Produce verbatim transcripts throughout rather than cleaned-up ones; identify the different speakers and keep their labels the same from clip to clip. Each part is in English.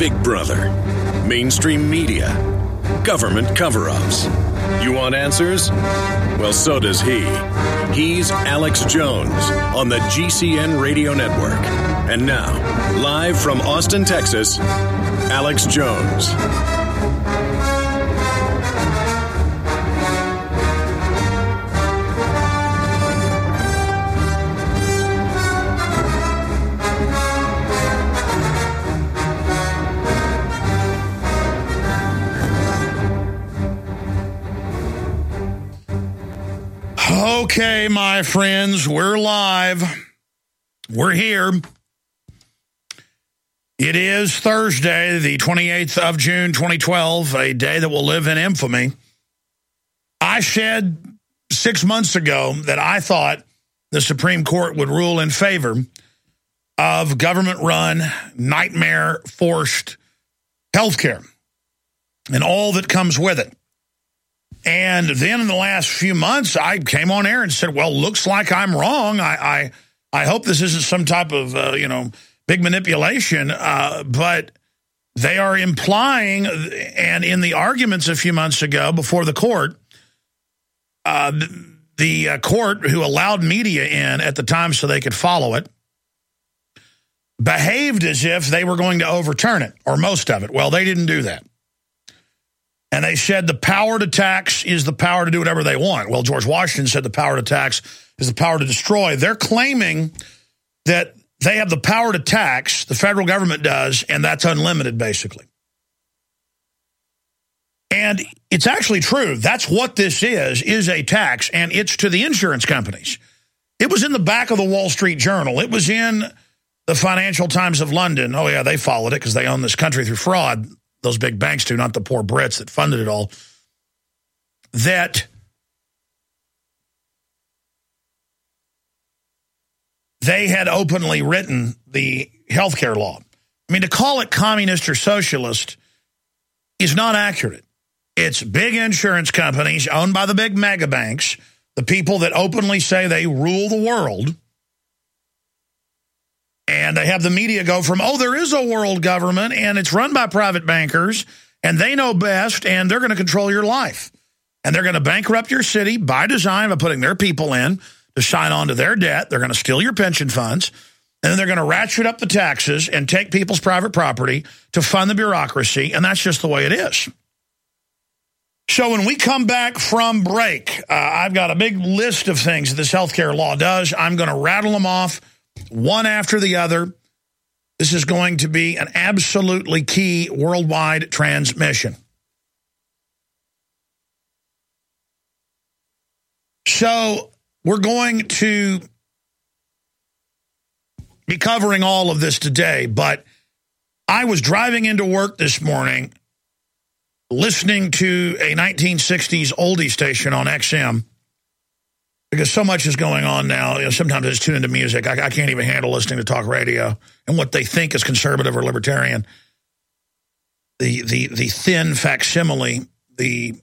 Speaker 1: Big Brother, mainstream media, government cover-ups. You want answers? Well, so does he. He's Alex Jones on the G C N Radio Network. And now, live from Austin, Texas, Alex Jones.
Speaker 2: Okay, my friends, we're live. We're here. It is Thursday, the twenty-eighth of June, twenty twelve, a day that will live in infamy. I said six months ago that I thought the Supreme Court would rule in favor of government-run, nightmare-forced health care and all that comes with it. And then in the last few months, I came on air and said, well, looks like I'm wrong. I I, I hope this isn't some type of, uh, you know, big manipulation. Uh, but they are implying, and in the arguments a few months ago before the court, uh, the, the uh, court who allowed media in at the time so they could follow it, behaved as if they were going to overturn it, or most of it. Well, they didn't do that. And they said the power to tax is the power to do whatever they want. Well, George Washington said the power to tax is the power to destroy. They're claiming that they have the power to tax, the federal government does, and that's unlimited, basically. And it's actually true. That's what this is, is a tax, and it's to the insurance companies. It was in the back of the Wall Street Journal. It was in the Financial Times of London. Oh, yeah, they followed it because they own this country through fraud. Those big banks do, not the poor Brits that funded it all, that they had openly written the healthcare law. I mean, to call it communist or socialist is not accurate. It's big insurance companies owned by the big mega banks, the people that openly say they rule the world. And they have the media go from, oh, there is a world government, and it's run by private bankers, and they know best, and they're going to control your life. And they're going to bankrupt your city by design by putting their people in to sign on to their debt. They're going to steal your pension funds, and then they're going to ratchet up the taxes and take people's private property to fund the bureaucracy, and that's just the way it is. So when we come back from break, uh, I've got a big list of things that this healthcare law does. I'm going to rattle them off one after the other. This is going to be an absolutely key worldwide transmission. So we're going to be covering all of this today, but I was driving into work this morning listening to a nineteen sixties oldie station on X M. Because so much is going on now. You know, sometimes I just tune into music. I, I can't even handle listening to talk radio and what they think is conservative or libertarian. The the the thin facsimile, the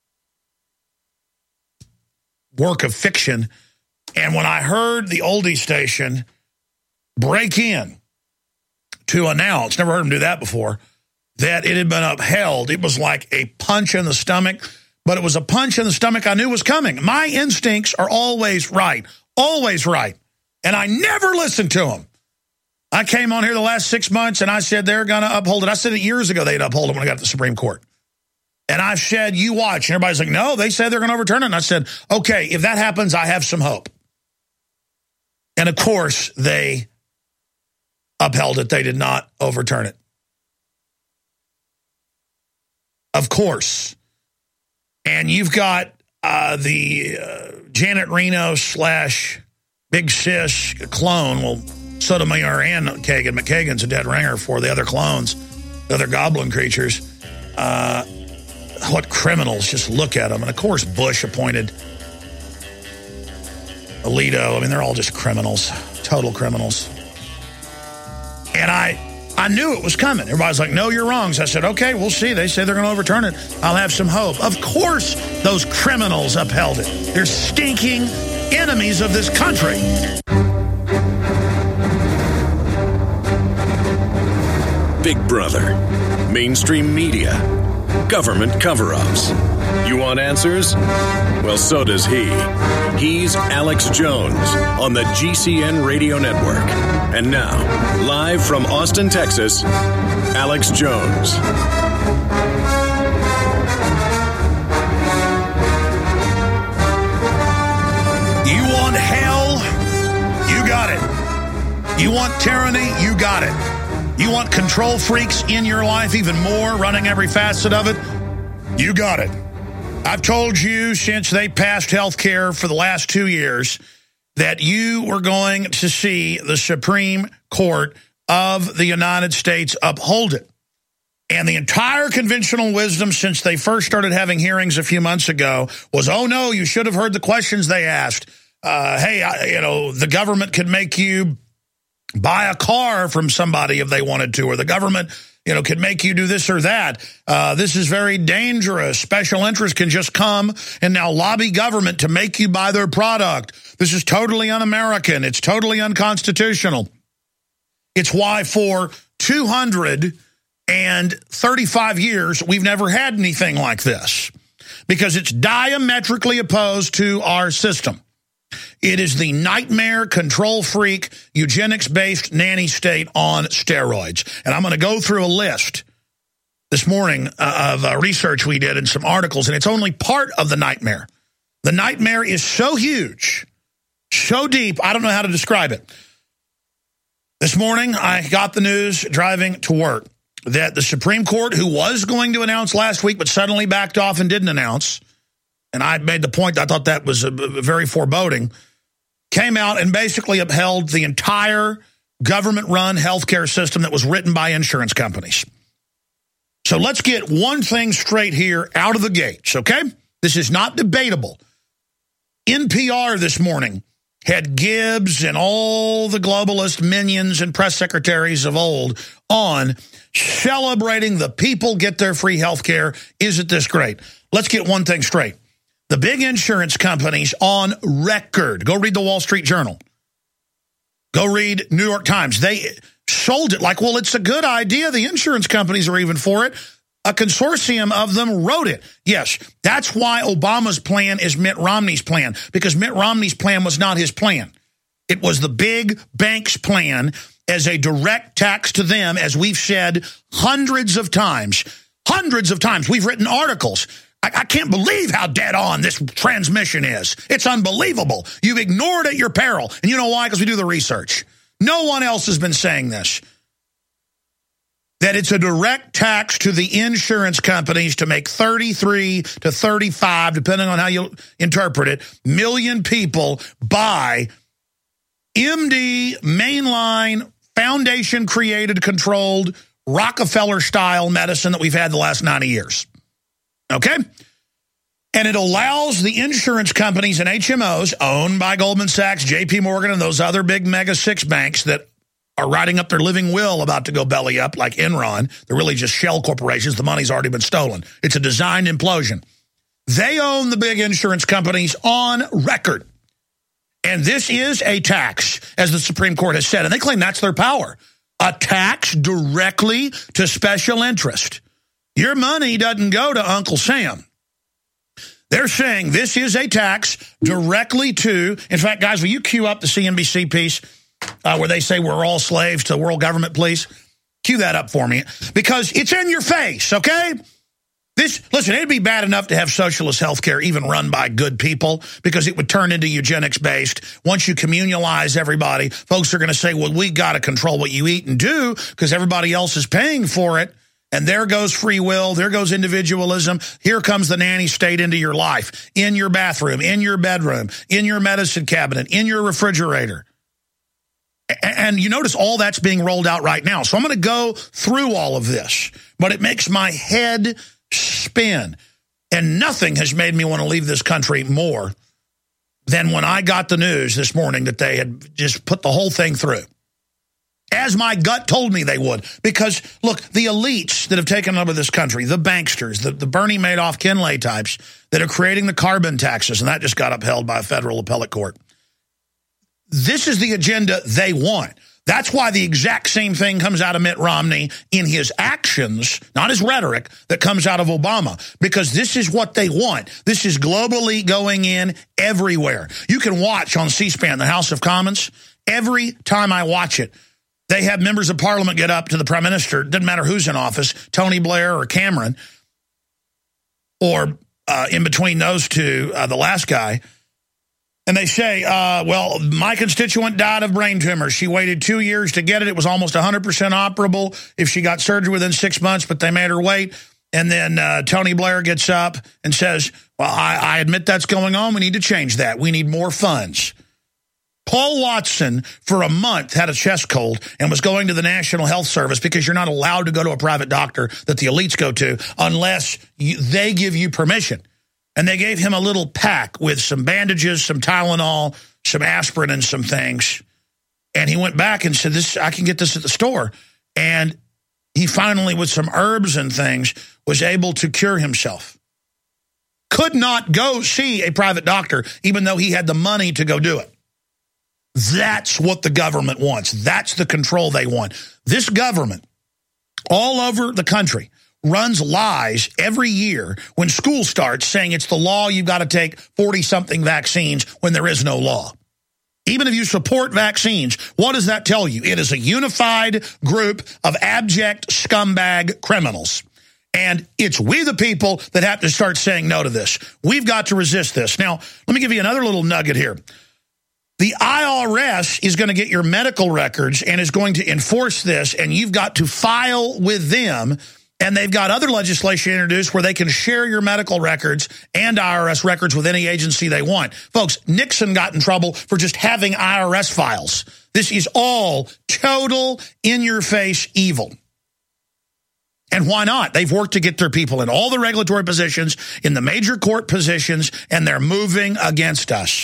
Speaker 2: work of fiction. And when I heard the oldie station break in to announce, never heard them do that before, that it had been upheld, it was like a punch in the stomach. But it was a punch in the stomach I knew was coming. My instincts are always right, always right. And I never listened to them. I came on here the last six months and I said they're going to uphold it. I said it years ago they'd uphold it when I got to the Supreme Court. And I said, you watch. And everybody's like, no, they said they're going to overturn it. And I said, okay, if that happens, I have some hope. And of course, they upheld it. They did not overturn it. Of course. And you've got uh, the uh, Janet Reno slash Big Sis clone, well, Sotomayor and Kagan. McKagan's a dead ringer for the other clones, the other goblin creatures. Uh, what criminals, just look at them. And, of course, Bush appointed Alito. I mean, they're all just criminals, total criminals. And I... I knew it was coming. Everybody's like, no, you're wrong. So I said, okay, we'll see. They say they're going to overturn it. I'll have some hope. Of course those criminals upheld it. They're stinking enemies of this country.
Speaker 1: Big Brother, mainstream media, government cover-ups. You want answers? Well, so does he. He's Alex Jones on the G C N Radio Network. And now, live from Austin, Texas, Alex Jones.
Speaker 2: You want hell? You got it. You want tyranny? You got it. You want control freaks in your life even more, running every facet of it? You got it. I've told you since they passed health care for the last two years that you were going to see the Supreme Court of the United States uphold it. And the entire conventional wisdom since they first started having hearings a few months ago was, oh, no, you should have heard the questions they asked. Uh, hey, I, you know, the government could make you buy a car from somebody if they wanted to, or the government, you know, could make you do this or that. Uh, this is very dangerous. Special interests can just come and now lobby government to make you buy their product. This is totally un-American. It's totally unconstitutional. It's why for two hundred thirty-five years, we've never had anything like this, because it's diametrically opposed to our system. It is the nightmare, control freak, eugenics-based nanny state on steroids. And I'm going to go through a list this morning uh, of uh, research we did and some articles, and it's only part of the nightmare. The nightmare is so huge, so deep, I don't know how to describe it. This morning, I got the news driving to work that the Supreme Court, who was going to announce last week but suddenly backed off and didn't announce, and I made the point, I thought that was a, a very foreboding, came out and basically upheld the entire government-run healthcare system that was written by insurance companies. So let's get one thing straight here out of the gates, okay? This is not debatable. N P R this morning had Gibbs and all the globalist minions and press secretaries of old on celebrating the people get their free health care. Isn't this great? Let's get one thing straight. The big insurance companies on record, go read the Wall Street Journal, go read New York Times. They sold it like, well, it's a good idea. The insurance companies are even for it. A consortium of them wrote it. Yes, that's why Obama's plan is Mitt Romney's plan, because Mitt Romney's plan was not his plan. It was the big bank's plan as a direct tax to them, as we've said hundreds of times. Hundreds of times. We've written articles. I, I can't believe how dead on this transmission is. It's unbelievable. You've ignored at your peril. And you know why? Because we do the research. No one else has been saying this. That it's a direct tax to the insurance companies to make thirty-three to thirty-five, depending on how you interpret it, million people buy M D, mainline, foundation-created, controlled, Rockefeller-style medicine that we've had the last ninety years. Okay? And it allows the insurance companies and H M Os owned by Goldman Sachs, J P Morgan, and those other big mega six banks that are writing up their living will about to go belly up like Enron. They're really just shell corporations. The money's already been stolen. It's a designed implosion. They own the big insurance companies on record. And this is a tax, as the Supreme Court has said. And they claim that's their power. A tax directly to special interest. Your money doesn't go to Uncle Sam. They're saying this is a tax directly to, in fact, guys, will you cue up the C N B C piece uh, where they say we're all slaves to world government, please? Cue that up for me, because it's in your face, okay? This, listen, it'd be bad enough to have socialist health care even run by good people, because it would turn into eugenics-based. Once you communalize everybody, folks are going to say, well, we got to control what you eat and do because everybody else is paying for it. And there goes free will. There goes individualism. Here comes the nanny state into your life, in your bathroom, in your bedroom, in your medicine cabinet, in your refrigerator. And you notice all that's being rolled out right now. So I'm going to go through all of this, but it makes my head spin. And nothing has made me want to leave this country more than when I got the news this morning that they had just put the whole thing through. As my gut told me they would. Because, look, the elites that have taken over this country, the banksters, the, the Bernie Madoff, Ken Lay types that are creating the carbon taxes, and that just got upheld by a federal appellate court. This is the agenda they want. That's why the exact same thing comes out of Mitt Romney in his actions, not his rhetoric, that comes out of Obama. Because this is what they want. This is globally going in everywhere. You can watch on C-SPAN, the House of Commons. Every time I watch it, they have members of parliament get up to the prime minister. Doesn't matter who's in office, Tony Blair or Cameron, or uh, in between those two, uh, the last guy. And they say, uh, well, my constituent died of brain tumor. She waited two years to get it. It was almost one hundred percent operable if she got surgery within six months, but they made her wait. And then uh, Tony Blair gets up and says, well, I, I admit that's going on. We need to change that. We need more funds. Paul Watson, for a month, had a chest cold and was going to the National Health Service because you're not allowed to go to a private doctor that the elites go to unless you, they give you permission. And they gave him a little pack with some bandages, some Tylenol, some aspirin, and some things. And he went back and said, "This, I can get this at the store." And he finally, with some herbs and things, was able to cure himself. Could not go see a private doctor, even though he had the money to go do it. That's what the government wants. That's the control they want. This government, all over the country, runs lies every year when school starts saying it's the law, you've got to take forty-something vaccines when there is no law. Even if you support vaccines, what does that tell you? It is a unified group of abject scumbag criminals. And it's we the people that have to start saying no to this. We've got to resist this. Now, let me give you another little nugget here. The I R S is going to get your medical records and is going to enforce this, and you've got to file with them. And they've got other legislation introduced where they can share your medical records and I R S records with any agency they want. Folks, Nixon got in trouble for just having I R S files. This is all total in-your-face evil. And why not? They've worked to get their people in all the regulatory positions, in the major court positions, and they're moving against us.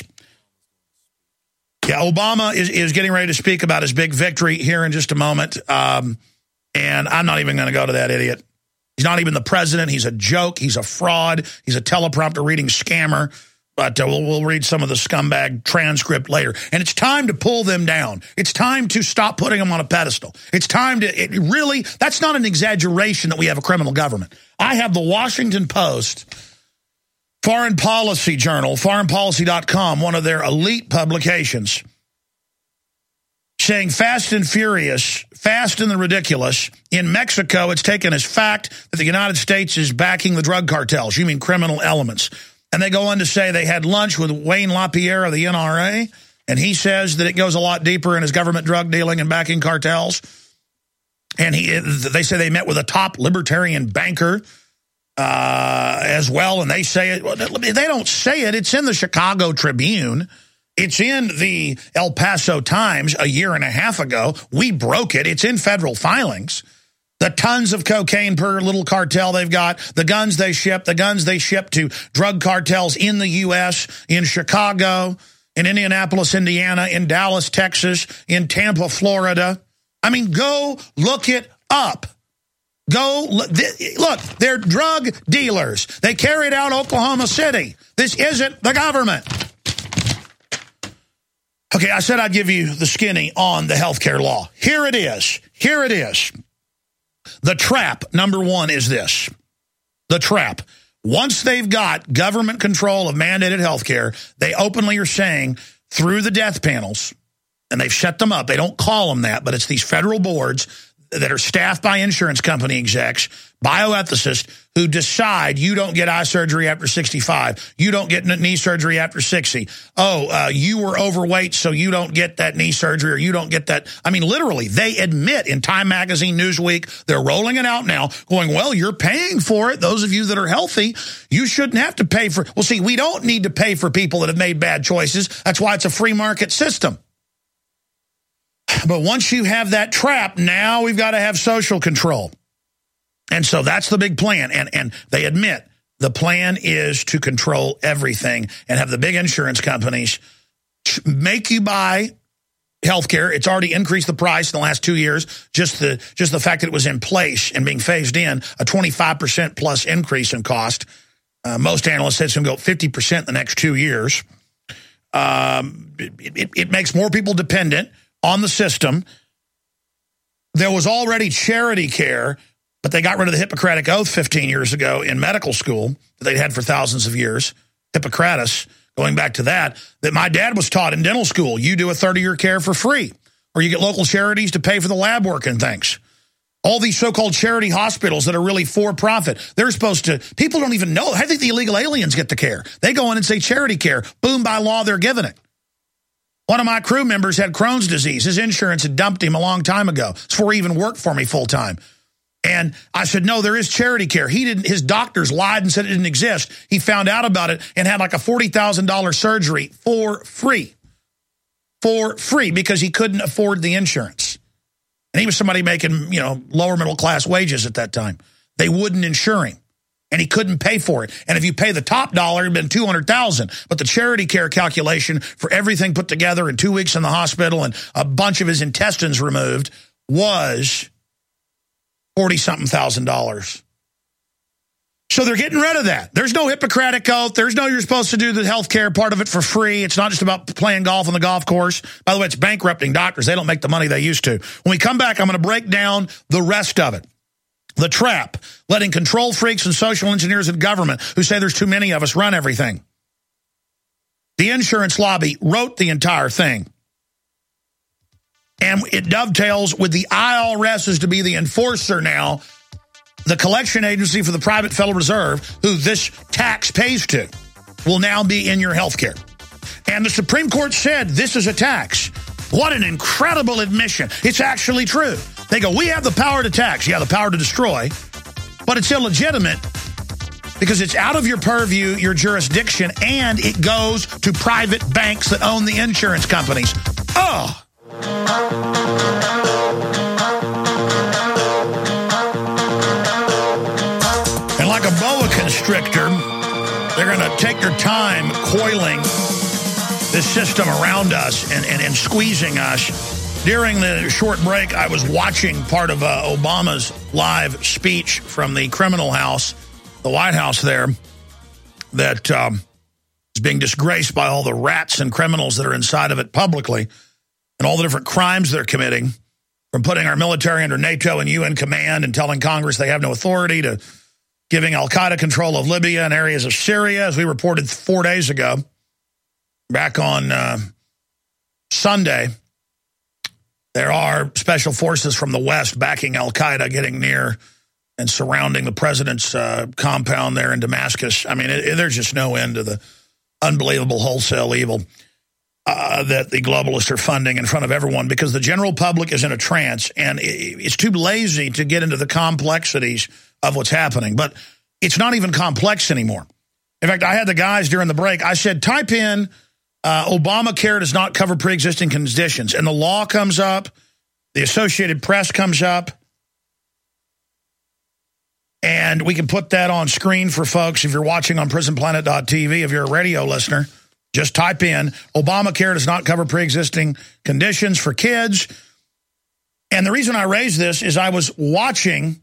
Speaker 2: Yeah, Obama is, is getting ready to speak about his big victory here in just a moment. Um, and I'm not even going to go to that idiot. He's not even the president. He's a joke. He's a fraud. He's a teleprompter reading scammer. But uh, we'll, we'll read some of the scumbag transcript later. And it's time to pull them down. It's time to stop putting them on a pedestal. It's time to, it really, that's not an exaggeration that we have a criminal government. I have the Washington Post Foreign Policy Journal, foreign policy dot com, one of their elite publications, saying fast and furious, fast and the ridiculous. In Mexico, it's taken as fact that the United States is backing the drug cartels. You mean criminal elements. And they go on to say they had lunch with Wayne LaPierre of the N R A, and he says that it goes a lot deeper in his government drug dealing and backing cartels. And he, they say they met with a top libertarian banker uh, as well, and they say it. Well, they don't say it. It's in the Chicago Tribune. It's in the El Paso Times a year and a half ago. We broke it. It's in federal filings. The tons of cocaine per little cartel they've got, the guns they ship, the guns they ship to drug cartels in the U S, in Chicago, in Indianapolis, Indiana, in Dallas, Texas, in Tampa, Florida. I mean, go look it up. Go, look, they're drug dealers. They carried out Oklahoma City. This isn't the government. Okay, I said I'd give you the skinny on the healthcare law. Here it is. Here it is. The trap, number one, is this. The trap. Once they've got government control of mandated healthcare, they openly are saying through the death panels, and they've set them up. They don't call them that, but it's these federal boards that are staffed by insurance company execs, bioethicists, who decide you don't get eye surgery after sixty-five. You don't get knee surgery after sixty. Oh, uh, you were overweight, so you don't get that knee surgery, or you don't get that. I mean, literally, they admit in Time Magazine, Newsweek, they're rolling it out now, going, well, you're paying for it. Those of you that are healthy, you shouldn't have to pay for. Well, see, we don't need to pay for people that have made bad choices. That's why it's a free market system. But once you have that trap, now we've got to have social control. And so that's the big plan. And, and they admit the plan is to control everything and have the big insurance companies make you buy healthcare. It's already increased the price in the last two years. Just the, just the fact that it was in place and being phased in, a twenty-five percent plus increase in cost. Uh, most analysts said it's going to go fifty percent in the next two years. Um, it, it, it makes more people dependent on the system. there was already charity care, but they got rid of the Hippocratic Oath fifteen years ago in medical school that they'd had for thousands of years, Hippocrates, going back to that, that my dad was taught in dental school. You do a thirty-year care for free, or you get local charities to pay for the lab work and things. All these so-called charity hospitals that are really for-profit, they're supposed to, people don't even know. I think the illegal aliens get the care. They go in and say charity care. Boom, by law, they're giving it. One of my crew members had Crohn's disease. His insurance had dumped him a long time ago. It's before he even worked for me full-time. And I said, no, there is charity care. He didn't. His doctors lied and said it didn't exist. He found out about it and had like a forty thousand dollar surgery for free. For free, because he couldn't afford the insurance. And he was somebody making, you know, lower middle class wages at that time. They wouldn't insure him, and he couldn't pay for it. And if you pay the top dollar, it'd been two hundred thousand dollars. But the charity care calculation for everything put together in two weeks in the hospital and a bunch of his intestines removed was forty-something thousand dollars. So they're getting rid of that. There's no Hippocratic Oath. There's no you're supposed to do the health care part of it for free. It's not just about playing golf on the golf course. By the way, it's bankrupting doctors. They don't make the money they used to. When we come back, I'm going to break down the rest of it. The trap, letting control freaks and social engineers in government who say there's too many of us run everything. The insurance lobby wrote the entire thing. And it dovetails with the I R S is to be the enforcer now. The collection agency for the private Federal Reserve, who this tax pays to, will now be in your health care. And the Supreme Court said this is a tax. What an incredible admission. It's actually true. They go, we have the power to tax. Yeah, the power to destroy. But it's illegitimate because it's out of your purview, your jurisdiction, and it goes to private banks that own the insurance companies. Oh! And like a boa constrictor, they're going to take their time coiling this system around us and, and, and squeezing us. During the short break, I was watching part of uh, Obama's live speech from the criminal house, the White House there, that um, is being disgraced by all the rats and criminals that are inside of it publicly and all the different crimes they're committing, from putting our military under NATO and U N command and telling Congress they have no authority to giving al-Qaeda control of Libya and areas of Syria, as we reported four days ago, back on uh, Sunday. There are special forces from the West backing al-Qaeda, getting near and surrounding the president's uh, compound there in Damascus. I mean, it, it, there's just no end to the unbelievable wholesale evil uh, that the globalists are funding in front of everyone, because the general public is in a trance, and it, it's too lazy to get into the complexities of what's happening. But it's not even complex anymore. In fact, I had the guys during the break, I said, type in Uh, Obamacare does not cover pre-existing conditions. And the law comes up. The Associated Press comes up. And we can put that on screen for folks if you're watching on prison planet dot t v. If you're a radio listener, just type in Obamacare does not cover pre-existing conditions for kids. And the reason I raised this is I was watching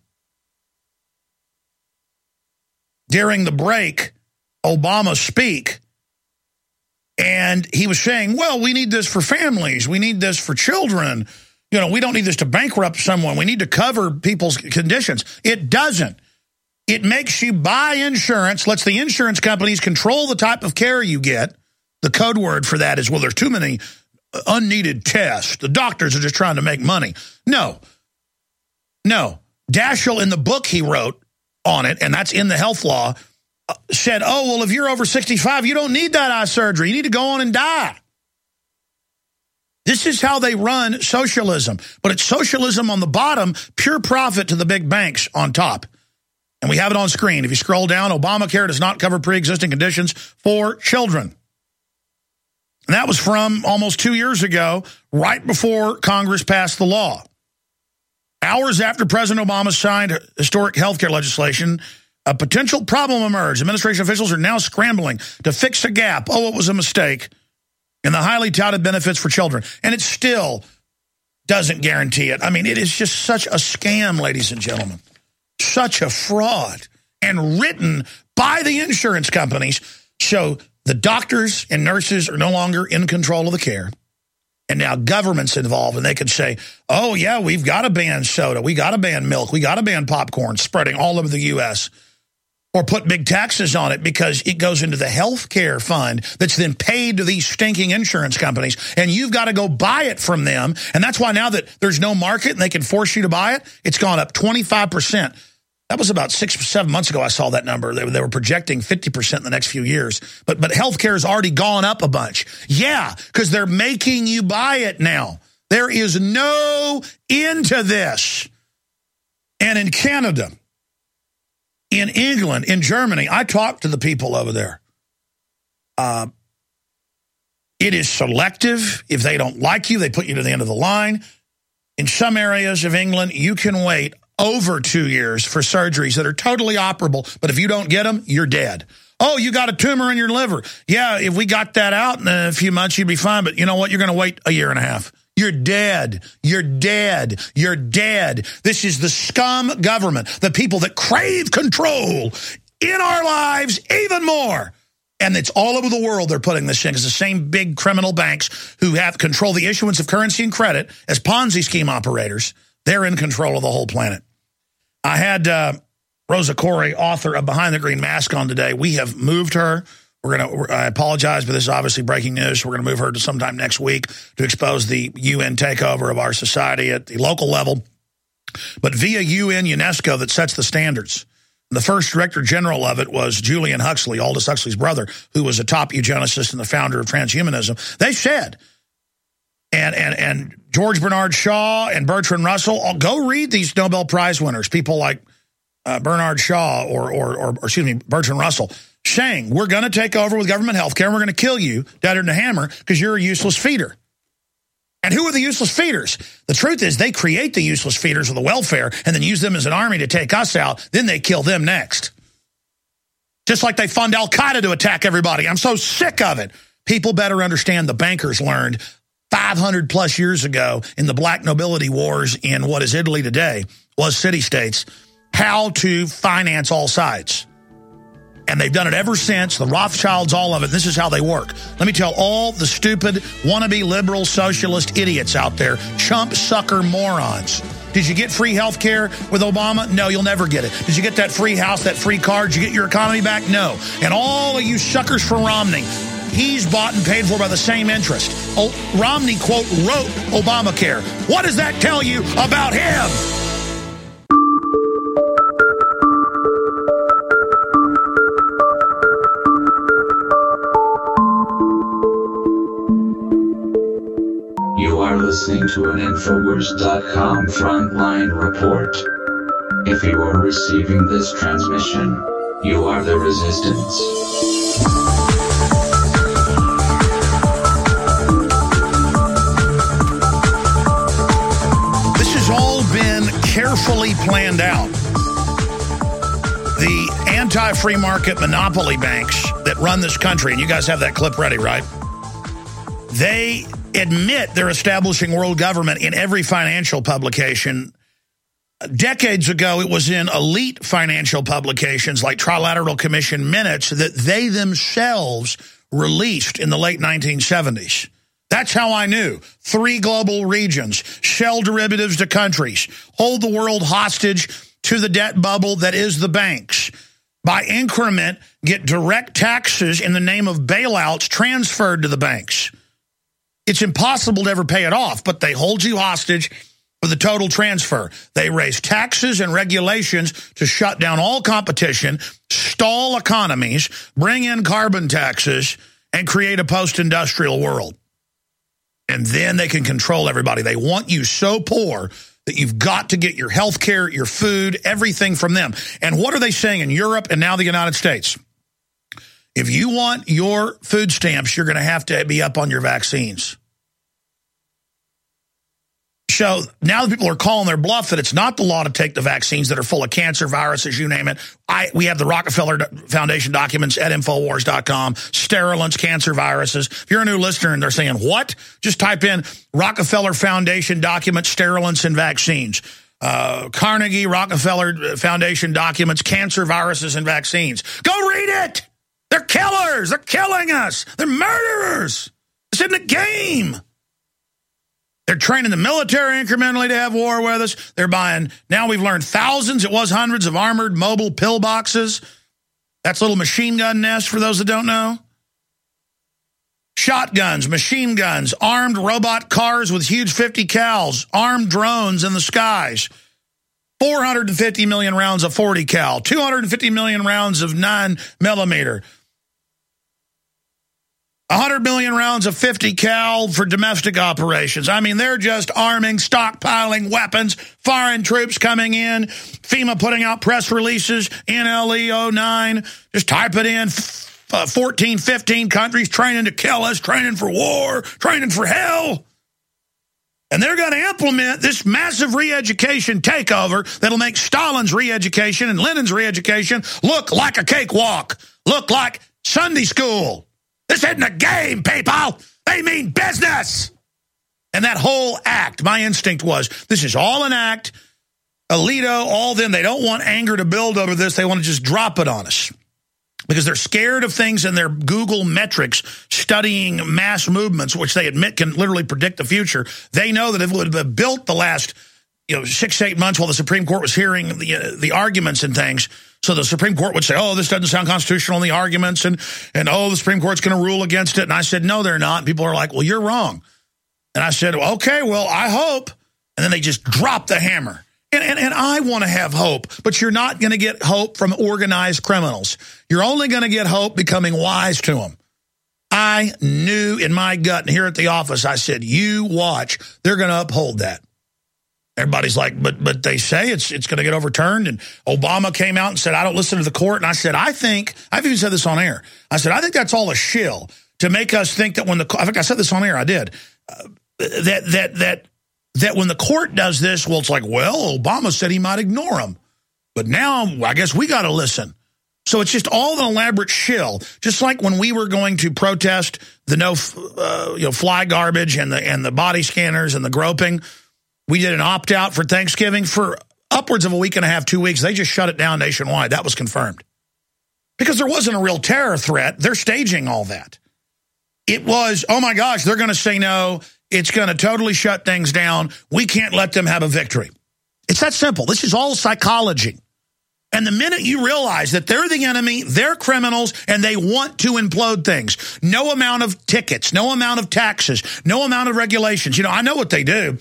Speaker 2: during the break Obama speak. And he was saying, well, we need this for families. We need this for children. You know, we don't need this to bankrupt someone. We need to cover people's conditions. It doesn't. It makes you buy insurance, lets the insurance companies control the type of care you get. The code word for that is, well, there's too many unneeded tests. The doctors are just trying to make money. No. No. Daschle, in the book he wrote on it, and that's in the health law, said, oh, well, if you're over sixty-five, you don't need that eye surgery. You need to go on and die. This is how they run socialism. But it's socialism on the bottom, pure profit to the big banks on top. And we have it on screen. If you scroll down, Obamacare does not cover pre-existing conditions for children. And that was from almost two years ago, right before Congress passed the law. Hours after President Obama signed historic health care legislation, a potential problem emerged. Administration officials are now scrambling to fix a gap. Oh, it was a mistake in the highly touted benefits for children. And it still doesn't guarantee it. I mean, it is just such a scam, ladies and gentlemen. Such a fraud. And written by the insurance companies. So the doctors and nurses are no longer in control of the care. And now government's involved, and they could say, oh, yeah, we've got to ban soda. We got to ban milk. We got to ban popcorn spreading all over the U S Or put big taxes on it because it goes into the health care fund that's then paid to these stinking insurance companies, and you've got to go buy it from them. And that's why now that there's no market and they can force you to buy it, it's gone up twenty-five percent. That was about six or seven months ago I saw that number. They, they were projecting fifty percent in the next few years. But, but health care has already gone up a bunch. Yeah, because they're making you buy it now. There is no end to this. And in Canada, in England, in Germany, I talked to the people over there. Uh, it is selective. If they don't like you, they put you to the end of the line. In some areas of England, you can wait over two years for surgeries that are totally operable, but if you don't get them, you're dead. Oh, you got a tumor in your liver. Yeah, if we got that out in a few months, you'd be fine, but you know what? You're going to wait a year and a half. You're dead. You're dead. You're dead. This is the scum government, the people that crave control in our lives even more. And it's all over the world they're putting this in. It's the same big criminal banks who have control the issuance of currency and credit as Ponzi scheme operators. They're in control of the whole planet. I had uh, Rosa Koire, author of Behind the Green Mask, on today. We have moved her. We're going to, I apologize, but this is obviously breaking news. So we're going to move her to sometime next week to expose the U N takeover of our society at the local level, but via U N UNESCO that sets the standards. The first director general of it was Julian Huxley, Aldous Huxley's brother, who was a top eugenicist and the founder of transhumanism. They said, and and and George Bernard Shaw and Bertrand Russell, I'll go read these Nobel Prize winners, people like uh, Bernard Shaw or, or, or, or, excuse me, Bertrand Russell, saying, we're going to take over with government health care and we're going to kill you, dead in the hammer, because you're a useless feeder. And who are the useless feeders? The truth is they create the useless feeders of the welfare and then use them as an army to take us out. Then they kill them next. Just like they fund Al-Qaeda to attack everybody. I'm so sick of it. People better understand the bankers learned five hundred plus years ago in the black nobility wars in what is Italy today, was city-states, how to finance all sides. And they've done it ever since. The Rothschilds, all of it. This is how they work. Let me tell all the stupid, wannabe liberal socialist idiots out there, chump sucker morons. Did you get free health care with Obama? No, you'll never get it. Did you get that free house, that free car? Did you get your economy back? No. And all of you suckers for Romney, he's bought and paid for by the same interest. Oh, Romney, quote, wrote Obamacare. What does that tell you about him?
Speaker 3: You are listening to an Infowars dot com frontline report. If you are receiving this transmission, you are the resistance.
Speaker 2: This has all been carefully planned out. The anti-free market monopoly banks that run this country, and you guys have that clip ready, right? They admit they're establishing world government in every financial publication. Decades ago, it was in elite financial publications like Trilateral Commission minutes that they themselves released in the late nineteen seventies. That's how I knew. Three global regions, shell derivatives to countries, hold the world hostage to the debt bubble that is the banks. By increment, get direct taxes in the name of bailouts transferred to the banks. It's impossible to ever pay it off, but they hold you hostage for the total transfer. They raise taxes and regulations to shut down all competition, stall economies, bring in carbon taxes, and create a post-industrial world. And then they can control everybody. They want you so poor that you've got to get your health care, your food, everything from them. And what are they saying in Europe and now the United States? If you want your food stamps, you're going to have to be up on your vaccines. So now the people are calling their bluff that it's not the law to take the vaccines that are full of cancer, viruses, you name it. I We have the Rockefeller Foundation documents at Infowars dot com, sterilants, cancer viruses. If you're a new listener and they're saying, what? Just type in Rockefeller Foundation documents, sterilants, and vaccines. Uh, Carnegie, Rockefeller Foundation documents, cancer, viruses, and vaccines. Go read it! They're killers. They're killing us. They're murderers. It's in the game. They're training the military incrementally to have war with us. They're buying, now we've learned thousands, it was hundreds of armored mobile pillboxes. That's little machine gun nests for those that don't know. Shotguns, machine guns, armed robot cars with huge fifty cals, armed drones in the skies. four hundred fifty million rounds of forty cal, two hundred fifty million rounds of nine millimeter. one hundred million rounds of fifty cal for domestic operations. I mean, they're just arming, stockpiling weapons, foreign troops coming in, FEMA putting out press releases, N L E oh nine, just type it in, uh, fourteen, fifteen countries training to kill us, training for war, training for hell. And they're going to implement this massive re-education takeover that'll make Stalin's re-education and Lenin's re-education look like a cakewalk, look like Sunday school. This isn't a game, people. They mean business. And that whole act, my instinct was, this is all an act. Alito, all them, they don't want anger to build over this. They want to just drop it on us. Because they're scared of things in their Google metrics, studying mass movements, which they admit can literally predict the future. They know that if it would have built the last you know, six, eight months while the Supreme Court was hearing the, uh, the arguments and things, so the Supreme Court would say, oh, this doesn't sound constitutional in the arguments, and, and oh, the Supreme Court's going to rule against it. And I said, no, they're not. And people are like, well, you're wrong. And I said, okay, well, I hope. And then they just drop the hammer. And, and, and I want to have hope, but you're not going to get hope from organized criminals. You're only going to get hope becoming wise to them. I knew in my gut, and here at the office, I said, you watch. They're going to uphold that. Everybody's like, but but they say it's it's going to get overturned. And Obama came out and said, I don't listen to the court. And I said, I think, I've even said this on air. I said, I think that's all a shill to make us think that when the, I think I said this on air, I did, uh, that that that. that when the court does this, well, it's like, well, Obama said he might ignore him. But now I guess we got to listen. So it's just all an elaborate shill. Just like when we were going to protest the no uh, you know, fly garbage and the, and the body scanners and the groping, we did an opt-out for Thanksgiving for upwards of a week and a half, two weeks. They just shut it down nationwide. That was confirmed. Because there wasn't a real terror threat. They're staging all that. It was, oh my gosh, they're going to say no. It's going to totally shut things down. We can't let them have a victory. It's that simple. This is all psychology. And the minute you realize that they're the enemy, they're criminals, and they want to implode things, no amount of tickets, no amount of taxes, no amount of regulations. You know, I know what they do.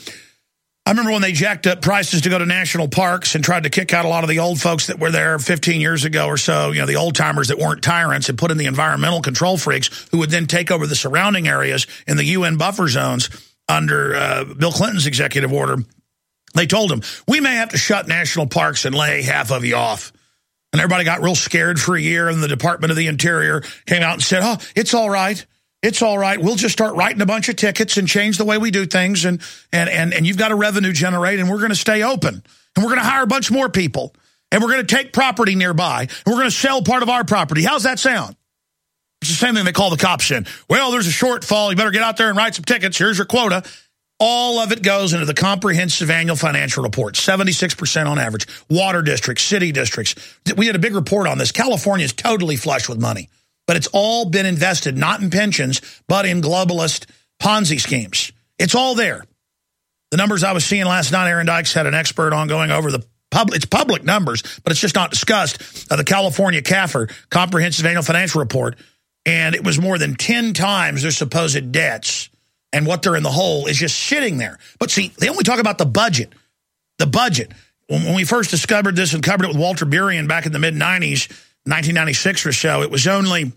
Speaker 2: I remember when they jacked up prices to go to national parks and tried to kick out a lot of the old folks that were there fifteen years ago or so, you know, the old timers that weren't tyrants, and put in the environmental control freaks who would then take over the surrounding areas in the U N buffer zones under uh, Bill Clinton's executive order. They told them, we may have to shut national parks and lay half of you off. And everybody got real scared for a year, and the Department of the Interior came out and said, oh, it's all right. It's all right. We'll just start writing a bunch of tickets and change the way we do things. And and and, and you've got to revenue generate, and we're going to stay open. And we're going to hire a bunch more people. And we're going to take property nearby. And we're going to sell part of our property. How's that sound? It's the same thing they call the cops in. Well, there's a shortfall. You better get out there and write some tickets. Here's your quota. All of it goes into the comprehensive annual financial report, seventy-six percent on average. Water districts, city districts. We did a big report on this. California is totally flush with money. But it's all been invested, not in pensions, but in globalist Ponzi schemes. It's all there. The numbers I was seeing last night, Aaron Dykes had an expert on going over the public. It's public numbers, but it's just not discussed. Uh, the California C A F R, Comprehensive Annual Financial Report, and it was more than ten times their supposed debts, and what they're in the hole is just sitting there. But see, they only talk about the budget. The budget. When, when we first discovered this and covered it with Walter Burian back in the mid nineties, nineteen ninety-six or so, it was only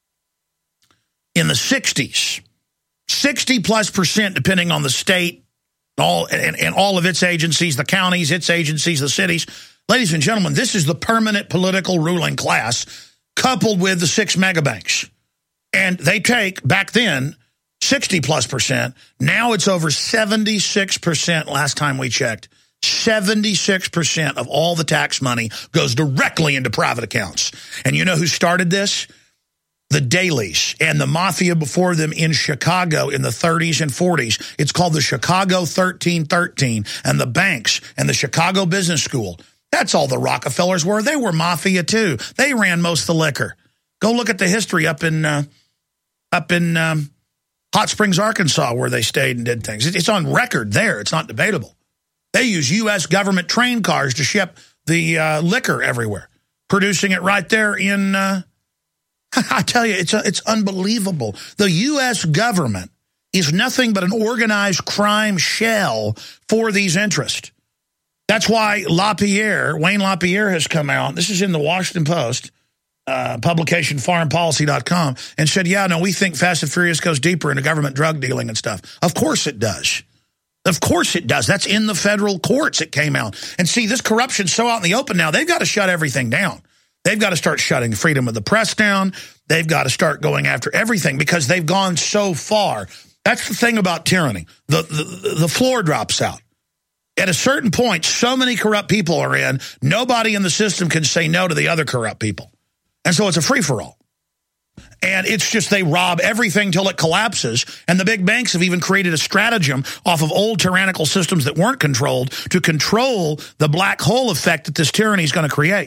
Speaker 2: in the sixties, sixty plus percent, depending on the state, all and, and all of its agencies, the counties, its agencies, the cities. Ladies and gentlemen, this is the permanent political ruling class coupled with the six megabanks. And they take, back then, sixty plus percent. Now it's over seventy-six percent last time we checked. seventy-six percent of all the tax money goes directly into private accounts. And you know who started this? The Dailies and the mafia before them in Chicago in the thirties and forties. It's called the Chicago thirteen thirteen. And the banks and the Chicago Business School. That's all the Rockefellers were. They were mafia too. They ran most of the liquor. Go look at the history up in uh, up in um, Hot Springs, Arkansas, where they stayed and did things. It's on record there. It's not debatable. They use U S government train cars to ship the uh, liquor everywhere, producing it right there in, uh, I tell you, it's, a, it's unbelievable. The U S government is nothing but an organized crime shell for these interests. That's why LaPierre, Wayne LaPierre has come out, this is in the Washington Post, uh, publication foreign policy dot com, and said, yeah, no, we think Fast and Furious goes deeper into government drug dealing and stuff. Of course it does. Of course it does. That's in the federal courts it came out. And see, this corruption's so out in the open now, they've got to shut everything down. They've got to start shutting freedom of the press down. They've got to start going after everything because they've gone so far. That's the thing about tyranny. The, the, the floor drops out. At a certain point, so many corrupt people are in, nobody in the system can say no to the other corrupt people. And so it's a free-for-all. And it's just they rob everything till it collapses. And the big banks have even created a stratagem off of old tyrannical systems that weren't controlled to control the black hole effect that this tyranny is going to create.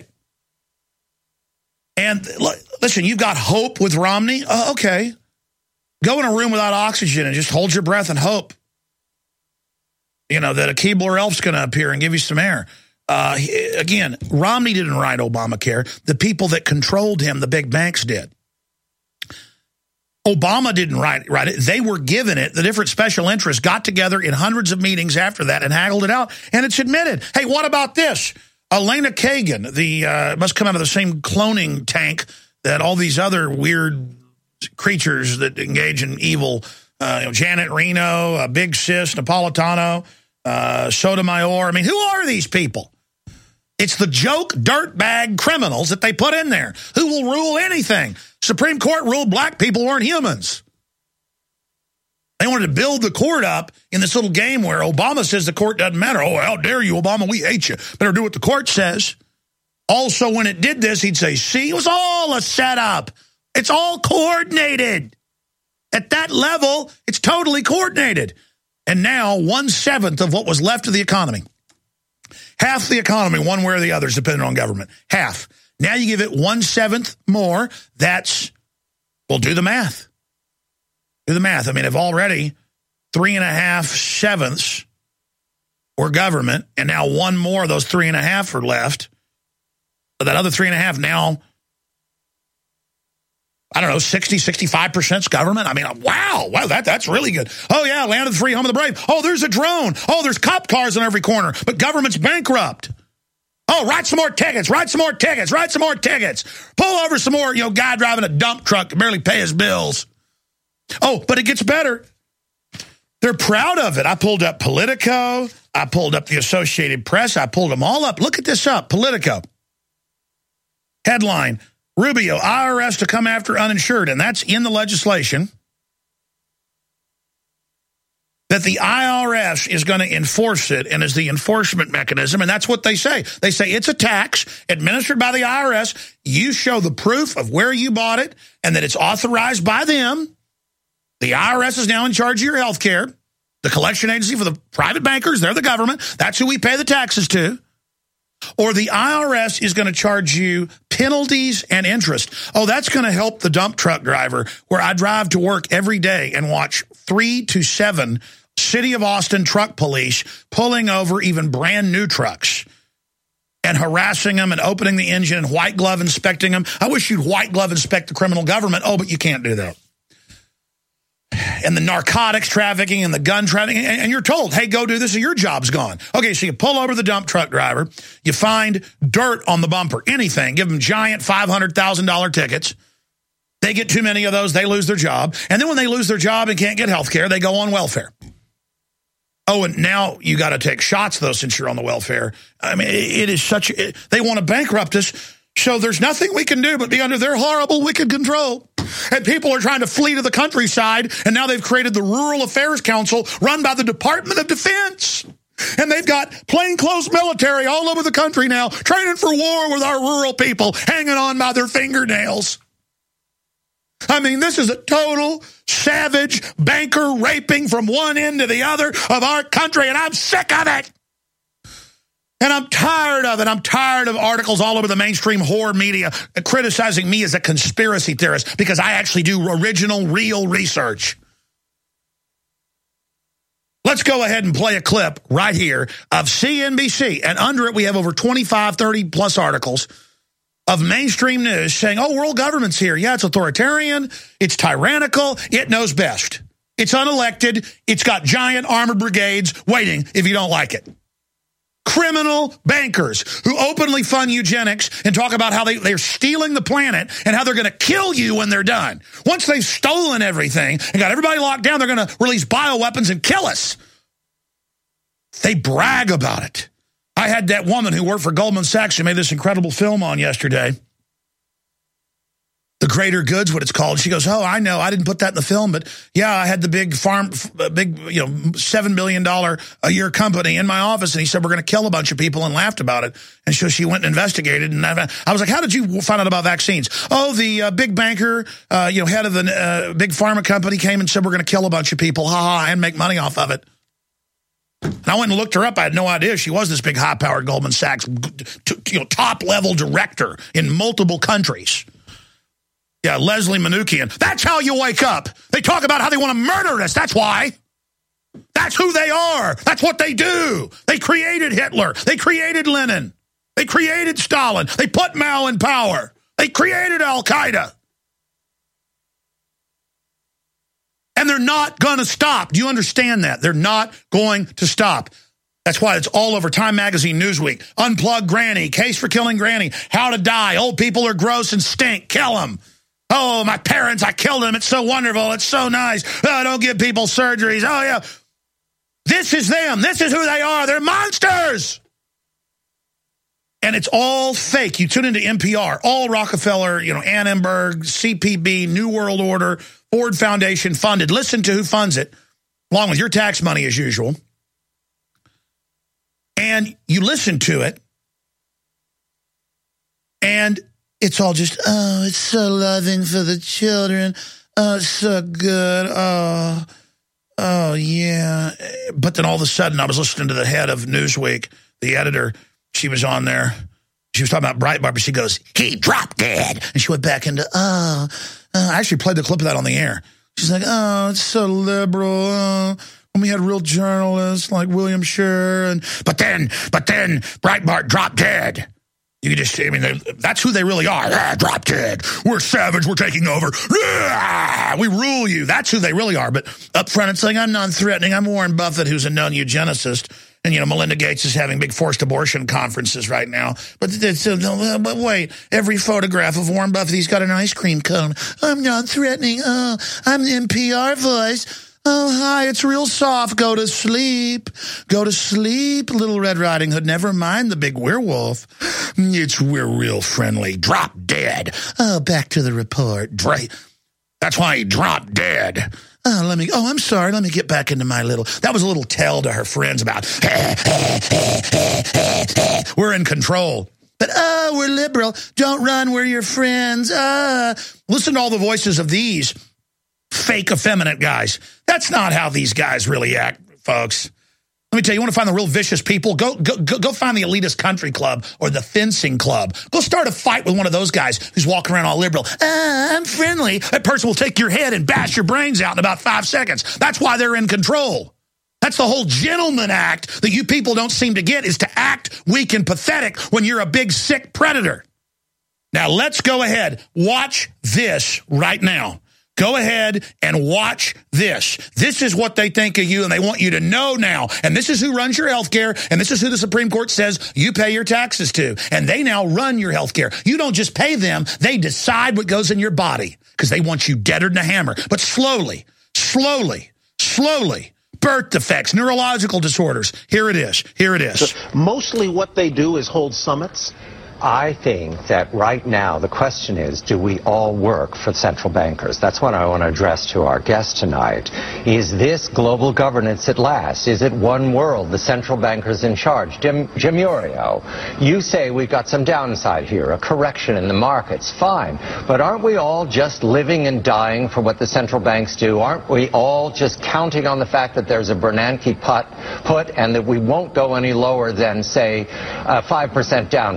Speaker 2: And listen, you've got hope with Romney? Uh, okay. Go in a room without oxygen and just hold your breath and hope. You know, that a Keebler elf's going to appear and give you some air. Uh, he, again, Romney didn't write Obamacare. The people that controlled him, the big banks, did. Obama didn't write, write it. They were given it. The different special interests got together in hundreds of meetings after that and haggled it out. And it's admitted. Hey, what about this? Elena Kagan, the uh, must come out of the same cloning tank that all these other weird creatures that engage in evil, uh, you know, Janet Reno, uh, Big Sis, Napolitano, uh, Sotomayor. I mean, who are these people? It's the joke dirtbag criminals that they put in there who will rule anything. Supreme Court ruled black people weren't humans. They wanted to build the court up in this little game where Obama says the court doesn't matter. Oh, how dare you, Obama? We hate you. Better do what the court says. Also, when it did this, he'd say, see, it was all a setup. It's all coordinated. At that level, it's totally coordinated. And now, one-seventh of what was left of the economy. Half the economy, one way or the other, is dependent on government. Half. Now you give it one-seventh more. That's, well, do the math. Do the math. I mean, if already three and a half sevenths were government, and now one more of those three and a half are left, but that other three and a half now, I don't know, sixty, sixty-five percent government. I mean, wow, wow, that, that's really good. Oh, yeah, land of the free, home of the brave. Oh, there's a drone. Oh, there's cop cars on every corner, but government's bankrupt. Oh, write some more tickets, write some more tickets, write some more tickets. Pull over some more, you know, guy driving a dump truck can barely pay his bills. Oh, but it gets better. They're proud of it. I pulled up Politico. I pulled up the Associated Press. I pulled them all up. Look at this up, Politico. Headline, Rubio, I R S to come after uninsured, and that's in the legislation. That the I R S is going to enforce it and is the enforcement mechanism, and that's what they say. They say it's a tax administered by the I R S. You show the proof of where you bought it and that it's authorized by them. The I R S is now in charge of your health care. The collection agency for the private bankers, they're the government. That's who we pay the taxes to. Or the I R S is going to charge you penalties and interest. Oh, that's going to help the dump truck driver where I drive to work every day and watch three to seven City of Austin truck police pulling over even brand new trucks and harassing them and opening the engine and white glove inspecting them. I wish you'd white glove inspect the criminal government. Oh, but you can't do that. And the narcotics trafficking and the gun trafficking, and you're told, hey, go do this or your job's gone. Okay, so you pull over the dump truck driver, you find dirt on the bumper, anything, give them giant five hundred thousand dollar tickets. They get too many of those, they lose their job. And then when they lose their job and can't get health care, they go on welfare. Oh, and now you got to take shots, though, since you're on the welfare. I mean, it is such, it, they want to bankrupt us, so there's nothing we can do but be under their horrible, wicked control. And people are trying to flee to the countryside, and now they've created the Rural Affairs Council run by the Department of Defense. And they've got plainclothes military all over the country now, training for war with our rural people, hanging on by their fingernails. I mean, this is a total savage banker raping from one end to the other of our country, and I'm sick of it. And I'm tired of it. I'm tired of articles all over the mainstream whore media criticizing me as a conspiracy theorist because I actually do original, real research. Let's go ahead and play a clip right here of C N B C. And under it, we have over twenty-five, thirty plus articles of mainstream news saying, oh, world government's here. Yeah, it's authoritarian. It's tyrannical. It knows best. It's unelected. It's got giant armored brigades waiting if you don't like it. Criminal bankers who openly fund eugenics and talk about how they, they're stealing the planet and how they're going to kill you when they're done. Once they've stolen everything and got everybody locked down, they're going to release bioweapons and kill us. They brag about it. I had that woman who worked for Goldman Sachs who made this incredible film on yesterday. The Greater Goods, what it's called. She goes, oh, I know. I didn't put that in the film, but yeah, I had the big farm, big, you know, seven billion dollars a year company in my office. And he said, we're going to kill a bunch of people, and laughed about it. And so she went and investigated. And I, I was like, how did you find out about vaccines? Oh, the uh, big banker, uh, you know, head of the uh, big pharma company came and said, we're going to kill a bunch of people. Ha ha, and make money off of it. And I went and looked her up. I had no idea she was this big high-powered Goldman Sachs, you know, top-level director in multiple countries. Yeah, Leslie Manookian. That's how you wake up. They talk about how they want to murder us. That's why. That's who they are. That's what they do. They created Hitler. They created Lenin. They created Stalin. They put Mao in power. They created Al-Qaeda. And they're not going to stop. Do you understand that? They're not going to stop. That's why it's all over Time Magazine, Newsweek. Unplug Granny, case for killing Granny, how to die, old people are gross and stink, kill them. Oh, my parents, I killed them, it's so wonderful, it's so nice. Oh, don't give people surgeries, oh yeah. This is them, this is who they are, they're monsters. And it's all fake. You tune into N P R, all Rockefeller, you know, Annenberg, C P B, New World Order, Ford Foundation funded. Listen to who funds it, along with your tax money as usual. And you listen to it, and it's all just, oh, it's so loving for the children. Oh, it's so good. Oh, oh, yeah. But then all of a sudden, I was listening to the head of Newsweek, the editor. She was on there. She was talking about Breitbart, but she goes, he dropped dead. And she went back into, oh, oh. I actually played the clip of that on the air. She's like, oh, it's so liberal. Oh. When we had real journalists like William Scher. And, but then, but then Breitbart dropped dead. You can just, I mean, that's who they really are. Ah, drop dead. We're savage. We're taking over. Ah, we rule you. That's who they really are. But up front, it's like, I'm non-threatening. I'm Warren Buffett, who's a known eugenicist. And, you know, Melinda Gates is having big forced abortion conferences right now. But, it's, uh, but wait, every photograph of Warren Buffett, he's got an ice cream cone. I'm non-threatening. Oh, I'm the N P R voice. Oh, hi, it's real soft. Go to sleep. Go to sleep, Little Red Riding Hood. Never mind the big werewolf. It's, we're real friendly. Drop dead. Oh, back to the report. Dra That's why he dropped dead. Oh, let me, oh, I'm sorry. Let me get back into my little, that was a little tell to her friends about, we're in control. But, oh, we're liberal. Don't run. We're your friends. Uh, listen to all the voices of these fake effeminate guys. That's not how these guys really act, folks. Let me tell you, you want to find the real vicious people? Go, go, go, go find the elitist country club or the fencing club. Go start a fight with one of those guys who's walking around all liberal. Uh, I'm friendly. That person will take your head and bash your brains out in about five seconds. That's why they're in control. That's the whole gentleman act that you people don't seem to get, is to act weak and pathetic when you're a big sick predator. Now let's go ahead. Watch this right now. Go ahead and watch this. This is what they think of you, and they want you to know now. And this is who runs your health care, and this is who the Supreme Court says you pay your taxes to. And they now run your health care. You don't just pay them. They decide what goes in your body because they want you deader than a hammer. But slowly, slowly, slowly, birth defects, neurological disorders. Here it is. Here it is.
Speaker 4: So mostly what they do is hold summits. I think that right now the question is, do we all work for central bankers? That's what I want to address to our guest tonight. Is this global governance at last? Is it one world, the central bankers in charge? Jim, Jim Iuorio, you say we've got some downside here, a correction in the markets. Fine. But aren't we all just living and dying for what the central banks do? Aren't we all just counting on the fact that there's a Bernanke put, put and that we won't go any lower than, say, uh, five percent down from here?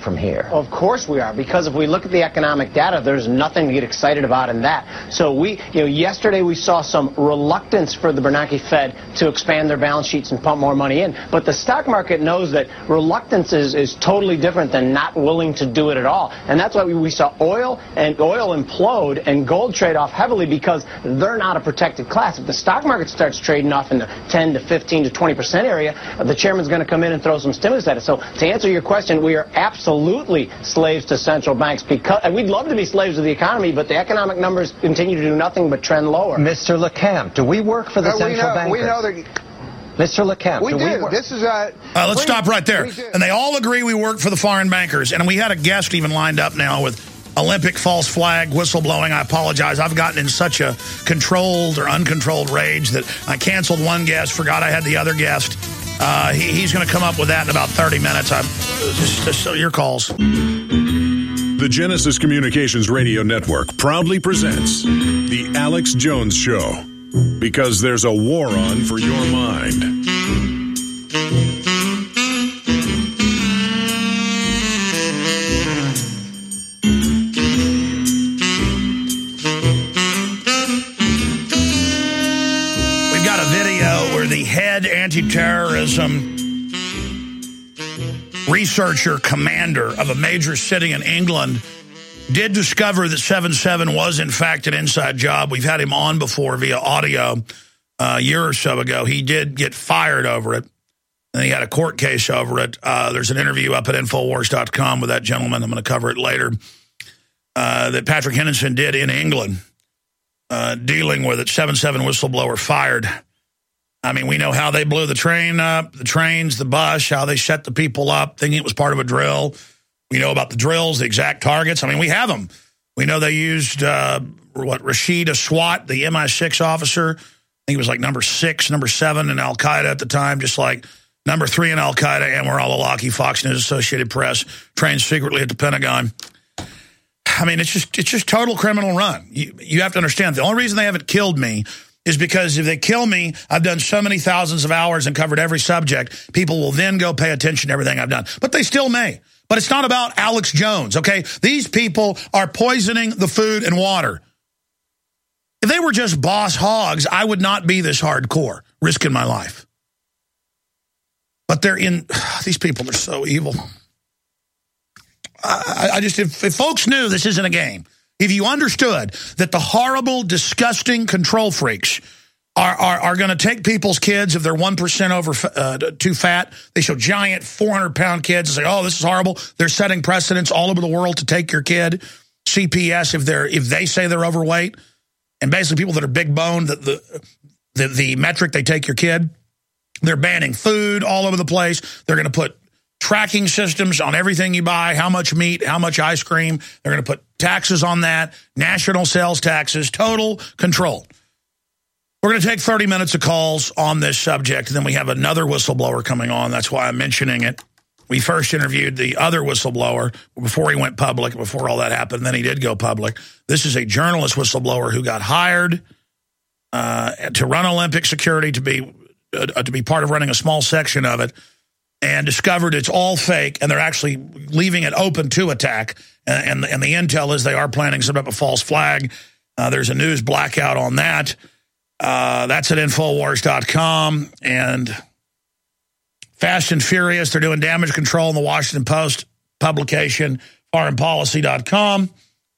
Speaker 5: Of course we are, because if we look at the economic data, there's nothing to get excited about in that. So we, you know, yesterday we saw some reluctance for the Bernanke Fed to expand their balance sheets and pump more money in. But the stock market knows that reluctance is, is totally different than not willing to do it at all. And that's why we, we saw oil and oil implode and gold trade off heavily, because they're not a protected class. If the stock market starts trading off in the ten to fifteen to twenty percent area, the chairman's going to come in and throw some stimulus at it. So to answer your question, we are absolutely slaves to central banks, because and we'd love to be slaves of the economy, but the economic numbers continue to do nothing but trend lower.
Speaker 4: Mister LeCamp, do we work for the
Speaker 6: uh,
Speaker 4: central
Speaker 6: we know,
Speaker 4: bankers?
Speaker 6: We know that.
Speaker 4: Mister LeCamp,
Speaker 6: we
Speaker 4: do.
Speaker 6: do.
Speaker 4: We work?
Speaker 6: This is a.
Speaker 2: Uh, let's
Speaker 6: we,
Speaker 2: stop right there. And they all agree we work for the foreign bankers. And we had a guest even lined up now with Olympic false flag whistleblowing. I apologize. I've gotten in such a controlled or uncontrolled rage that I canceled one guest, forgot I had the other guest. Uh, he, he's going to come up with that in about thirty minutes. I'm just, just so your calls.
Speaker 1: The Genesis Communications Radio Network proudly presents The Alex Jones Show, because there's a war on for your mind.
Speaker 2: We've got a video where the head anti-terrorism researcher commander of a major city in England did discover that seven seven was, in fact, an inside job. We've had him on before via audio uh, a year or so ago. He did get fired over it, and he had a court case over it. Uh, there's an interview up at Infowars dot com with that gentleman. I'm going to cover it later. Uh, that Patrick Henningsen did in England, uh, dealing with it. seven seven whistleblower fired. I mean, we know how they blew the train up, the trains, the bus, how they set the people up, thinking it was part of a drill. We know about the drills, the exact targets. I mean, we have them. We know they used, uh, what, Rashid Aswat, the M I six officer. I think he was like number six, number seven in Al-Qaeda at the time, just like number three in Al-Qaeda, Anwar al-Awlaki, Fox News, Associated Press, trained secretly at the Pentagon. I mean, it's just it's just total criminal run. You, you have to understand, the only reason they haven't killed me is because if they kill me, I've done so many thousands of hours and covered every subject, people will then go pay attention to everything I've done. But they still may. But it's not about Alex Jones, okay? These people are poisoning the food and water. If they were just boss hogs, I would not be this hardcore, risking my life. But they're in, these people are so evil. I, I just, if, if folks knew this isn't a game, if you understood that the horrible, disgusting control freaks are are, are going to take people's kids if they're one percent over uh, too fat, they show giant four hundred pound kids and say, oh, this is horrible. They're setting precedents all over the world to take your kid. C P S, if they're if they say they're overweight, and basically people that are big boned, the, the, the, the metric they take your kid, they're banning food all over the place. They're going to put tracking systems on everything you buy, how much meat, how much ice cream. They're going to put taxes on that, national sales taxes, total control. We're going to take thirty minutes of calls on this subject, and then we have another whistleblower coming on. That's why I'm mentioning it. We first interviewed the other whistleblower before he went public, before all that happened. Then he did go public. This is a journalist whistleblower who got hired uh, to run Olympic security, to be uh, to be part of running a small section of it, and discovered it's all fake, and they're actually leaving it open to attack. And, and, and the intel is they are planning some type of false flag. Uh, there's a news blackout on that. Uh, that's at Infowars dot com. And Fast and Furious, they're doing damage control in the Washington Post publication, foreign policy dot com.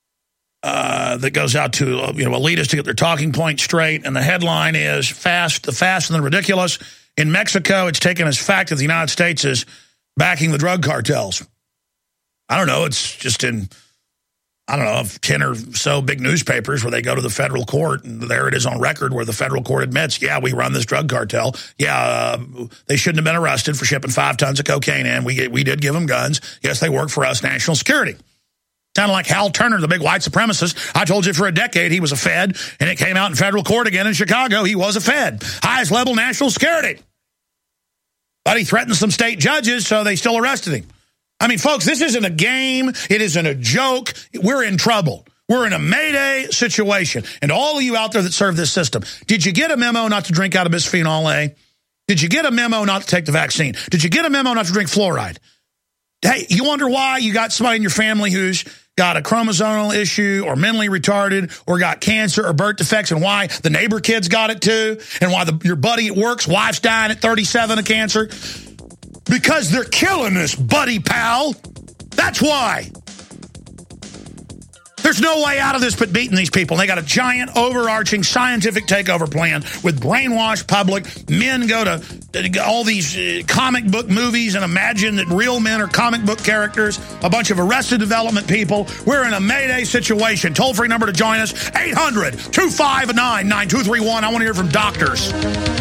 Speaker 2: Uh, that goes out to, you know, elitists to get their talking point straight. And the headline is Fast, the Fast and the Ridiculous. In Mexico, it's taken as fact that the United States is backing the drug cartels. I don't know. It's just in, I don't know, ten or so big newspapers where they go to the federal court, and there it is on record where the federal court admits, yeah, we run this drug cartel. Yeah, uh, they shouldn't have been arrested for shipping five tons of cocaine in. We, we did give them guns. Yes, they work for us, national security. Sounded like Hal Turner, the big white supremacist. I told you for a decade he was a Fed, and it came out in federal court again in Chicago. He was a Fed. Highest level national security. But he threatened some state judges, so they still arrested him. I mean, folks, this isn't a game. It isn't a joke. We're in trouble. We're in a Mayday situation. And all of you out there that serve this system, did you get a memo not to drink out of bisphenol A? Did you get a memo not to take the vaccine? Did you get a memo not to drink fluoride? Hey, you wonder why you got somebody in your family who's got a chromosomal issue or mentally retarded or got cancer or birth defects, and why the neighbor kid's got it too, and why the, your buddy at work's wife's dying at thirty-seven of cancer? Because they're killing us, buddy pal. That's why. There's no way out of this but beating these people. And they got a giant, overarching scientific takeover plan with brainwashed public. Men go to, to all these uh, comic book movies and imagine that real men are comic book characters. A bunch of Arrested Development people. We're in a Mayday situation. Toll-free number to join us, eight hundred, two five nine, nine two three one. I want to hear from doctors.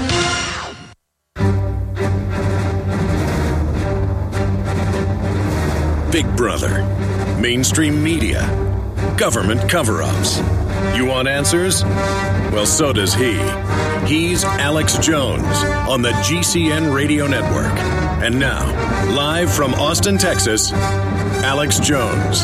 Speaker 1: Big Brother, mainstream media, government cover-ups. You want answers? Well, so does he. He's Alex Jones on the G C N Radio Network. And now, live from Austin, Texas, Alex Jones.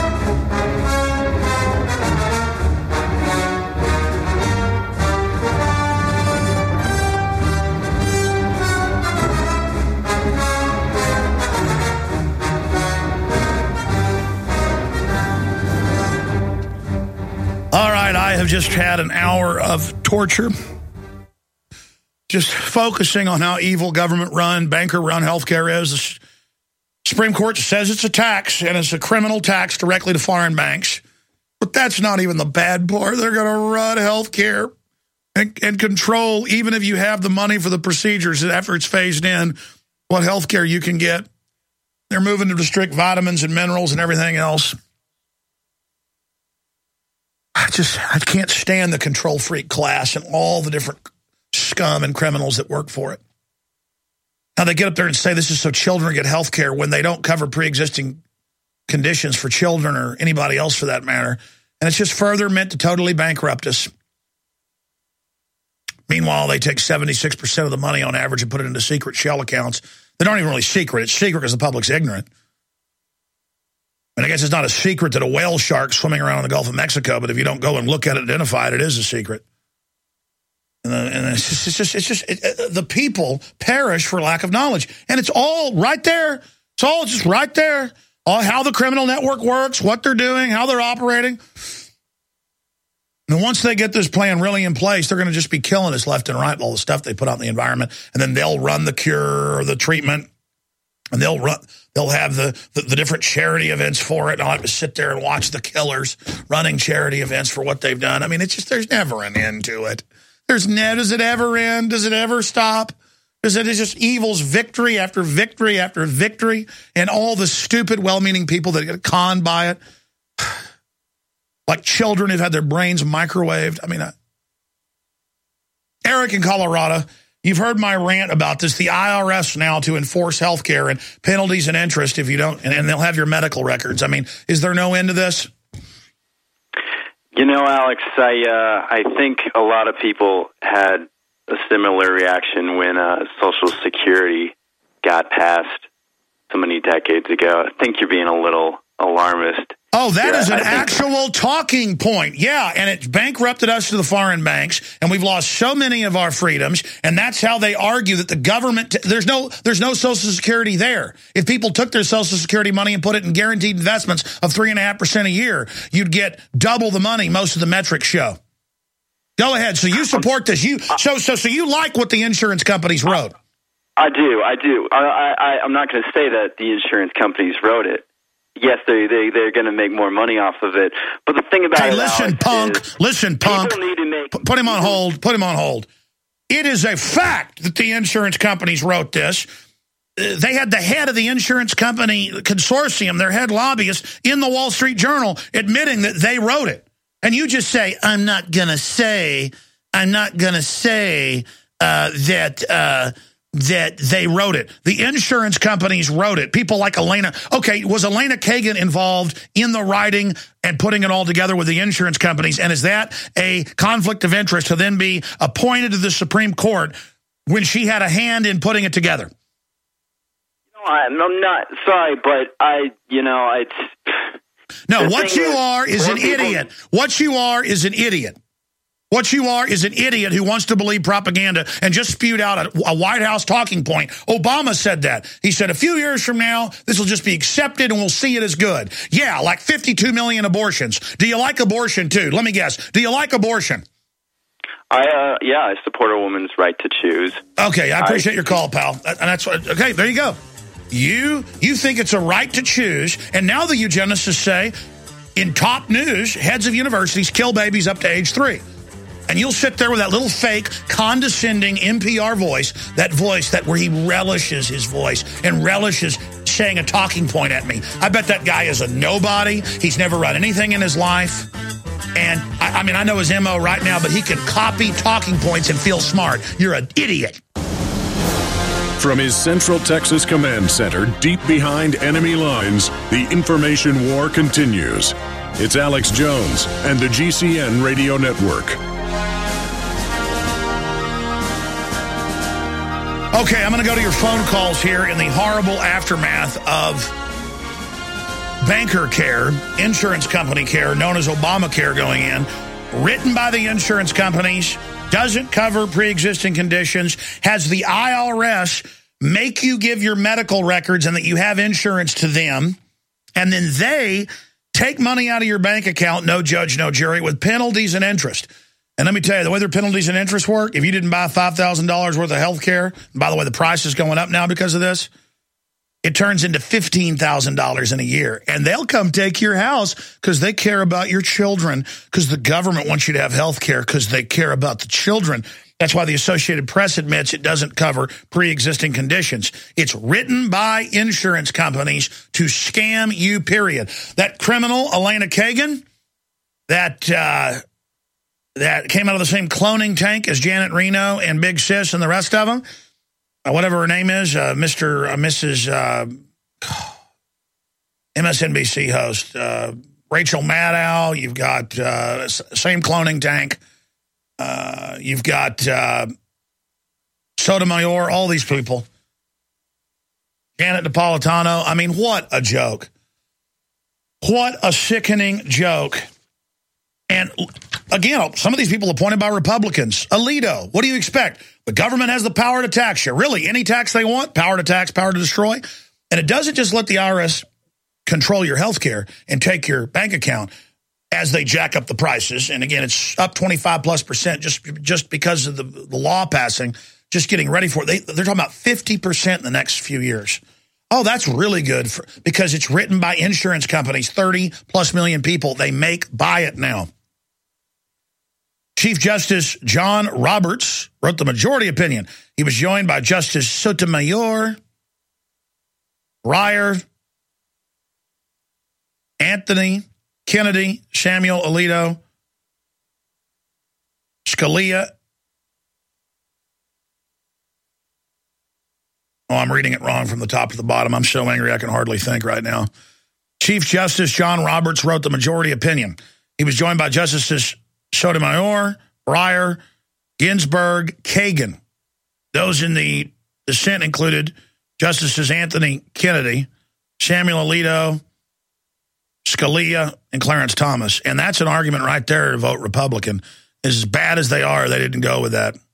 Speaker 2: All right, I have just had an hour of torture, just focusing on how evil government-run, banker-run healthcare is. The Supreme Court says it's a tax, and it's a criminal tax directly to foreign banks. But that's not even the bad part. They're going to run healthcare and, and control, even if you have the money for the procedures after it's phased in, what healthcare you can get. They're moving to restrict vitamins and minerals and everything else. I just, I can't stand the control freak class and all the different scum and criminals that work for it. Now they get up there and say this is so children get health care when they don't cover pre-existing conditions for children or anybody else for that matter. And it's just further meant to totally bankrupt us. Meanwhile, they take seventy-six percent of the money on average and put it into secret shell accounts. They don't even really secret. It's secret because the public's ignorant. And I guess it's not a secret that a whale shark's swimming around in the Gulf of Mexico, but if you don't go and look at it and identify it, it is a secret. And, the, and it's just, it's just, it's just it, it, the people perish for lack of knowledge. And it's all right there. It's all just right there. All how the criminal network works, what they're doing, how they're operating. And once they get this plan really in place, they're going to just be killing us left and right with all the stuff they put out in the environment. And then they'll run the cure or the treatment. And they'll run, they'll have the, the, the different charity events for it. And I'll have to sit there and watch the killers running charity events for what they've done. I mean, it's just, there's never an end to it. There's never, does it ever end? Does it ever stop? Is it just evil's victory after victory after victory? And all the stupid, well-meaning people that get conned by it. Like children who've had their brains microwaved. I mean, I, Eric in Colorado. You've heard my rant about this. The I R S now to enforce health care and penalties and interest if you don't, and, and they'll have your medical records. I mean, is there no end to this?
Speaker 6: You know, Alex, I uh, I think a lot of people had a similar reaction when uh, Social Security got passed so many decades ago. I think you're being a little alarmist.
Speaker 2: Oh, that
Speaker 6: yeah,
Speaker 2: is an
Speaker 6: I
Speaker 2: actual talking point. Yeah, and it's bankrupted us to the foreign banks, and we've lost so many of our freedoms, and that's how they argue that the government, there's no there's no Social Security there. If people took their Social Security money and put it in guaranteed investments of three point five percent a year, you'd get double the money most of the metrics show. Go ahead. So you support this. You so so so you like what the insurance companies wrote.
Speaker 6: I do. I do. I, I, I'm not going to say that the insurance companies wrote it. Yes, they, they, they're going to make more money off of it. But the thing about
Speaker 2: hey,
Speaker 6: it,
Speaker 2: listen,
Speaker 6: Alex,
Speaker 2: punk,
Speaker 6: is
Speaker 2: listen, punk,
Speaker 6: people need to make,
Speaker 2: put him on hold, put him on hold. It is a fact that the insurance companies wrote this. Uh, they had the head of the insurance company consortium, their head lobbyist, in the Wall Street Journal admitting that they wrote it. And you just say, I'm not going to say, I'm not going to say uh, that... Uh, that they wrote it. The insurance companies wrote it. People like Elena. Okay, was Elena Kagan involved in the writing and putting it all together with the insurance companies? And is that a conflict of interest to then be appointed to the Supreme Court when she had a hand in putting it together?
Speaker 6: No, I'm not sorry, but I, you know, it's...
Speaker 2: No, what you are is an idiot. What you are is an idiot. What you are is an idiot who wants to believe propaganda and just spewed out a, a White House talking point. Obama said that. He said a few years from now, this will just be accepted and we'll see it as good. Yeah, like fifty-two million abortions. Do you like abortion too? Let me guess. Do you like abortion?
Speaker 6: I uh, yeah, I support a woman's right to choose.
Speaker 2: Okay, I appreciate
Speaker 6: I,
Speaker 2: your call, pal. And that's what, okay, there you go. You you think it's a right to choose, and now the eugenicists say, in top news, heads of universities kill babies up to age three. And you'll sit there with that little fake, condescending N P R voice, that voice that where he relishes his voice and relishes saying a talking point at me. I bet that guy is a nobody. He's never run anything in his life. And, I, I mean, I know his M O right now, but he can copy talking points and feel smart. You're an idiot.
Speaker 1: From his Central Texas Command Center, deep behind enemy lines, the information war continues. It's Alex Jones and the G C N Radio Network.
Speaker 2: Okay, I'm going to go to your phone calls here in the horrible aftermath of banker care, insurance company care, known as Obamacare going in, written by the insurance companies, doesn't cover pre-existing conditions, has the I R S make you give your medical records and that you have insurance to them, and then they take money out of your bank account, no judge, no jury, with penalties and interest. And let me tell you, the way their penalties and interest work, if you didn't buy five thousand dollars worth of health care, and by the way, the price is going up now because of this, it turns into fifteen thousand dollars in a year. And they'll come take your house because they care about your children, because the government wants you to have health care because they care about the children. That's why the Associated Press admits it doesn't cover pre-existing conditions. It's written by insurance companies to scam you, period. That criminal, Elena Kagan, that... Uh, that came out of the same cloning tank as Janet Reno and Big Sis and the rest of them, uh, whatever her name is, uh, Mister Uh, Missus Uh, M S N B C host, uh, Rachel Maddow. You've got uh, same cloning tank. Uh, you've got uh, Sotomayor, all these people. Janet Napolitano. I mean, what a joke. What a sickening joke. And again, some of these people appointed by Republicans. Alito, what do you expect? The government has the power to tax you. Really, any tax they want, power to tax, power to destroy. And it doesn't just let the I R S control your health care and take your bank account as they jack up the prices. And again, it's up twenty-five plus percent just, just because of the, the law passing, just getting ready for it. They, they're talking about fifty percent in the next few years. Oh, that's really good for, because it's written by insurance companies, thirty plus million people. They make buy it now. Chief Justice John Roberts wrote the majority opinion. He was joined by Justice Sotomayor, Breyer, Anthony Kennedy, Samuel Alito, Scalia. Oh, I'm reading it wrong from the top to the bottom. I'm so angry I can hardly think right now. Chief Justice John Roberts wrote the majority opinion. He was joined by Justices Sotomayor, Breyer, Ginsburg, Kagan. Those in the dissent included Justices Anthony Kennedy, Samuel Alito, Scalia, and Clarence Thomas. And that's an argument right there to vote Republican. As bad as they are, they didn't go with that.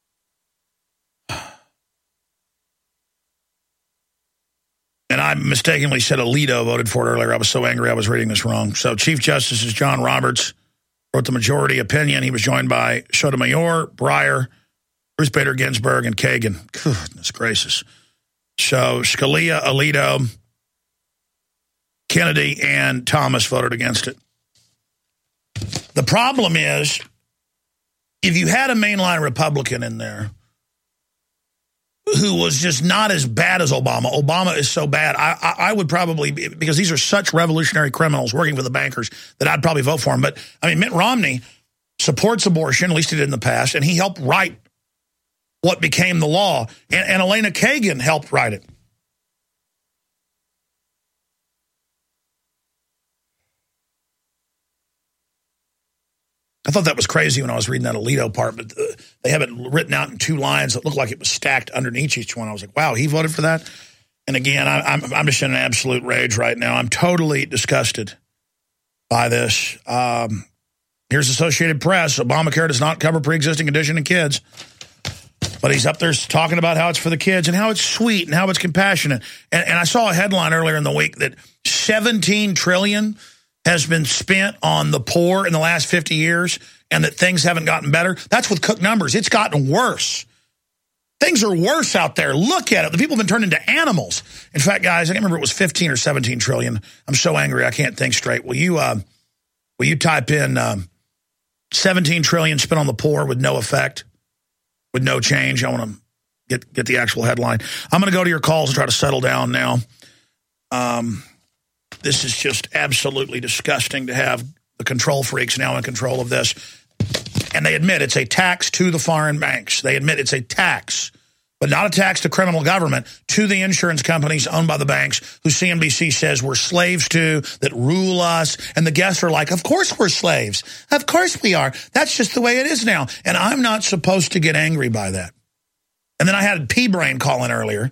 Speaker 2: And I mistakenly said Alito voted for it earlier. I was so angry I was reading this wrong. So Chief Justice is John Roberts. Wrote the majority opinion. He was joined by Sotomayor, Breyer, Ruth Bader Ginsburg, and Kagan. Goodness gracious. So Scalia, Alito, Kennedy, and Thomas voted against it. The problem is, if you had a mainline Republican in there who was just not as bad as Obama, Obama is so bad, I, I, I would probably, be, because these are such revolutionary criminals working for the bankers, that I'd probably vote for him. But, I mean, Mitt Romney supports abortion, at least he did in the past, and he helped write what became the law. And, and Elena Kagan helped write it. I thought that was crazy when I was reading that Alito part, but they have it written out in two lines that looked like it was stacked underneath each one. I was like, wow, he voted for that? And again, I, I'm, I'm just in an absolute rage right now. I'm totally disgusted by this. Um, Here's Associated Press. Obamacare does not cover pre-existing condition in kids. But he's up there talking about how it's for the kids and how it's sweet and how it's compassionate. And, and I saw a headline earlier in the week that seventeen trillion dollars has been spent on the poor in the last fifty years and that things haven't gotten better. That's with Cook numbers. It's gotten worse. Things are worse out there. Look at it. The people have been turned into animals. In fact, guys, I can't remember if it was fifteen or seventeen trillion. I'm so angry I can't think straight. Will you, uh, will you type in um, seventeen trillion spent on the poor with no effect? With no change. I want to get get the actual headline. I'm going to go to your calls and try to settle down now. Um, this is just absolutely disgusting to have the control freaks now in control of this. And they admit it's a tax to the foreign banks. They admit it's a tax, but not a tax to criminal government, to the insurance companies owned by the banks who C N B C says we're slaves to, that rule us. And the guests are like, of course we're slaves. Of course we are. That's just the way it is now. And I'm not supposed to get angry by that. And then I had P-Brain call in earlier.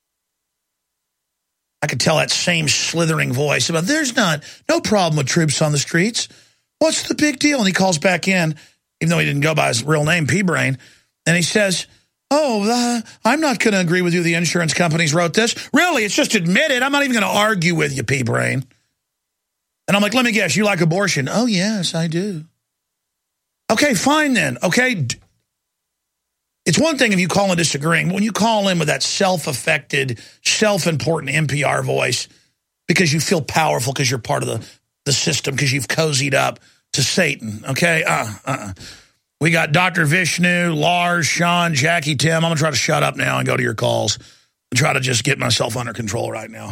Speaker 2: I could tell that same slithering voice about there's not, no problem with troops on the streets. What's the big deal? And he calls back in, even though he didn't go by his real name, P-Brain. And he says, oh, uh, I'm not going to agree with you. The insurance companies wrote this. Really? It's just admitted. I'm not even going to argue with you, P-Brain. And I'm like, let me guess, you like abortion? Oh, yes, I do. Okay, fine then. Okay. It's one thing if you call in disagreeing, but when you call in with that self-affected, self-important N P R voice because you feel powerful because you're part of the, the system, because you've cozied up to Satan, okay? Uh, uh-uh. We got Doctor Vishnu, Lars, Sean, Jackie, Tim. I'm going to try to shut up now and go to your calls and try to just get myself under control right now.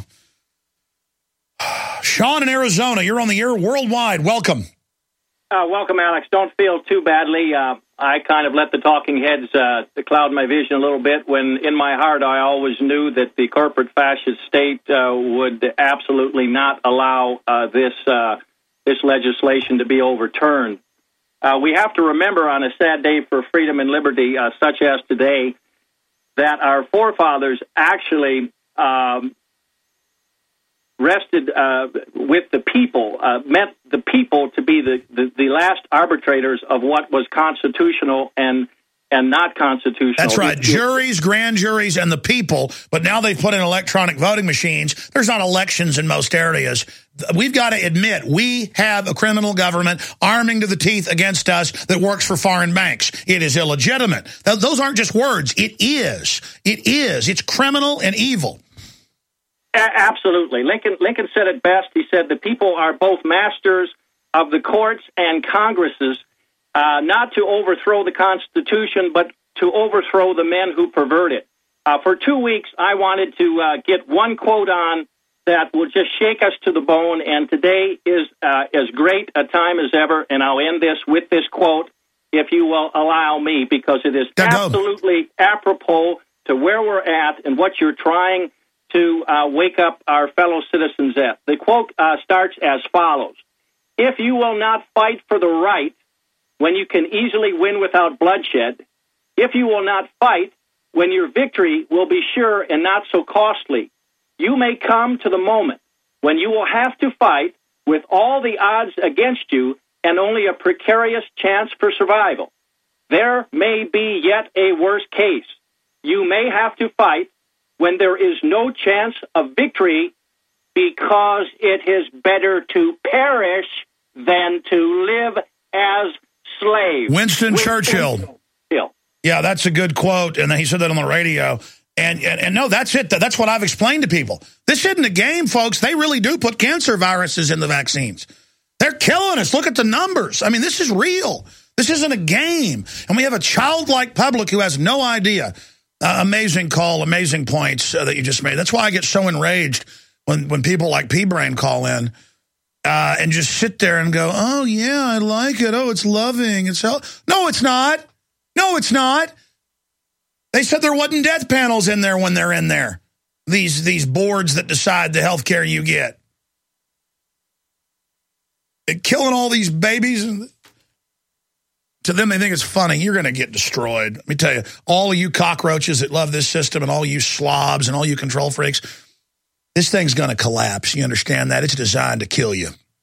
Speaker 2: Sean in Arizona, you're on the air worldwide. Welcome.
Speaker 7: Uh, welcome, Alex. Don't feel too badly. Uh, I kind of let the talking heads uh, cloud my vision a little bit when in my heart I always knew that the corporate fascist state uh, would absolutely not allow uh, this, uh, this legislation to be overturned. Uh, we have to remember on a sad day for freedom and liberty, uh, such as today, that our forefathers actually um, rested uh, with the people, uh, meant the people to be the, the, the last arbitrators of what was constitutional and and not constitutional.
Speaker 2: That's right. Juries, grand juries, and the people. But now they've put in electronic voting machines. There's not elections in most areas. We've got to admit, we have a criminal government arming to the teeth against us that works for foreign banks. It is illegitimate. Th- those aren't just words. It is. It is. It's criminal and evil.
Speaker 7: A- absolutely. Lincoln, Lincoln said it best. He said the people are both masters of the courts and Congresses, Uh, not to overthrow the Constitution, but to overthrow the men who pervert it. Uh, for two weeks, I wanted to uh, get one quote on that will just shake us to the bone, and today is uh, as great a time as ever, and I'll end this with this quote, if you will allow me, because it is absolutely apropos to where we're at and what you're trying to uh, wake up our fellow citizens at. The quote uh, starts as follows: if you will not fight for the right when you can easily win without bloodshed, if you will not fight when your victory will be sure and not so costly, you may come to the moment when you will have to fight with all the odds against you and only a precarious chance for survival. There may be yet a worse case. You may have to fight when there is no chance of victory because it is better to perish than to live as slave.
Speaker 2: Winston, Winston Churchill.
Speaker 7: Churchill.
Speaker 2: Yeah, that's a good quote, and he said that on the radio. And, and and no, that's it. That's what I've explained to people. This isn't a game, folks. They really do put cancer viruses in the vaccines. They're killing us. Look at the numbers. I mean, this is real. This isn't a game. And we have a childlike public who has no idea. Uh, amazing call, amazing points uh, that you just made. That's why I get so enraged when, when people like P-Brain call in. Uh, and just sit there and go, oh, yeah, I like it. Oh, it's loving. It's hell. No, it's not. No, it's not. They said there wasn't death panels in there when they're in there. These, these boards that decide the health care you get. They're killing all these babies. And to them, they think it's funny. You're going to get destroyed. Let me tell you, all of you cockroaches that love this system and all you slobs and all you control freaks, this thing's going to collapse. You understand that? It's designed to kill you.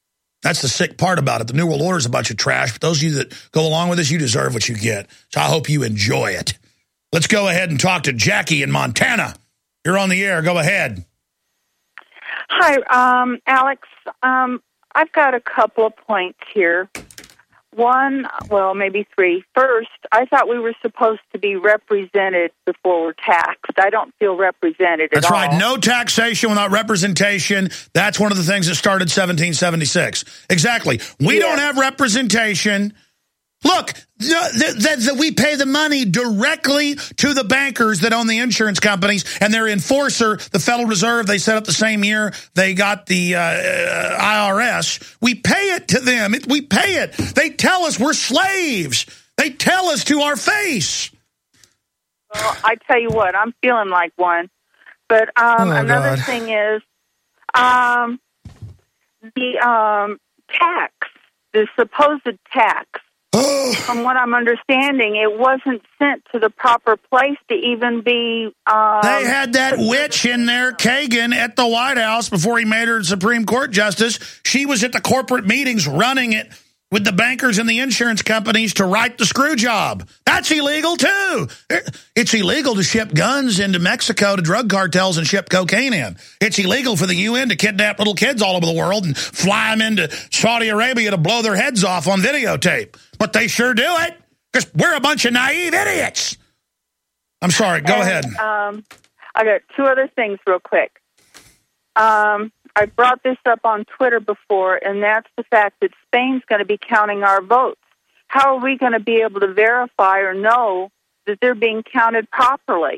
Speaker 2: That's the sick part about it. The New World Order is a bunch of trash, but those of you that go along with this, you deserve what you get. So I hope you enjoy it. Let's go ahead and talk to Jackie in Montana. You're on the air. Go ahead.
Speaker 8: Hi, um, Alex. Um, I've got a couple of points here. One, well, maybe three. First, I thought we were supposed to be represented before we're taxed. I don't feel represented at all.
Speaker 2: That's right. No taxation without representation. That's one of the things that started seventeen seventy-six. Exactly. We
Speaker 8: Yeah.
Speaker 2: don't have representation. Look, the, the, the, we pay the money directly to the bankers that own the insurance companies, and their enforcer, the Federal Reserve, they set up the same year they got the uh, uh, I R S. We pay it to them. It, we pay it. They tell us we're slaves. They tell us to our face.
Speaker 8: Well, I tell you what, I'm feeling like one. But um,
Speaker 2: Oh,
Speaker 8: another
Speaker 2: God.
Speaker 8: thing is um, the um, tax, the supposed tax. From what I'm understanding, it wasn't sent to the proper place to even be... Um,
Speaker 2: They had that witch in there, Kagan, at the White House before he made her Supreme Court justice. She was at the corporate meetings running it with the bankers and the insurance companies to write the screw job. That's illegal, too. It's illegal to ship guns into Mexico to drug cartels and ship cocaine in. It's illegal for the U N to kidnap little kids all over the world and fly them into Saudi Arabia to blow their heads off on videotape. But they sure do it because we're a bunch of naive idiots. I'm sorry. Go
Speaker 8: and,
Speaker 2: ahead.
Speaker 8: Um, I got two other things real quick. Um, I brought this up on Twitter before, and that's the fact that Spain's going to be counting our votes. How are we going to be able to verify or know that they're being counted properly?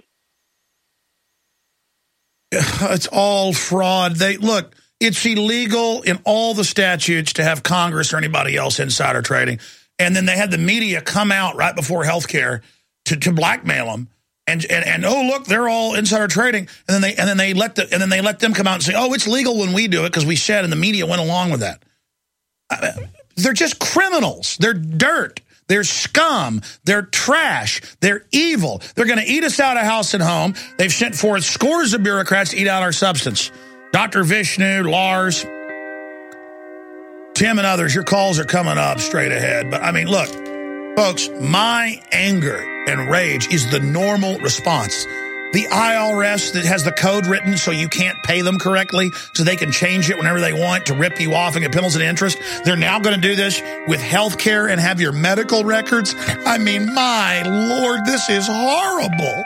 Speaker 2: It's all fraud. They look, it's illegal in all the statutes to have Congress or anybody else insider trading. And then they had the media come out right before healthcare to, to blackmail them. And, and and oh look, they're all insider trading. And then they and then they let the and then they let them come out and say, oh, it's legal when we do it because we said, and the media went along with that. Uh, they're just criminals. They're dirt. They're scum. They're trash. They're evil. They're going to eat us out of house and home. They've sent forth scores of bureaucrats to eat out our substance. Doctor Vishnu, Lars, Tim, and others, your calls are coming up straight ahead. But I mean, look, folks, my anger and rage is the normal response. The I R S that has the code written so you can't pay them correctly, so they can change it whenever they want to rip you off and get penalties and interest. They're now going to do this with health care and have your medical records. I mean, my Lord, this is horrible.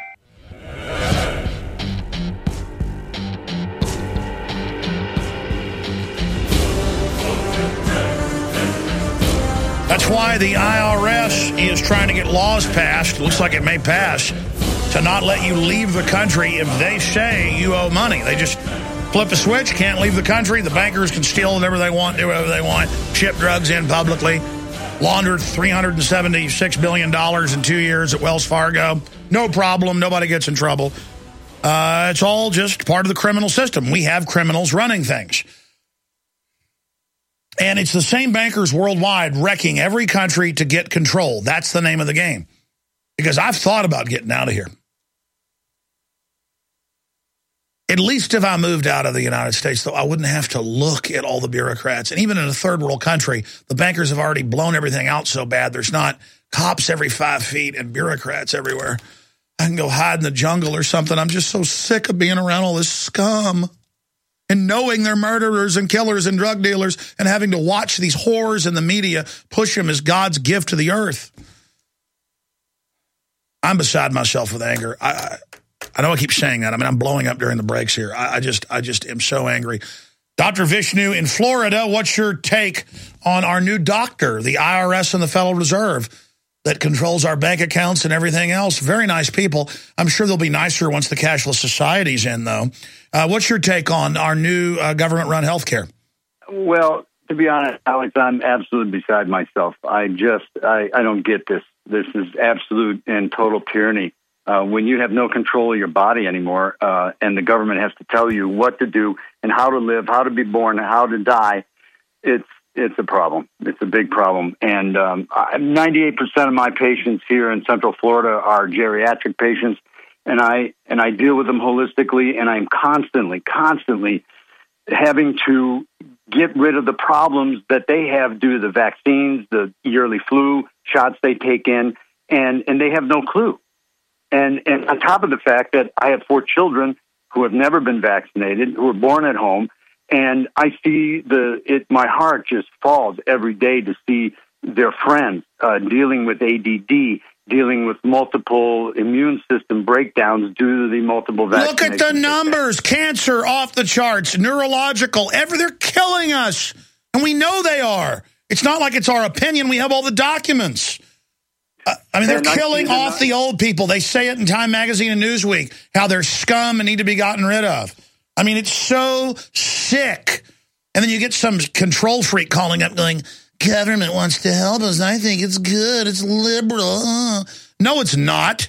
Speaker 2: That's why the I R S is trying to get laws passed, looks like it may pass, to not let you leave the country if they say you owe money. They just flip a switch, can't leave the country. The bankers can steal whatever they want, do whatever they want, ship drugs in publicly, laundered three hundred seventy-six billion dollars in two years at Wells Fargo. No problem. Nobody gets in trouble. Uh, it's all just part of the criminal system. We have criminals running things. And it's the same bankers worldwide wrecking every country to get control. That's the name of the game. Because I've thought about getting out of here. At least if I moved out of the United States, though, I wouldn't have to look at all the bureaucrats. And even in a third world country, the bankers have already blown everything out so bad, there's not cops every five feet and bureaucrats everywhere. I can go hide in the jungle or something. I'm just so sick of being around all this scum. And knowing they're murderers and killers and drug dealers and having to watch these whores in the media push them as God's gift to the earth. I'm beside myself with anger. I, I, I know I keep saying that. I mean, I'm blowing up during the breaks here. I, I just I just am so angry. Doctor Vishnu in Florida, what's your take on our new doctor, the I R S and the Federal Reserve, that controls our bank accounts and everything else? Very nice people. I'm sure they'll be nicer once the cashless society's in, though. Uh, what's your take on our new uh, government-run health care?
Speaker 9: Well, to be honest, Alex, I'm absolutely beside myself. I just, I, I don't get this. This is absolute and total tyranny. Uh, when you have no control of your body anymore, uh, and the government has to tell you what to do and how to live, how to be born, how to die, it's it's a problem. It's a big problem. And um, ninety-eight percent of my patients here in Central Florida are geriatric patients, and I and I deal with them holistically, and I'm constantly, constantly having to get rid of the problems that they have due to the vaccines, the yearly flu shots they take in, and, and they have no clue. And, and on top of the fact that I have four children who have never been vaccinated, who were born at home, and I see the it. My heart just falls every day to see their friends uh, dealing with A D D, dealing with multiple immune system breakdowns due to the multiple vaccinations.
Speaker 2: Look at the numbers. Cancer off the charts, neurological, every, they're killing us. And we know they are. It's not like it's our opinion. We have all the documents. Uh, I mean, they're and killing off the old people. They say it in Time Magazine and Newsweek, how they're scum and need to be gotten rid of. I mean, it's so sick. And then you get some control freak calling up going, government wants to help us. I think it's good. It's liberal. Uh. No, it's not.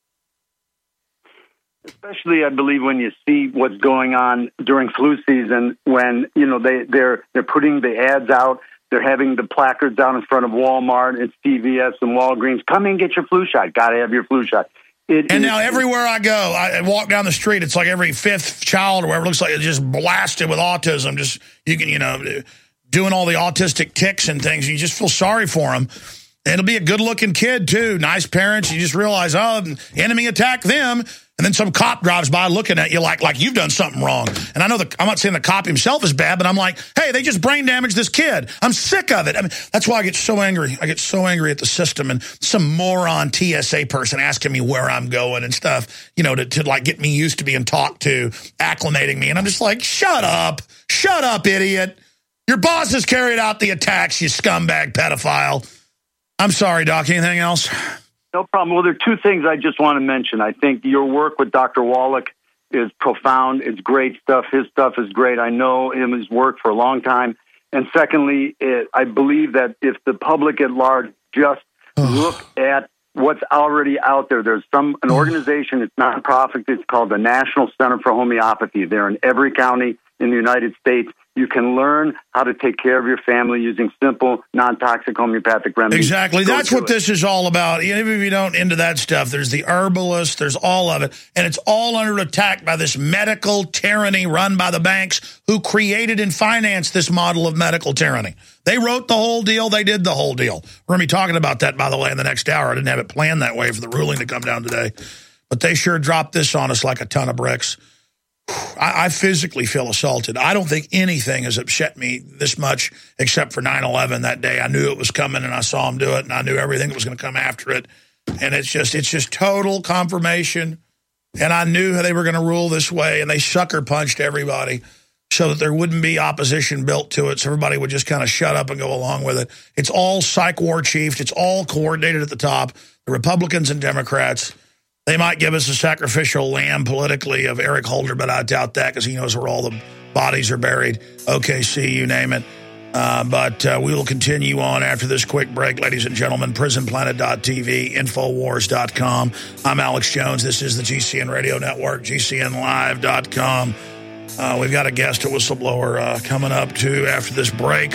Speaker 9: Especially, I believe, when you see what's going on during flu season, when you know they they're they're putting the ads out, they're having the placards out in front of Walmart and C V S and Walgreens. Come in, get your flu shot. Got to have your flu shot. It,
Speaker 2: and
Speaker 9: it,
Speaker 2: now everywhere I go, I walk down the street, it's like every fifth child or whatever looks like it's just blasted with autism. Just you can you know. doing all the autistic tics and things. You just feel sorry for them. It'll be a good-looking kid, too. Nice parents. You just realize, oh, enemy attacked them. And then some cop drives by looking at you like like you've done something wrong. And I know the, I'm not saying the cop himself is bad, but I'm like, hey, they just brain damaged this kid. I'm sick of it. I mean, that's why I get so angry. I get so angry at the system and some moron T S A person asking me where I'm going and stuff, you know, to, to like get me used to being talked to, acclimating me. And I'm just like, shut up. Shut up, idiot. Your boss has carried out the attacks, you scumbag pedophile. I'm sorry, Doc. Anything else?
Speaker 9: No problem. Well, there are two things I just want to mention. I think your work with Doctor Wallach is profound. It's great stuff. His stuff is great. I know him, his work for a long time. And secondly, it, I believe that if the public at large just look at what's already out there, there's some an organization, it's nonprofit, it's called the National Center for Homeopathy. They're in every county in the United States. You can learn how to take care of your family using simple, non-toxic homeopathic remedies.
Speaker 2: Exactly. Go That's what it. This is all about. Even if you don't into that stuff, there's the herbalists, there's all of it. And it's all under attack by this medical tyranny run by the banks who created and financed this model of medical tyranny. They wrote the whole deal. They did the whole deal. We're going to be talking about that, by the way, in the next hour. I didn't have it planned that way for the ruling to come down today. But they sure dropped this on us like a ton of bricks. I, I physically feel assaulted. I don't think anything has upset me this much except for nine eleven that day. I knew it was coming, and I saw him do it, and I knew everything was going to come after it. And it's just it's just total confirmation. And I knew they were going to rule this way, and they sucker punched everybody so that there wouldn't be opposition built to it, so everybody would just kind of shut up and go along with it. It's all psych war chiefed. It's all coordinated at the top. The Republicans and Democrats. They might give us a sacrificial lamb politically of Eric Holder, but I doubt that because he knows where all the bodies are buried. O K C, you name it. Uh, but uh, we will continue on after this quick break, ladies and gentlemen. prison planet dot t v, infowars dot com. I'm Alex Jones. This is the G C N Radio Network, G C N live dot com. Uh, we've got a guest, a whistleblower, uh, coming up, too, after this break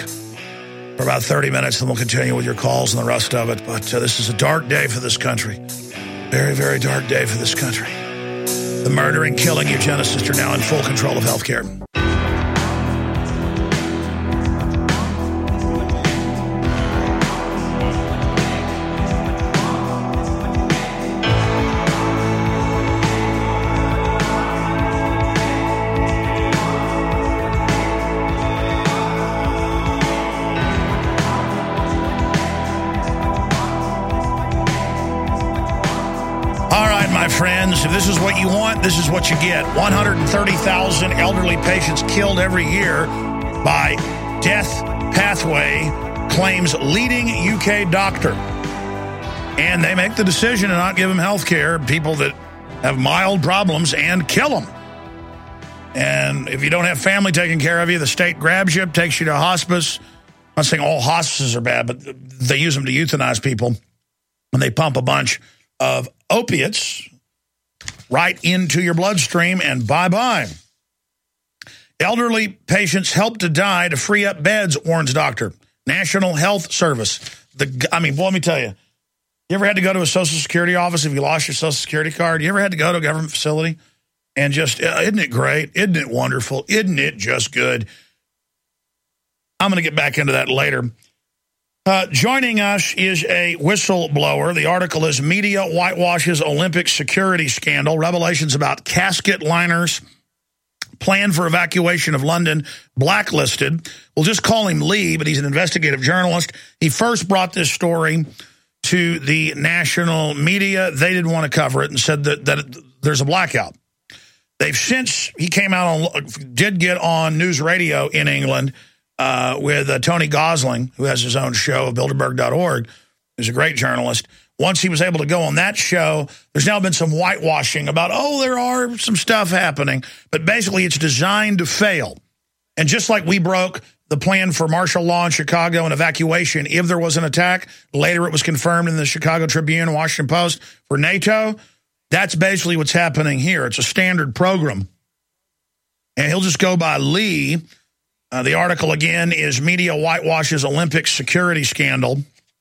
Speaker 2: for about thirty minutes, and we'll continue with your calls and the rest of it. But uh, this is a dark day for this country. Very, very dark day for this country. The murdering, killing eugenicists are now in full control of healthcare. Friends, if this is what you want, this is what you get. one hundred thirty thousand elderly patients killed every year by Death Pathway, claims leading U K doctor. And they make the decision to not give them health care, people that have mild problems, and kill them. And if you don't have family taking care of you, the state grabs you, takes you to a hospice. I'm not saying all hospices are bad, but they use them to euthanize people when they pump a bunch of opiates right into your bloodstream, and bye-bye. Elderly patients help to die to free up beds, warns doctor. National Health Service. The I mean, boy, let me tell you, you ever had to go to a Social Security office if you lost your Social Security card? You ever had to go to a government facility? And just, isn't it great? Isn't it wonderful? Isn't it just good? I'm going to get back into that later. Uh, joining us is a whistleblower. The article is Media Whitewashes Olympic Security Scandal, Revelations about Casket Liners, Plan for Evacuation of London, Blacklisted. We'll just call him Lee, but he's an investigative journalist. He first brought this story to the national media. They didn't want to cover it and said that, that there's a blackout. They've since, he came out on, did get on news radio in England uh, with uh, Tony Gosling, who has his own show of Bilderberg dot org, who's a great journalist. Once he was able to go on that show, there's now been some whitewashing about, oh, there are some stuff happening. But basically, it's designed to fail. And just like we broke the plan for martial law in Chicago and evacuation, if there was an attack, later it was confirmed in the Chicago Tribune and Washington Post for NATO, that's basically what's happening here. It's a standard program. And he'll just go by Lee. Uh, the article, again, is Media Whitewashes Olympic Security Scandal.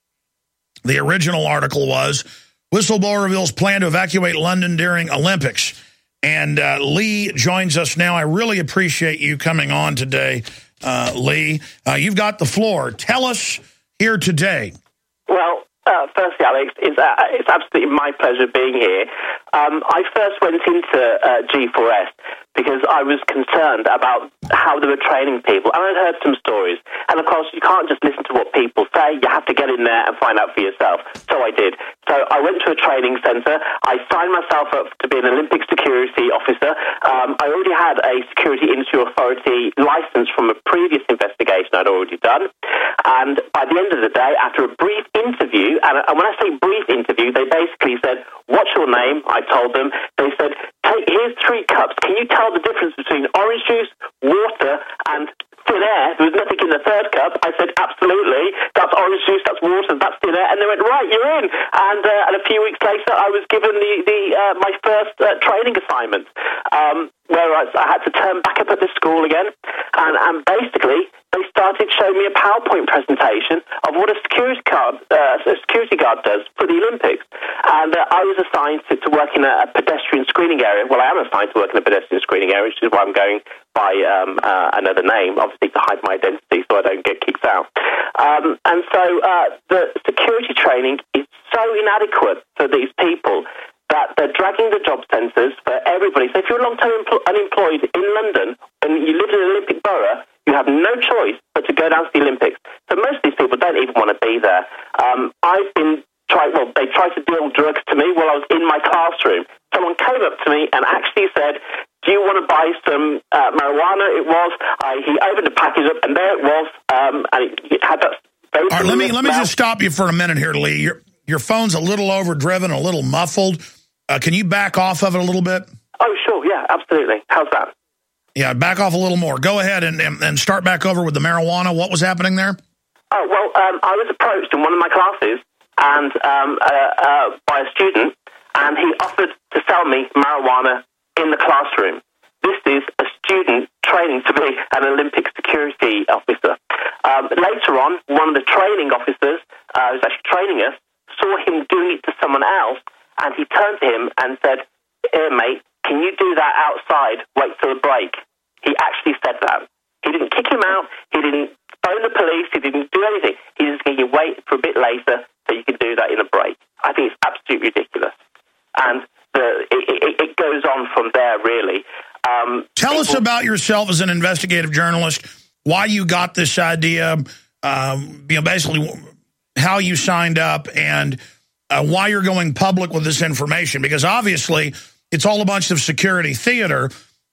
Speaker 2: The original article was, Whistleblower Reveals Plan to Evacuate London During Olympics. And uh, Lee joins us now. I really appreciate you coming on today, uh, Lee. Uh, you've got the floor. Tell us here today.
Speaker 10: Well, uh, firstly, Alex, it's, uh, it's absolutely my pleasure being here. Um, I first went into uh, G four S because I was concerned about how they were training people. And I'd heard some stories. And, of course, you can't just listen to what people say. You have to get in there and find out for yourself. So I did. So I went to a training centre. I signed myself up to be an Olympic security officer. Um, I already had a security industry authority licence from a previous investigation I'd already done. And by the end of the day, after a brief interview, and, and when I say brief interview, they basically said, what's your name? I told them. They said, Take, here's three cups. Can you tell the difference between orange juice, water, and thin air? There was nothing in the third cup. I said, absolutely. That's orange juice, that's water, that's thin air. And they went, right, you're in. And, uh, and a few weeks later, I was given the, the uh, my first uh, training assignment, um, where I, I had to turn back up at the school again. And, and basically, they started showing me a PowerPoint presentation of what a security guard, uh, a security guard does for the Olympics. And uh, I was assigned to, to work in a, a pedestrian screening area. Well, I am assigned to work in a pedestrian screening area, which is why I'm going by um, uh, another name, obviously to hide my identity so I don't get kicked out. Um, and so uh, the security training is so inadequate for these people that they're dragging the job centres for everybody. So if you're long-term empl- unemployed in London and you live in an Olympic borough, you have no choice but to go down to the Olympics. So most of these people don't even want to be there. Um, I've been tried, well, they tried to deal drugs to me while I was in my classroom. Someone came up to me and actually said, do you want to buy some uh, marijuana? It was. I, he opened the package up and there it was. Um, and it, it had that very...
Speaker 2: All right, let me, let me just stop you for a minute here, Lee. Your, your phone's a little overdriven, a little muffled. Uh, can you back off of it a little bit?
Speaker 10: Oh, sure. Yeah, absolutely. How's that?
Speaker 2: Yeah, back off a little more. Go ahead and, and, and start back over with the marijuana. What was happening there?
Speaker 10: Oh, well, um, I was approached in one of my classes and um, uh, uh, by a student, and he offered to sell me marijuana in the classroom. This is a student training to be an Olympic security officer. Um, later on, one of the training officers uh, who was actually training us saw him doing it to someone else, and he turned to him and said, here, mate, can you do that outside? Wait till the break. He actually said that. He didn't kick him out. He didn't phone the police. He didn't do anything. He just said, you wait for a bit later so you can do that in a break. I think it's absolutely ridiculous. And the, it, it, it goes on from there, really. Um,
Speaker 2: Tell
Speaker 10: people,
Speaker 2: us about yourself as an investigative journalist, why you got this idea, um, you know, basically how you signed up and uh, why you're going public with this information. Because obviously it's all a bunch of security theater,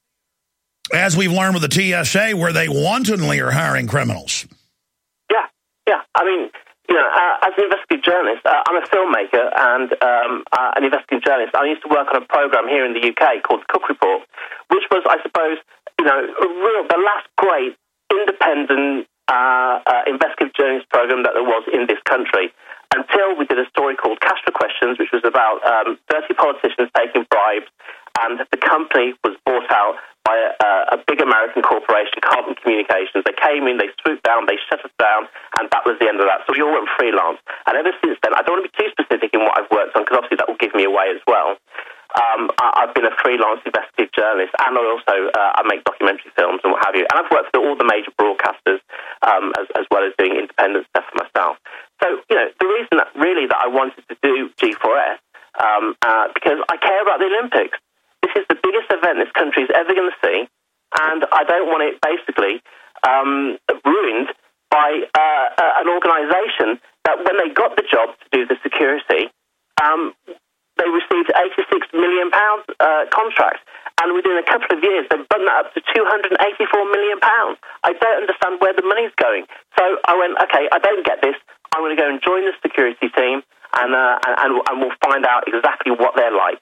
Speaker 2: as we've learned with the T S A, where they wantonly are hiring criminals.
Speaker 10: Yeah, yeah. I mean, you know, uh, as an investigative journalist, uh, I'm a filmmaker and um, uh, an investigative journalist. I used to work on a program here in the U K called The Cook Report, which was, I suppose, you know, a real, the last great independent uh, uh, investigative journalist program that there was in this country, until we did a story called Cash for Questions, which was about um, dirty politicians taking bribes, and the company was bought out by a, a big American corporation, Carbon Communications. They came in, they swooped down, they shut us down, and that was the end of that. So we all went freelance. And ever since then, I don't want to be too specific in what I've worked on, because obviously that will give me away as well. Um, I, I've been a freelance investigative journalist, and I also uh, I make documentary films and what have you. And I've worked for all the major broadcasters um, as, as well as doing independent stuff for myself. So, you know, the reason that really that I wanted to do G four S, um, uh, because I care about the Olympics. This is the biggest event this country is ever going to see, and I don't want it basically um, ruined by uh, uh, an organisation that when they got the job to do the security, um, they received eighty-six million pounds uh, contract. And within a couple of years, they've bumped that up to two hundred eighty-four million pounds. I don't understand where the money's going. So I went, okay, I don't get this. I'm going to go and join the security team, and, uh, and, and we'll find out exactly what they're like.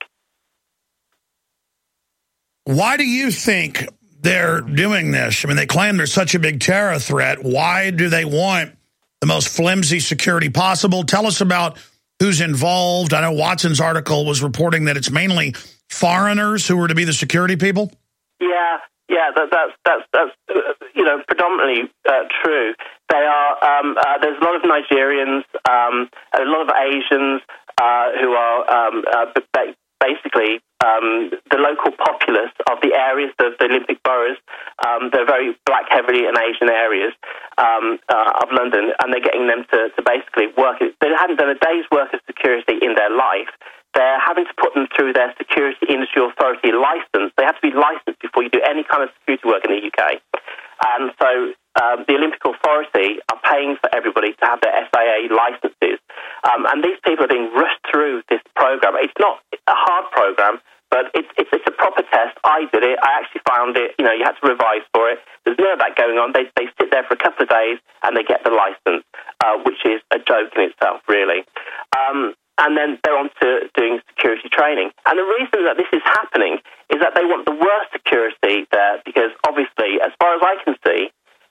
Speaker 2: Why do you think they're doing this? I mean, they claim there's such a big terror threat. Why do they want the most flimsy security possible? Tell us about who's involved. I know Watson's article was reporting that it's mainly foreigners who were to be the security people.
Speaker 10: Yeah, yeah, that, that's that's that's uh, you know predominantly uh, true. They are. Um, uh, there's a lot of Nigerians, um, a lot of Asians uh, who are um, uh, basically um, the local populace of the areas, the, the Olympic boroughs. Um, they're very black, heavily and Asian areas um, uh, of London, and they're getting them to, to basically work. They hadn't done a day's work of security in their life. They're having to put them through their Security Industry Authority license. They have to be licensed before you do any kind of security work in the U K. And so um, the Olympic Authority are paying for everybody to have their S I A licenses. Um, and these people are being rushed through this program. It's not a hard program, but it's, it's, it's a proper test. I did it. I actually found it. You know, you had to revise for it. There's none of that going on. They, they sit there for a couple of days and they get the license, uh, which is a joke in itself, really. Um, And then they're on to doing security training. And the reason that this is happening is that they want the worst security there because, obviously, as far as I can see,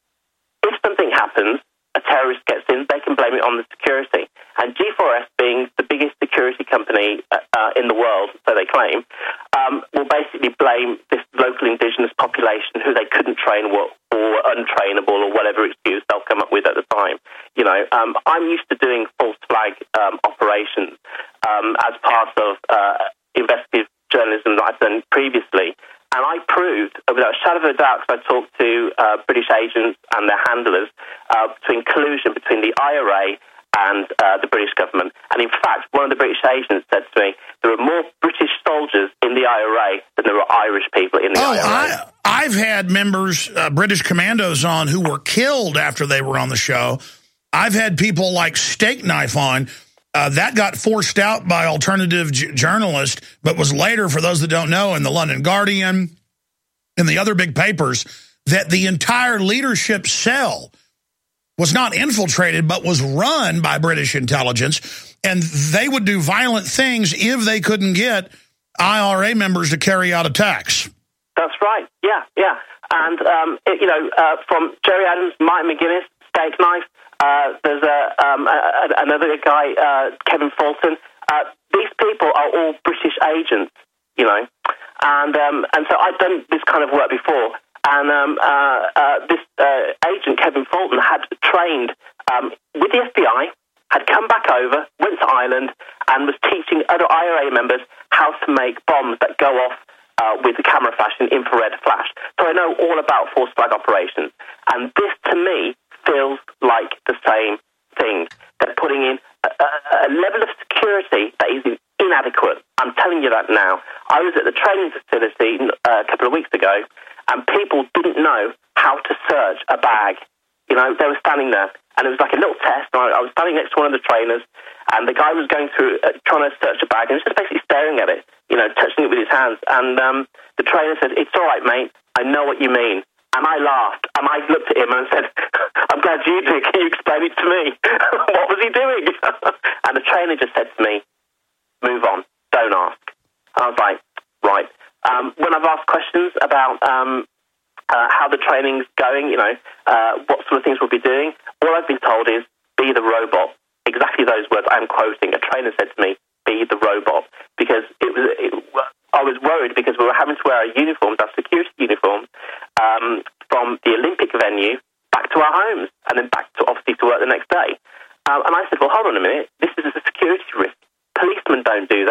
Speaker 10: if something happens, a terrorist gets in, they can blame it on the security. And G four S, being the biggest security company uh, uh, in the world, so they claim, um, will basically blame this local indigenous population who they couldn't train or, or untrainable or whatever excuse they'll come up with at the time. You know, um, I'm used to doing false flag um, operations um, as part of uh, investigative journalism that I've done previously. And I proved, without a shadow of a doubt, because I talked to uh, British agents and their handlers, uh, between collusion between the I R A and uh, the British government. And in fact, one of the British agents said to me, there are more British soldiers in the I R A than there are Irish people in the
Speaker 2: oh,
Speaker 10: I R A.
Speaker 2: I, I've had members, uh, British commandos on who were killed after they were on the show. I've had people like Steak Knife on. Uh, that got forced out by alternative j- journalists, but was later, for those that don't know, in the London Guardian and the other big papers, that the entire leadership cell was not infiltrated, but was run by British intelligence, and they would do violent things if they couldn't get I R A members to carry out attacks.
Speaker 10: That's right, yeah, yeah. And, um, it, you know, uh, from Jerry Adams, Mike McGuinness, Steak Knife, Uh, there's a, um, a, another guy, uh, Kevin Fulton. Uh, these people are all British agents, you know, and um, and so I've done this kind of work before. And um, uh, uh, this uh, agent, Kevin Fulton, had trained um, with the F B I, had come back over, went to Ireland, and was teaching other I R A members how to make bombs that go off uh, with the camera flash and infrared flash. So I know all about false flag operations, and this to me feels like the same thing. They're putting in a, a, a level of security that is inadequate. I'm telling you that now. I was at the training facility uh, a couple of weeks ago, and people didn't know how to search a bag. You know, they were standing there, and it was like a little test. And I, I was standing next to one of the trainers, and the guy was going through, uh, trying to search a bag, and he was just basically staring at it, you know, touching it with his hands. And um, the trainer said, "It's all right, mate. I know what you mean." And I laughed, and I looked at him and said, "I'm glad you did. Can you explain it to me?" What was he doing? And the trainer just said to me, "Move on. Don't ask." And I was like, right. Um, when I've asked questions about um, uh, how the training's going, you know, uh, what sort of things we'll be doing, all I've been told is, be the robot. Exactly those words I'm quoting. A trainer said to me, "Be the robot," because it was... It, I was worried because we were having to wear our uniforms, our security uniforms, um, from the Olympic venue back to our homes and then back to, obviously, to work the next day. Um, and I said, well, hold on a minute. This is a security risk. Policemen don't do that.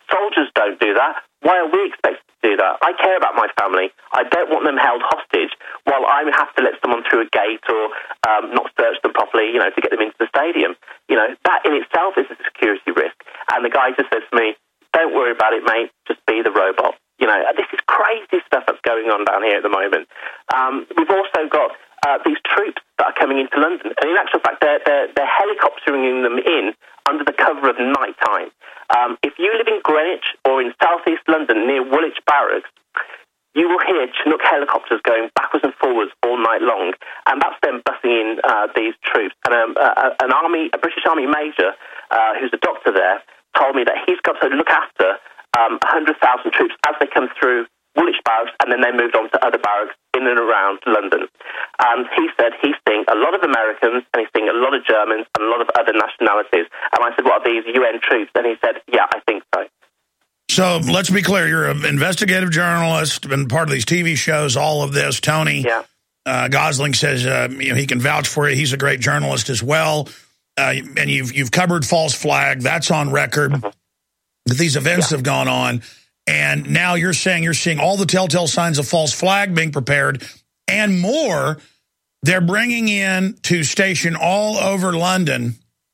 Speaker 10: soldiers don't do that, why are we expected to do that? I care about my family. I don't want them held hostage while I have to let someone through a gate or um, not search them properly, you know, to get them into the stadium. You know, that in itself is a security risk. And the guy just says to me, don't worry about it, mate. Just be the robot. You know, this is crazy stuff that's going on down here at the moment. Um, we've also got uh, these troops that are coming into London. And in actual fact, they're, they're, they're helicoptering them in under the cover of night time. Um, if you live in Greenwich or in southeast London near Woolwich Barracks, you will hear Chinook helicopters going backwards and forwards all night long, and that's them busing in uh, these troops. And um, uh, an army, a British Army major, uh, who's a doctor there, told me that he's got to look after um, one hundred thousand troops as they come through Woolwich Barracks, and then they moved on to other barracks in and around London. And he said he's seeing a lot of Americans, and he's seeing a lot of Germans, and a lot of other nationalities. And I said, what are these U N troops? And he said, yeah, I think so.
Speaker 2: So let's be clear. You're an investigative journalist, been part of these T V shows, all of this. Tony
Speaker 10: yeah.
Speaker 2: uh, Gosling says uh, you know, he can vouch for it. He's a great journalist as well. Uh, and you've you've covered false flag. That's on record. Mm-hmm. That these events yeah. have gone on. And now you're saying you're seeing all the telltale signs of false flag being prepared and more. They're bringing in to station all over London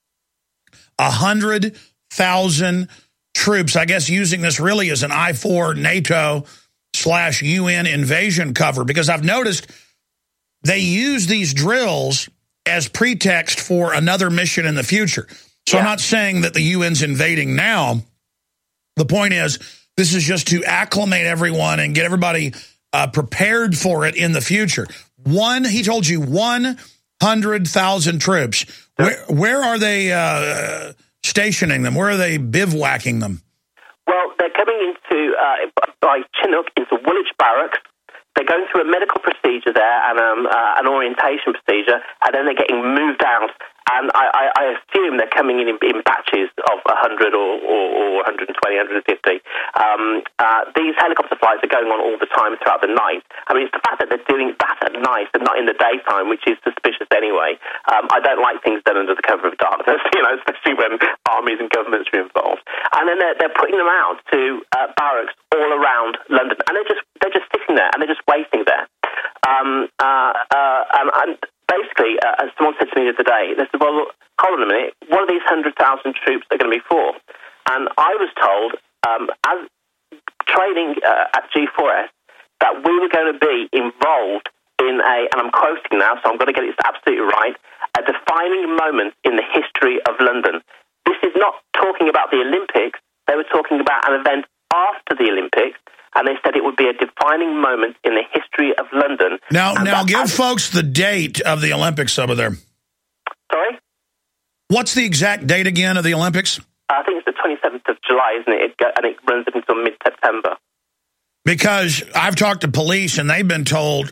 Speaker 2: one hundred thousand troops, I guess using this really as an I four NATO slash U N invasion cover, because I've noticed they use these drills as pretext for another mission in the future. So yeah. I'm not saying that the U N's invading now. The point is, this is just to acclimate everyone and get everybody uh, prepared for it in the future. One, he told you one hundred thousand troops. Where, where are they uh, stationing them? Where are they bivouacking them?
Speaker 10: Well, they're coming into, uh, by Chinook, into Woolwich Barracks. They're going through a medical procedure there and um, uh, an orientation procedure, and then they're getting moved out. And I, I, I assume they're coming in in, in batches of one hundred or, or, or one hundred twenty, one hundred fifty. Um, uh, these helicopter flights are going on all the time throughout the night. I mean, it's the fact that they're doing that at night and not in the daytime, which is suspicious anyway. Um, I don't like things done under the cover of darkness, you know, especially when armies and governments are involved. And then they're, they're putting them out to uh, barracks all around London, and they're just they're just sitting there and they're just waiting there. Um, uh, uh, and, and basically, uh, as someone said to me the other day, they said, well, hold on a minute, what are these one hundred thousand troops are going to be for? And I was told, um, as training uh, at G four S, that we were going to be involved in a, and I'm quoting now, so I'm going to get it absolutely right, a defining moment in the history of London. This is not talking about the Olympics. They were talking about an event after the Olympics, and they said it would be a defining moment in the history of London.
Speaker 2: Now,
Speaker 10: and
Speaker 2: now, give
Speaker 10: I,
Speaker 2: folks the date of the Olympics over there.
Speaker 10: Sorry?
Speaker 2: What's the exact date again of the Olympics?
Speaker 10: I think it's the twenty-seventh of July, isn't it? it go, and it runs up until mid-September. Because
Speaker 2: I've talked to police, and they've been told,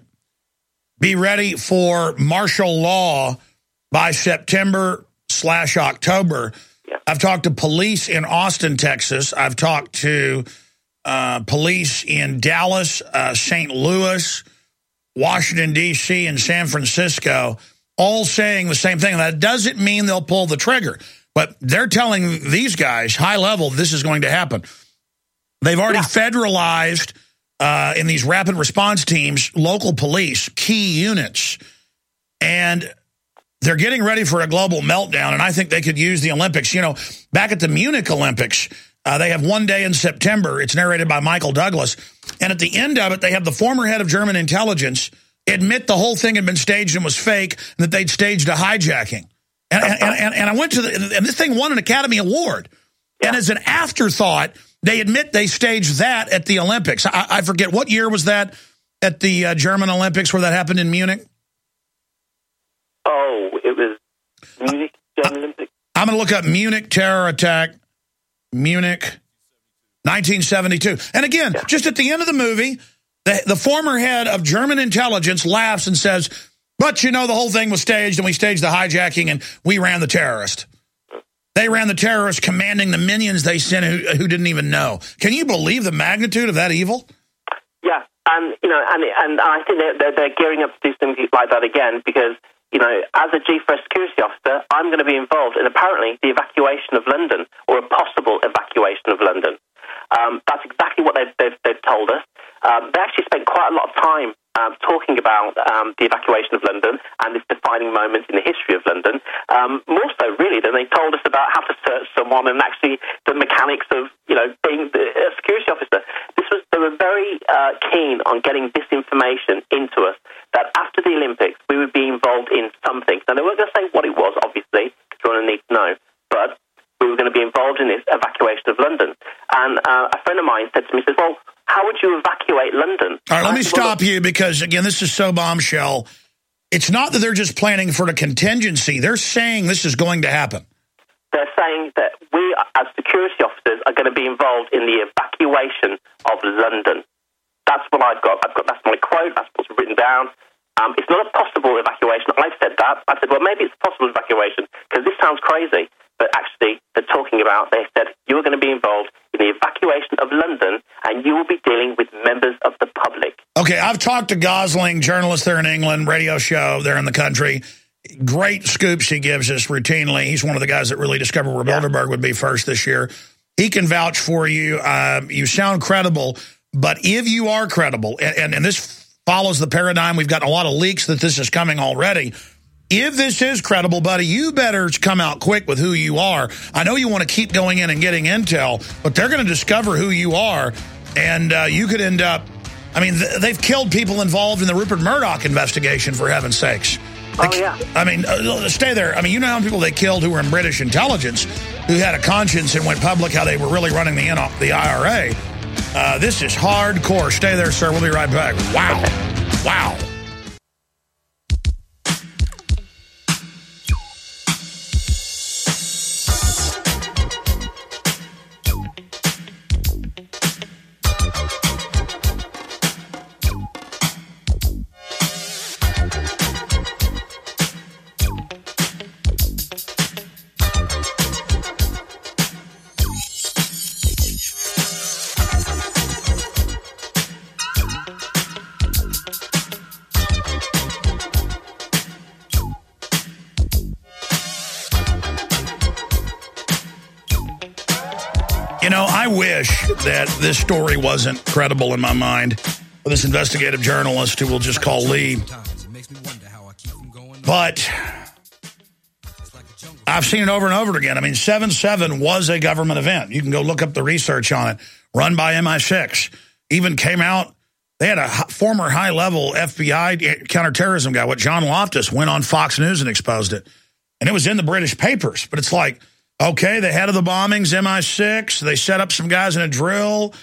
Speaker 2: be ready for martial law by September slash October. Yeah. I've talked to police in Austin, Texas. I've talked to uh, police in Dallas, uh, Saint Louis, Washington, D C, and San Francisco, all saying the same thing. That doesn't mean they'll pull the trigger, but they're telling these guys, high level, this is going to happen. They've already yeah. federalized uh, in these rapid response teams, local police, key units, and they're getting ready for a global meltdown, and I think they could use the Olympics. You know, back at the Munich Olympics, uh, they have one day in September. It's narrated by Michael Douglas, and at the end of it, they have the former head of German intelligence admit the whole thing had been staged and was fake, and that they'd staged a hijacking. And, and, and, and I went to the, and this thing won an Academy Award. Yeah. And as an afterthought, they admit they staged that at the Olympics. I, I forget, what year was that at the uh, German Olympics where that happened in Munich?
Speaker 10: Oh, it was Munich, German Olympics.
Speaker 2: I'm going to look up Munich terror attack, Munich, nineteen seventy-two. And again, yeah. just at the end of the movie, the, the former head of German intelligence laughs and says, but you know, the whole thing was staged, and we staged the hijacking, and we ran the terrorist. They ran the terrorist commanding the minions they sent who, who didn't even know. Can you believe the magnitude of that evil?
Speaker 10: Yeah, and you know, and and I think they're, they're, they're gearing up to do something like that again, because, you know, as a G four S security officer, I'm going to be involved in apparently the evacuation of London, or a possible evacuation of London. Um, that's exactly what they've, they've, they've told us. Um, they actually spent quite a lot of time um, talking about um, the evacuation of London and this defining moment in the history of London, um, more so really than they told us about how to search someone and actually the mechanics of, you know, being a security officer. This was they were very uh, keen on getting this information into us, that after the Olympics we would be involved in something. Now, they weren't going to say what it was, obviously, because you're going to need to know, but we were going to be involved in this evacuation of London. And uh, a friend of mine said to me, says, well, how would you evacuate London?
Speaker 2: All right, let me
Speaker 10: said,
Speaker 2: stop
Speaker 10: well,
Speaker 2: you because, again, this is so bombshell. It's not that they're just planning for the contingency. They're saying this is going to happen.
Speaker 10: They're saying that we, as security officers, are going to be involved in the evacuation of London. That's what I've got. I've got that's my quote. That's what's written down. Um, it's not a possible evacuation. I've said that. I said, well, maybe it's a possible evacuation because this sounds crazy. But actually, they're talking about, they said, you're going to be involved in the evacuation of London and you will be dealing with members of the public.
Speaker 2: Okay, I've talked to Gosling, journalist there in England, radio show there in the country. Great scoops he gives us routinely. He's one of the guys that really discovered where yeah. Bilderberg would be first this year. He can vouch for you. Um, you sound credible. But if you are credible, and, and, and this follows the paradigm, we've gotten a lot of leaks that this is coming already. If this is credible, buddy, you better come out quick with who you are. I know you want to keep going in and getting intel, but they're going to discover who you are, and uh, you could end up... I mean, th they've killed people involved in the Rupert Murdoch investigation, for heaven's sakes. They,
Speaker 10: oh, yeah.
Speaker 2: I mean, uh, stay there. I mean, you know how many people they killed who were in British intelligence, who had a conscience and went public how they were really running the, the I R A. Uh, this is hardcore. Stay there, sir. We'll be right back. Wow. Wow. You know, I wish that this story wasn't credible in my mind for this investigative journalist who we'll just call Lee. But I've seen it over and over again. I mean, seven seven was a government event. You can go look up the research on it, run by M I six. Even came out, they had a former high-level F B I counterterrorism guy, what John Loftus, went on Fox News and exposed it. And it was in the British papers. But it's like, okay, the head of the bombings, M I six, they set up some guys in a drill.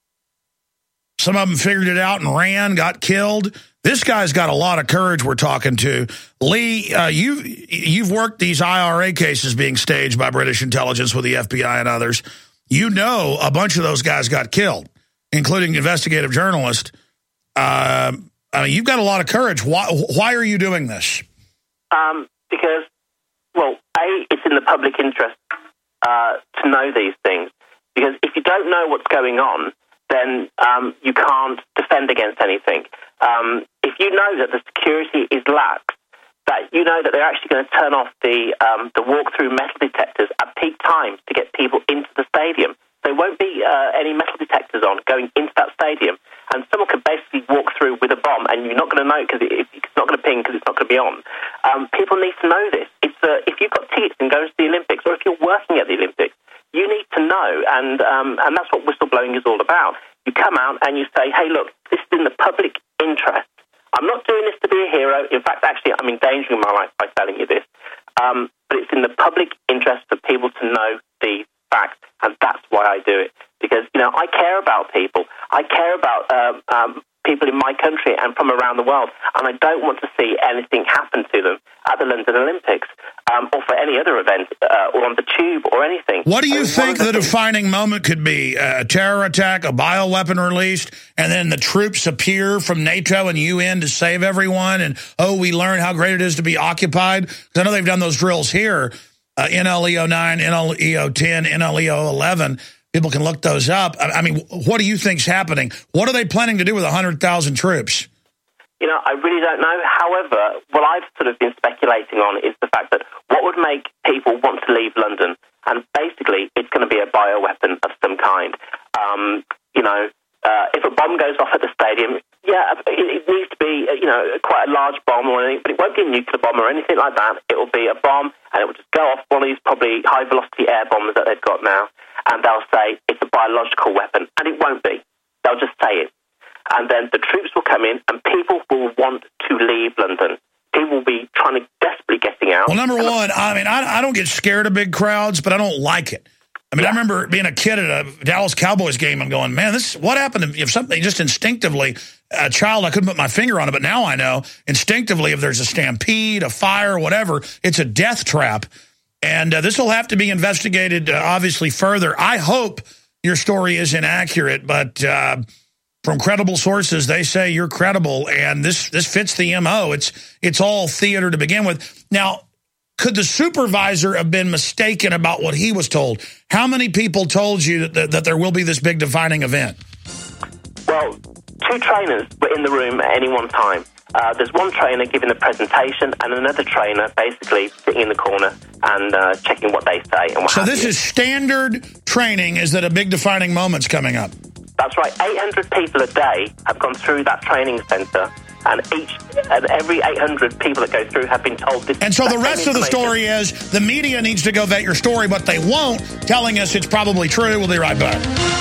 Speaker 2: Some of them figured it out and ran, got killed. This guy's got a lot of courage we're talking to. Lee, uh, you, you've worked these I R A cases being staged by British intelligence with the F B I and others. You know a bunch of those guys got killed, including investigative journalist. Uh, I mean, you've got a lot of courage. Why, why are you doing this?
Speaker 10: Um, because, well, A, it's in the public interest uh, to know these things. Because if you don't know what's going on, then um, you can't defend against anything. Um, if you know that the security is lax, that you know that they're actually going to turn off the um, the walk-through metal detectors at peak times to get people into the stadium. There won't be uh, any metal detectors on going into that stadium, and someone could basically walk through with a bomb, and you're not going to know because it, it's not going to ping because it's not going to be on. Um, people need to know this. It's uh, if you've got tickets and going to the Olympics, or if you're working at the Olympics, you need to know, and um, and that's what whistleblowing is all about. You come out and you say, hey, look, this is in the public interest. I'm not doing this to be a hero. In fact, actually, I'm endangering my life by telling you this. Um, but it's in the public interest for people to know these facts, and that's why I do it. Because, you know, I care about people. I care about um, um, people in my country and from around the world, and I don't want to see anything happen to them at the London Olympics um, or for any other event uh, or on the tube or anything.
Speaker 2: What do you
Speaker 10: I mean,
Speaker 2: think the,
Speaker 10: the
Speaker 2: defining moment could be? A terror attack, a bioweapon released, and then the troops appear from NATO and U N to save everyone, and, oh, we learn how great it is to be occupied? Because I know they've done those drills here, uh, N L E O nine, N L E O ten, N L E O eleven. People can look those up. I mean, what do you think's happening? What are they planning to do with one hundred thousand troops?
Speaker 10: You know, I really don't know. However, what I've sort of been speculating on is the fact that what would make people want to leave London, and basically it's going to be a bioweapon of some kind. Um, you know, uh, if a bomb goes off at the stadium, yeah, it, it needs to be, you know, quite a large bomb or anything, but it won't be a nuclear bomb or anything like that. It will be a bomb, and it will just go off one of these probably high-velocity air bombs that they've got now, and they'll say it's a biological weapon, and it won't be. They'll just say it. And then the troops will come in, and people will want to leave London. People will be trying to desperately getting out.
Speaker 2: Well, number one, I mean, I, I don't get scared of big crowds, but I don't like it. I mean, yeah. I remember being a kid at a Dallas Cowboys game and going, man, this what happened if something just instinctively, a child, I couldn't put my finger on it, but now I know instinctively if there's a stampede, a fire, whatever, it's a death trap. And uh, this will have to be investigated, uh, obviously, further. I hope your story is inaccurate, but uh, from credible sources, they say you're credible, and this this fits the M O. It's it's all theater to begin with. Now, could the supervisor have been mistaken about what he was told? How many people told you that, that, that there will be this big defining event?
Speaker 10: Well, two trainers were in the room at any one time. Uh, there's one trainer giving the presentation and another trainer basically sitting in the corner and uh, checking what they say. And what
Speaker 2: so this
Speaker 10: you.
Speaker 2: is standard training, is that a big defining moment's coming up?
Speaker 10: That's right. eight hundred people a day have gone through that training centre, and each and every eight hundred people that go through have been told this.
Speaker 2: And so the rest of the story is the media needs to go vet your story, but they won't, telling us it's probably true. We'll be right back.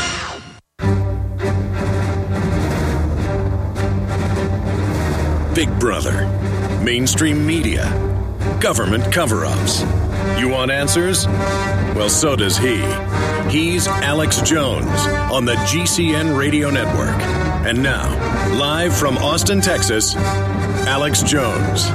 Speaker 1: Big Brother, mainstream media, government cover-ups. You want answers? Well, so does he. He's Alex Jones on the G C N Radio Network. And now, live from Austin, Texas, Alex Jones.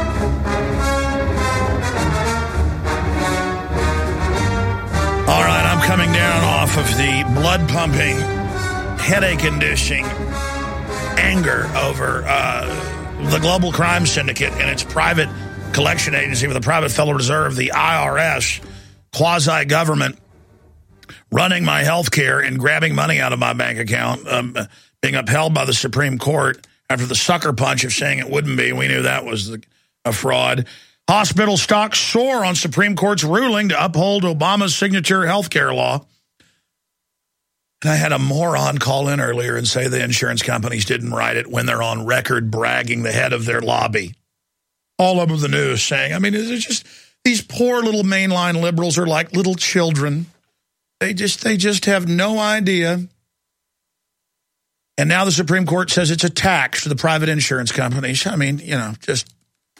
Speaker 2: All right, I'm coming down off of the blood-pumping, headache-inducing anger over uh, the Global Crime Syndicate and its private collection agency with the private Federal Reserve, the I R S, quasi-government, running my health care and grabbing money out of my bank account, um, being upheld by the Supreme Court after the sucker punch of saying it wouldn't be. We knew that was the, a fraud. Hospital stocks soar on Supreme Court's ruling to uphold Obama's signature health care law. And I had a moron call in earlier and say the insurance companies didn't write it when they're on record bragging the head of their lobby. All over the news saying, I mean, it's just, these poor little mainline liberals are like little children. They just, they just have no idea. And now the Supreme Court says it's a tax for the private insurance companies. I mean, you know, just,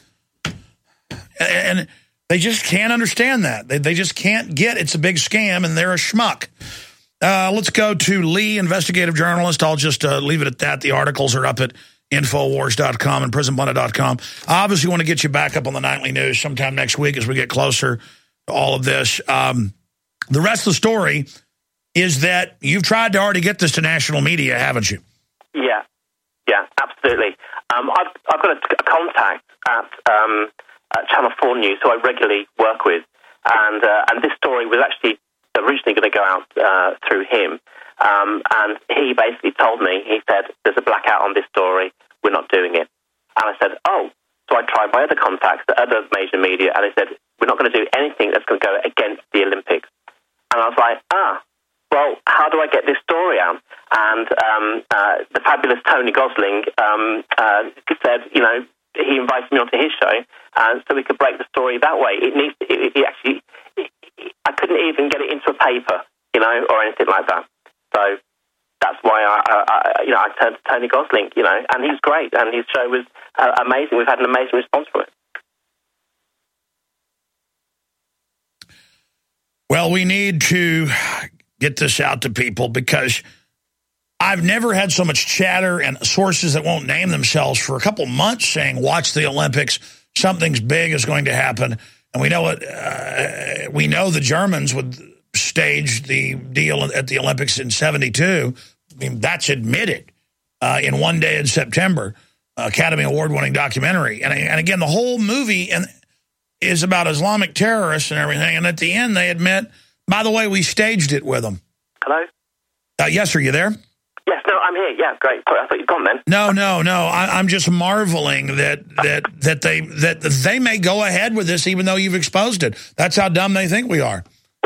Speaker 2: and they just can't understand that. They, they just can't get it's a big scam and they're a schmuck. Uh, let's go to Lee, investigative journalist. I'll just uh, leave it at that. The articles are up at Infowars dot com and Prison Planet dot com. I obviously want to get you back up on the nightly news sometime next week as we get closer to all of this. Um, the rest of the story is that you've tried to already get this to national media, haven't you?
Speaker 10: Yeah, yeah, absolutely. Um, I've, I've got a, a contact at, um, at Channel four News who I regularly work with, and uh, and this story was actually originally going to go out uh, through him. Um, and he basically told me, he said, there's a blackout on this story, we're not doing it. And I said, oh. So I tried my other contacts, the other major media, and they said, we're not going to do anything that's going to go against the Olympics. And I was like, ah, well, how do I get this story out? And um, uh, the fabulous Tony Gosling um, uh, said, you know, he invited me onto his show, and so we could break the story that way. It needs, it, it actually, it, it, I couldn't even get it into a paper, you know, or anything like that. So that's why I, I, I, you know, I turned to Tony Gosling, you know, and he was great, and his show was uh, amazing. We've had an amazing response for it.
Speaker 2: Well, we need to get this out to people because I've never had so much chatter and sources that won't name themselves for a couple months saying, watch the Olympics, something's big is going to happen. And we know it. Uh, we know the Germans would stage the deal at the Olympics in seventy-two. I mean, that's admitted uh, in One Day in September, uh, Academy Award-winning documentary. And, and again, the whole movie and is about Islamic terrorists and everything. And at the end, they admit, by the way, we staged it with them.
Speaker 10: Hello?
Speaker 2: Uh, yes, are you there?
Speaker 10: Yes, no, I'm here. Yeah, great. Sorry, I thought you'd gone then.
Speaker 2: No, no, no. I, I'm just marveling that that that they that they may go ahead with this even though you've exposed it. That's how dumb they think we are.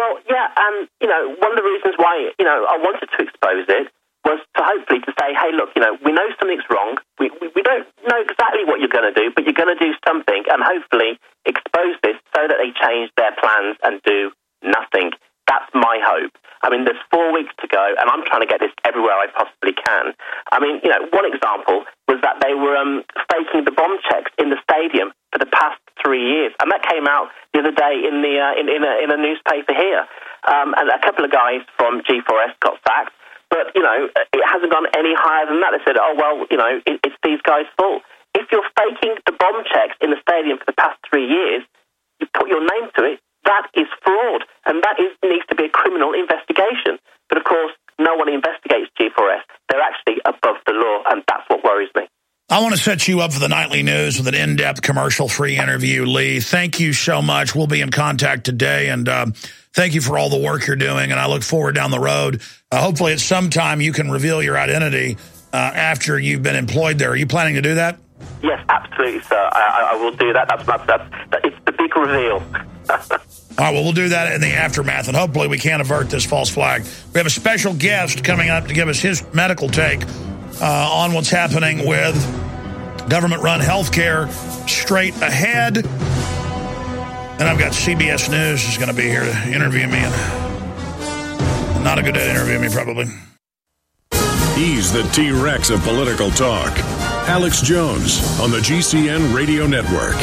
Speaker 10: Well, yeah, and, you know, one of the reasons why, you know, I wanted to expose it was to hopefully to say, hey, look, you know, we know something's wrong. We, we, we don't know exactly what you're going to do, but you're going to do something, and hopefully expose this so that they change their plans and do nothing. That's my hope. I mean, there's four weeks to go, and I'm trying to get this everywhere I possibly can. I mean, you know, one example was that they were um, faking the bomb checks in the stadium for the past three years, and that came out the other day in the uh, in, in, a, in a newspaper here. Um, and a couple of guys from G four S got sacked, but, you know, it hasn't gone any higher than that. They said, oh, well, you know, it, it's these guys' fault. If you're faking the bomb checks in the stadium for the past three years, you put your name to it, that is fraud, and that is, needs to be a criminal investigation. But, of course, no one investigates G four S. They're actually above the law, and that's what worries me.
Speaker 2: I want to set you up for the nightly news with an in-depth commercial-free interview, Lee. Thank you so much. We'll be in contact today, and uh, thank you for all the work you're doing, and I look forward down the road. Uh, hopefully at some time you can reveal your identity uh, after you've been employed there. Are you planning to do that?
Speaker 10: Yes, absolutely, sir. I, I will do that. That's, that's, that's, that, it's the big reveal.
Speaker 2: All right, well, we'll do that in the aftermath, and hopefully we can avert this false flag. We have a special guest coming up to give us his medical take uh, on what's happening with government-run health care straight ahead. And I've got C B S News is going to be here to interview me. And not a good day to interview me, probably.
Speaker 1: He's the T-Rex of political talk. Alex Jones on the G C N Radio Network.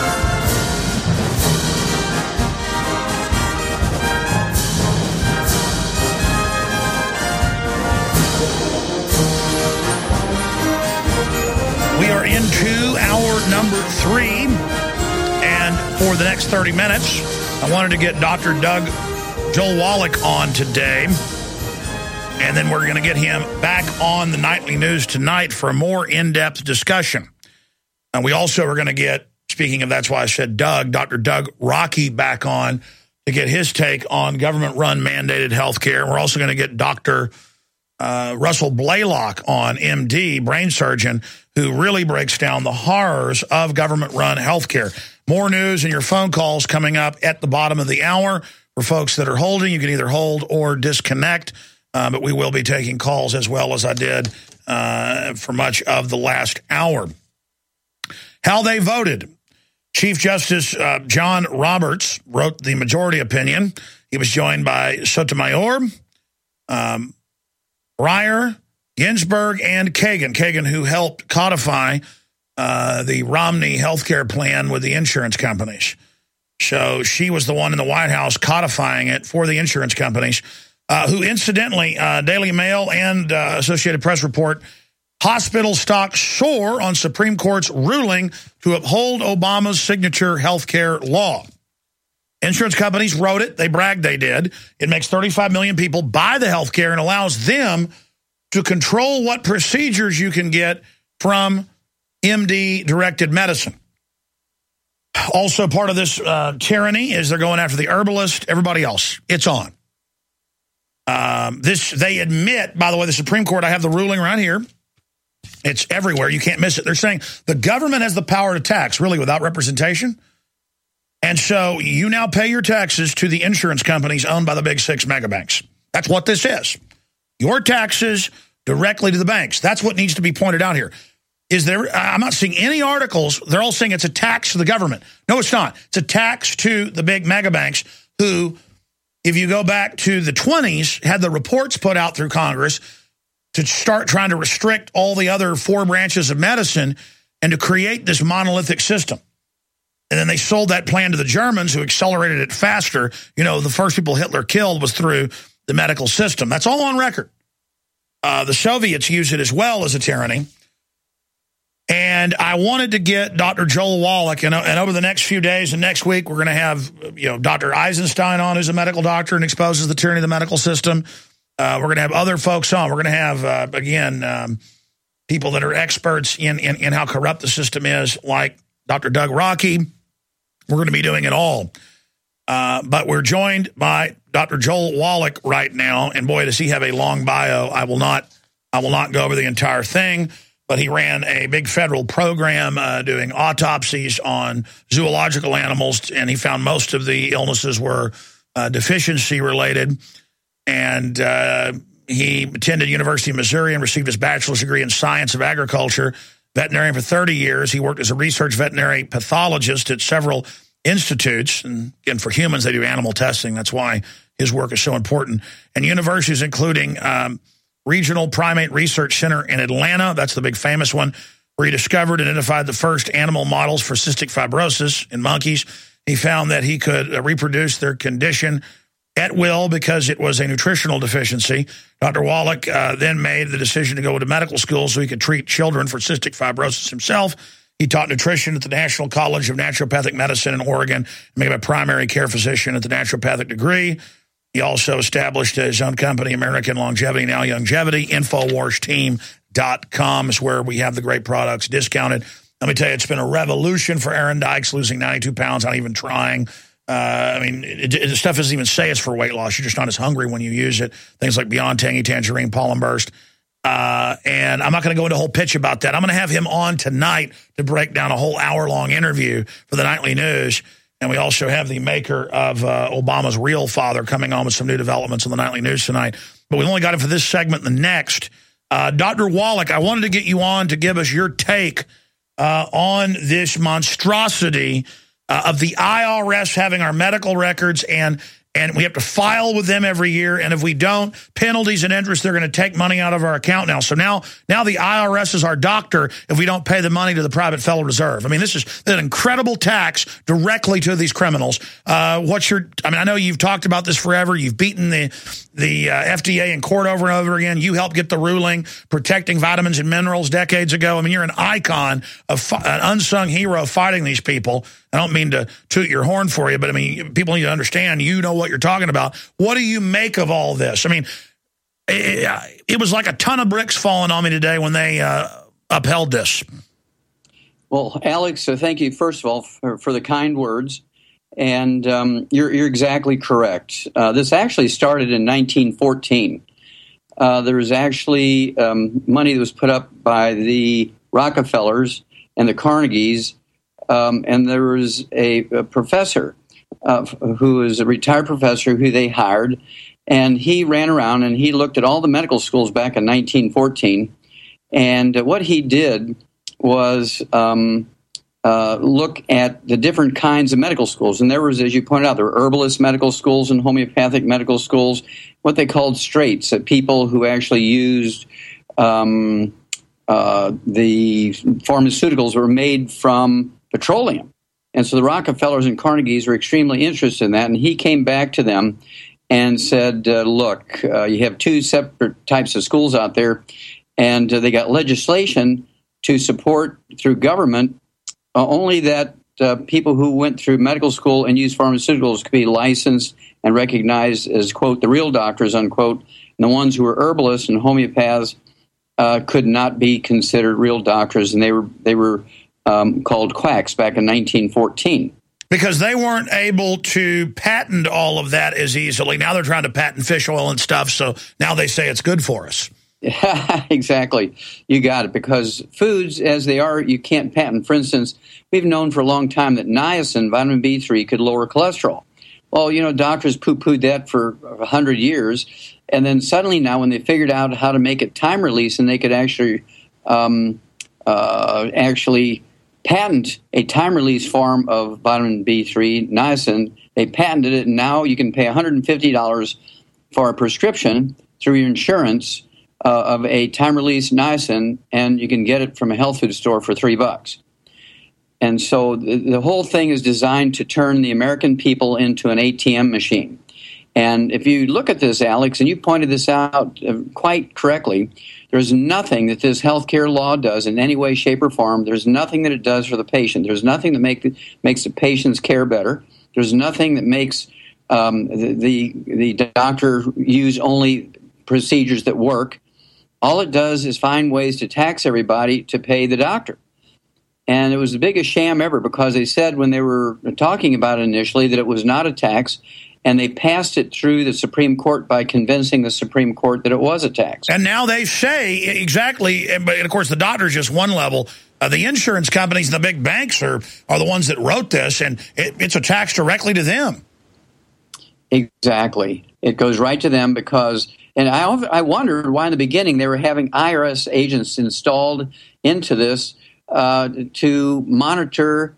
Speaker 2: We are into hour number three, and for the next thirty minutes, I wanted to get Doctor Doug Joel Wallach on today, and then we're going to get him back on the nightly news tonight for a more in-depth discussion. And we also are going to get, speaking of that's why I said Doug, Doctor Doug Rockey back on to get his take on government-run mandated health care. We're also going to get Doctor Uh, Russell Blaylock on, M D, brain surgeon, who really breaks down the horrors of government-run healthcare. More news and your phone calls coming up at the bottom of the hour. For folks that are holding, you can either hold or disconnect, uh, but we will be taking calls as well as I did uh, for much of the last hour. How they voted. Chief Justice uh, John Roberts wrote the majority opinion. He was joined by Sotomayor, um, Breyer, Ginsburg, and Kagan. Kagan, who helped codify uh, the Romney healthcare plan with the insurance companies. So she was the one in the White House codifying it for the insurance companies, uh, who incidentally, uh, Daily Mail and uh, Associated Press report, hospital stocks soar on Supreme Court's ruling to uphold Obama's signature healthcare law. Insurance companies wrote it. They bragged they did. It makes thirty-five million people buy the health care and allows them to control what procedures you can get from M D-directed medicine. Also part of this uh, tyranny is they're going after the herbalist, everybody else. It's on. Um, this they admit, by the way, the Supreme Court, I have the ruling right here. It's everywhere. You can't miss it. They're saying the government has the power to tax, really, without representation. And so you now pay your taxes to the insurance companies owned by the big six mega banks. That's what this is. Your taxes directly to the banks. That's what needs to be pointed out here. Is there? I'm not seeing any articles. They're all saying it's a tax to the government. No, it's not. It's a tax to the big mega banks who, if you go back to the twenties, had the reports put out through Congress to start trying to restrict all the other four branches of medicine and to create this monolithic system. And then they sold that plan to the Germans, who accelerated it faster. You know, the first people Hitler killed was through the medical system. That's all on record. Uh, the Soviets used it as well as a tyranny. And I wanted to get Doctor Joel Wallach, and, and over the next few days and next week, we're going to have, you know, Doctor Eisenstein on, who's a medical doctor and exposes the tyranny of the medical system. Uh, we're going to have other folks on. We're going to have, uh, again, um, people that are experts in, in, in how corrupt the system is, like Doctor Doug Rockey. We're going to be doing it all. Uh, but we're joined by Doctor Joel Wallach right now. And boy, does he have a long bio. I will not, I will not go over the entire thing, but he ran a big federal program uh, doing autopsies on zoological animals, and he found most of the illnesses were uh, deficiency related. And uh, he attended University of Missouri and received his bachelor's degree in science of agriculture. Veterinarian for thirty years. He worked as a research veterinary pathologist at several institutes. And again, for humans, they do animal testing. That's why his work is so important. And universities, including um, Regional Primate Research Center in Atlanta. That's the big famous one, where he discovered and identified the first animal models for cystic fibrosis in monkeys. He found that he could uh, reproduce their condition at will because it was a nutritional deficiency. Doctor Wallach uh, then made the decision to go to medical school so he could treat children for cystic fibrosis himself. He taught nutrition at the National College of Naturopathic Medicine in Oregon and became a primary care physician at the naturopathic degree. He also established his own company, American Longevity, now Longevity. Infowars Team dot com is where we have the great products discounted. Let me tell you, it's been a revolution for Aaron Dykes, losing ninety-two pounds, not even trying. Uh, I mean, it, it, the stuff doesn't even say it's for weight loss. You're just not as hungry when you use it. Things like Beyond Tangy Tangerine, Pollen Burst. Uh, and I'm not going to go into a whole pitch about that. I'm going to have him on tonight to break down a whole hour-long interview for the Nightly News. And we also have the maker of uh, Obama's Real Father coming on with some new developments on the Nightly News tonight. But we've only got it for this segment and the next. Uh, Doctor Wallach, I wanted to get you on to give us your take uh, on this monstrosity uh, of the I R S having our medical records, and and we have to file with them every year. And if we don't, penalties and interest, they're going to take money out of our account now. So now, now the I R S is our doctor if we don't pay the money to the private Federal Reserve. I mean, this is an incredible tax directly to these criminals. Uh, what's your, I mean, I know you've talked about this forever. You've beaten the, the uh, F D A in court over and over again. You helped get the ruling protecting vitamins and minerals decades ago. I mean, you're an icon, of an unsung hero fighting these people. I don't mean to toot your horn for you, but I mean, people need to understand you know what you're talking about. What do you make of all this? I mean, it, it was like a ton of bricks falling on me today when they uh, upheld this.
Speaker 11: Well, Alex, uh, thank you, first of all, for, for the kind words. And um, you're, you're exactly correct. Uh, this actually started in nineteen fourteen. Uh, there was actually um, money that was put up by the Rockefellers and the Carnegies. Um, and there was a, a professor uh, who was a retired professor who they hired, and he ran around and he looked at all the medical schools back in nineteen fourteen. And uh, what he did was um, uh, look at the different kinds of medical schools. And there was, as you pointed out, there were herbalist medical schools and homeopathic medical schools, what they called straights, uh, people who actually used um, uh, the pharmaceuticals were made from petroleum. And so the Rockefellers and Carnegies were extremely interested in that. And he came back to them and said, uh, look, uh, you have two separate types of schools out there, and uh, they got legislation to support through government uh, only that uh, people who went through medical school and used pharmaceuticals could be licensed and recognized as, quote, the real doctors, unquote. And the ones who were herbalists and homeopaths uh, could not be considered real doctors, and they were they were Um, called quacks back in nineteen fourteen.
Speaker 2: Because they weren't able to patent all of that as easily. Now they're trying to patent fish oil and stuff, so now they say it's good for us.
Speaker 11: Yeah, exactly. You got it. Because foods, as they are, you can't patent. For instance, we've known for a long time that niacin, vitamin B three, could lower cholesterol. Well, you know, doctors poo-pooed that for a hundred years, and then suddenly now when they figured out how to make it time release, and they could actually um, uh, actually patent a time-release form of vitamin B three, niacin. They patented it, and now you can pay one hundred fifty dollars for a prescription through your insurance uh, of a time-release niacin, and you can get it from a health food store for three bucks. And so the, the whole thing is designed to turn the American people into an A T M machine. And if you look at this, Alex, and you pointed this out uh, quite correctly, there's nothing that this healthcare law does in any way, shape, or form. There's nothing that it does for the patient. There's nothing that make the, makes the patient's care better. There's nothing that makes um, the, the the doctor use only procedures that work. All it does is find ways to tax everybody to pay the doctor. And it was the biggest sham ever, because they said when they were talking about it initially that it was not a tax, and they passed it through the Supreme Court by convincing the Supreme Court that it was a tax.
Speaker 2: And now they say exactly, but of course the doctor's just one level. Uh, the insurance companies and the big banks are, are the ones that wrote this, and it, it's a tax directly to them.
Speaker 11: Exactly. It goes right to them because, and I, I wondered why in the beginning they were having I R S agents installed into this uh, to monitor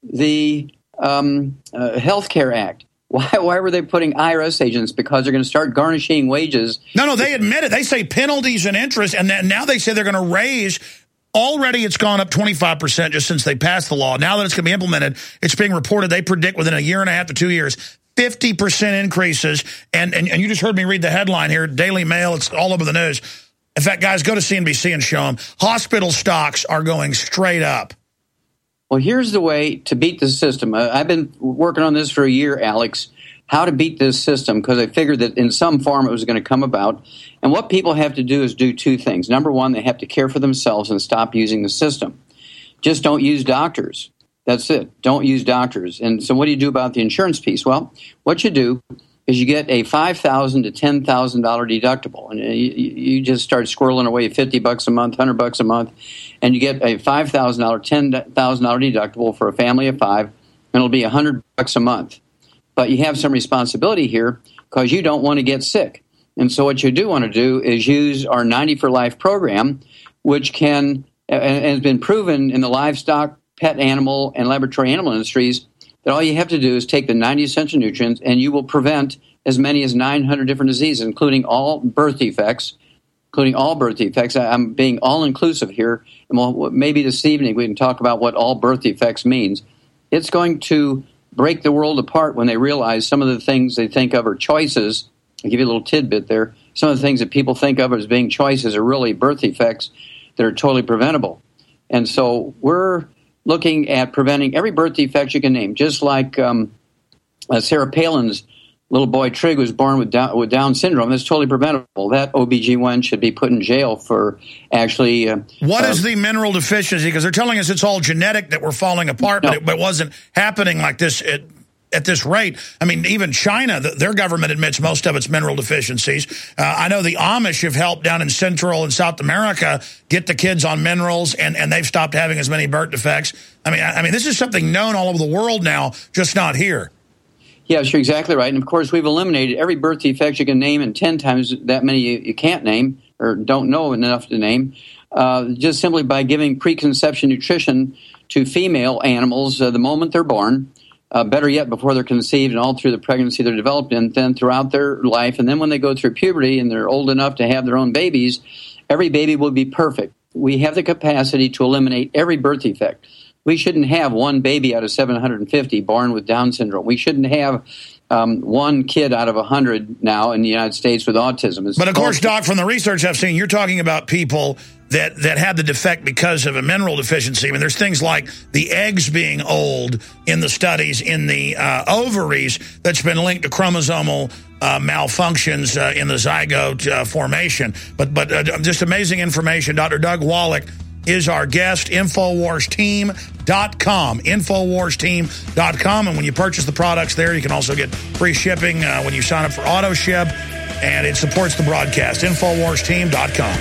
Speaker 11: the um, uh, Health Care Act. Why, why were they putting I R S agents? Because they're going to start garnishing wages.
Speaker 2: No, no, they admit it. They say penalties and interest, and then now they say they're going to raise. Already it's gone up twenty-five percent just since they passed the law. Now that it's going to be implemented, it's being reported they predict within a year and a half to two years, fifty percent increases. And, and, and you just heard me read the headline here, Daily Mail, it's all over the news. In fact, guys, go to C N B C and show them. Hospital stocks are going straight up.
Speaker 11: Well, here's the way to beat the system. I've been working on this for a year, Alex, how to beat this system, because I figured that in some form it was going to come about. And what people have to do is do two things. Number one, they have to care for themselves and stop using the system. Just don't use doctors. That's it. Don't use doctors. And so what do you do about the insurance piece? Well, what you do is you get a five thousand dollars to ten thousand dollars deductible. And you, you just start squirreling away fifty bucks a month, one hundred bucks a month, and you get a five thousand dollars, ten thousand dollars deductible for a family of five, and it'll be one hundred bucks a month. But you have some responsibility here because you don't want to get sick. And so what you do want to do is use our ninety for Life program, which can, and has been proven in the livestock, pet animal, and laboratory animal industries, that all you have to do is take the ninety essential nutrients and you will prevent as many as nine hundred different diseases, including all birth defects, including all birth defects. I'm being all-inclusive here. And we'll, maybe this evening we can talk about what all birth defects means. It's going to break the world apart when they realize some of the things they think of are choices. I'll give you a little tidbit there. Some of the things that people think of as being choices are really birth defects that are totally preventable. And so we're looking at preventing every birth defect you can name, just like um, uh, Sarah Palin's little boy Trig was born with Down, with Down syndrome. That's totally preventable. That O B G Y N should be put in jail for actually... Uh,
Speaker 2: what
Speaker 11: uh,
Speaker 2: is the mineral deficiency? Because they're telling us it's all genetic, that we're falling apart, no. but, it, but it wasn't happening like this at, at this rate. I mean, even China, the, their government admits most of its mineral deficiencies. Uh, I know the Amish have helped down in Central and South America get the kids on minerals, and, and they've stopped having as many birth defects. I mean, I, I mean, this is something known all over the world now, just not here.
Speaker 11: Yes, you're exactly right. And, of course, we've eliminated every birth defect you can name and ten times that many you, you can't name or don't know enough to name, uh, just simply by giving preconception nutrition to female animals uh, the moment they're born, uh, better yet, before they're conceived and all through the pregnancy they're developed in, then throughout their life. And then when they go through puberty and they're old enough to have their own babies, every baby will be perfect. We have the capacity to eliminate every birth defect. We shouldn't have one baby out of seven hundred fifty born with Down syndrome. We shouldn't have um, one kid out of one hundred now in the United States with autism. It's
Speaker 2: but, of course, Doc, from the research I've seen, you're talking about people that, that had the defect because of a mineral deficiency. I mean, there's things like the eggs being old in the studies, in the uh, ovaries, that's been linked to chromosomal uh, malfunctions uh, in the zygote uh, formation. But, but uh, just amazing information. Doctor Doug Wallach is our guest. Infowars Team dot com. Infowars Team dot com. And when you purchase the products there, you can also get free shipping uh, when you sign up for AutoShip, and it supports the broadcast. Infowars Team dot com.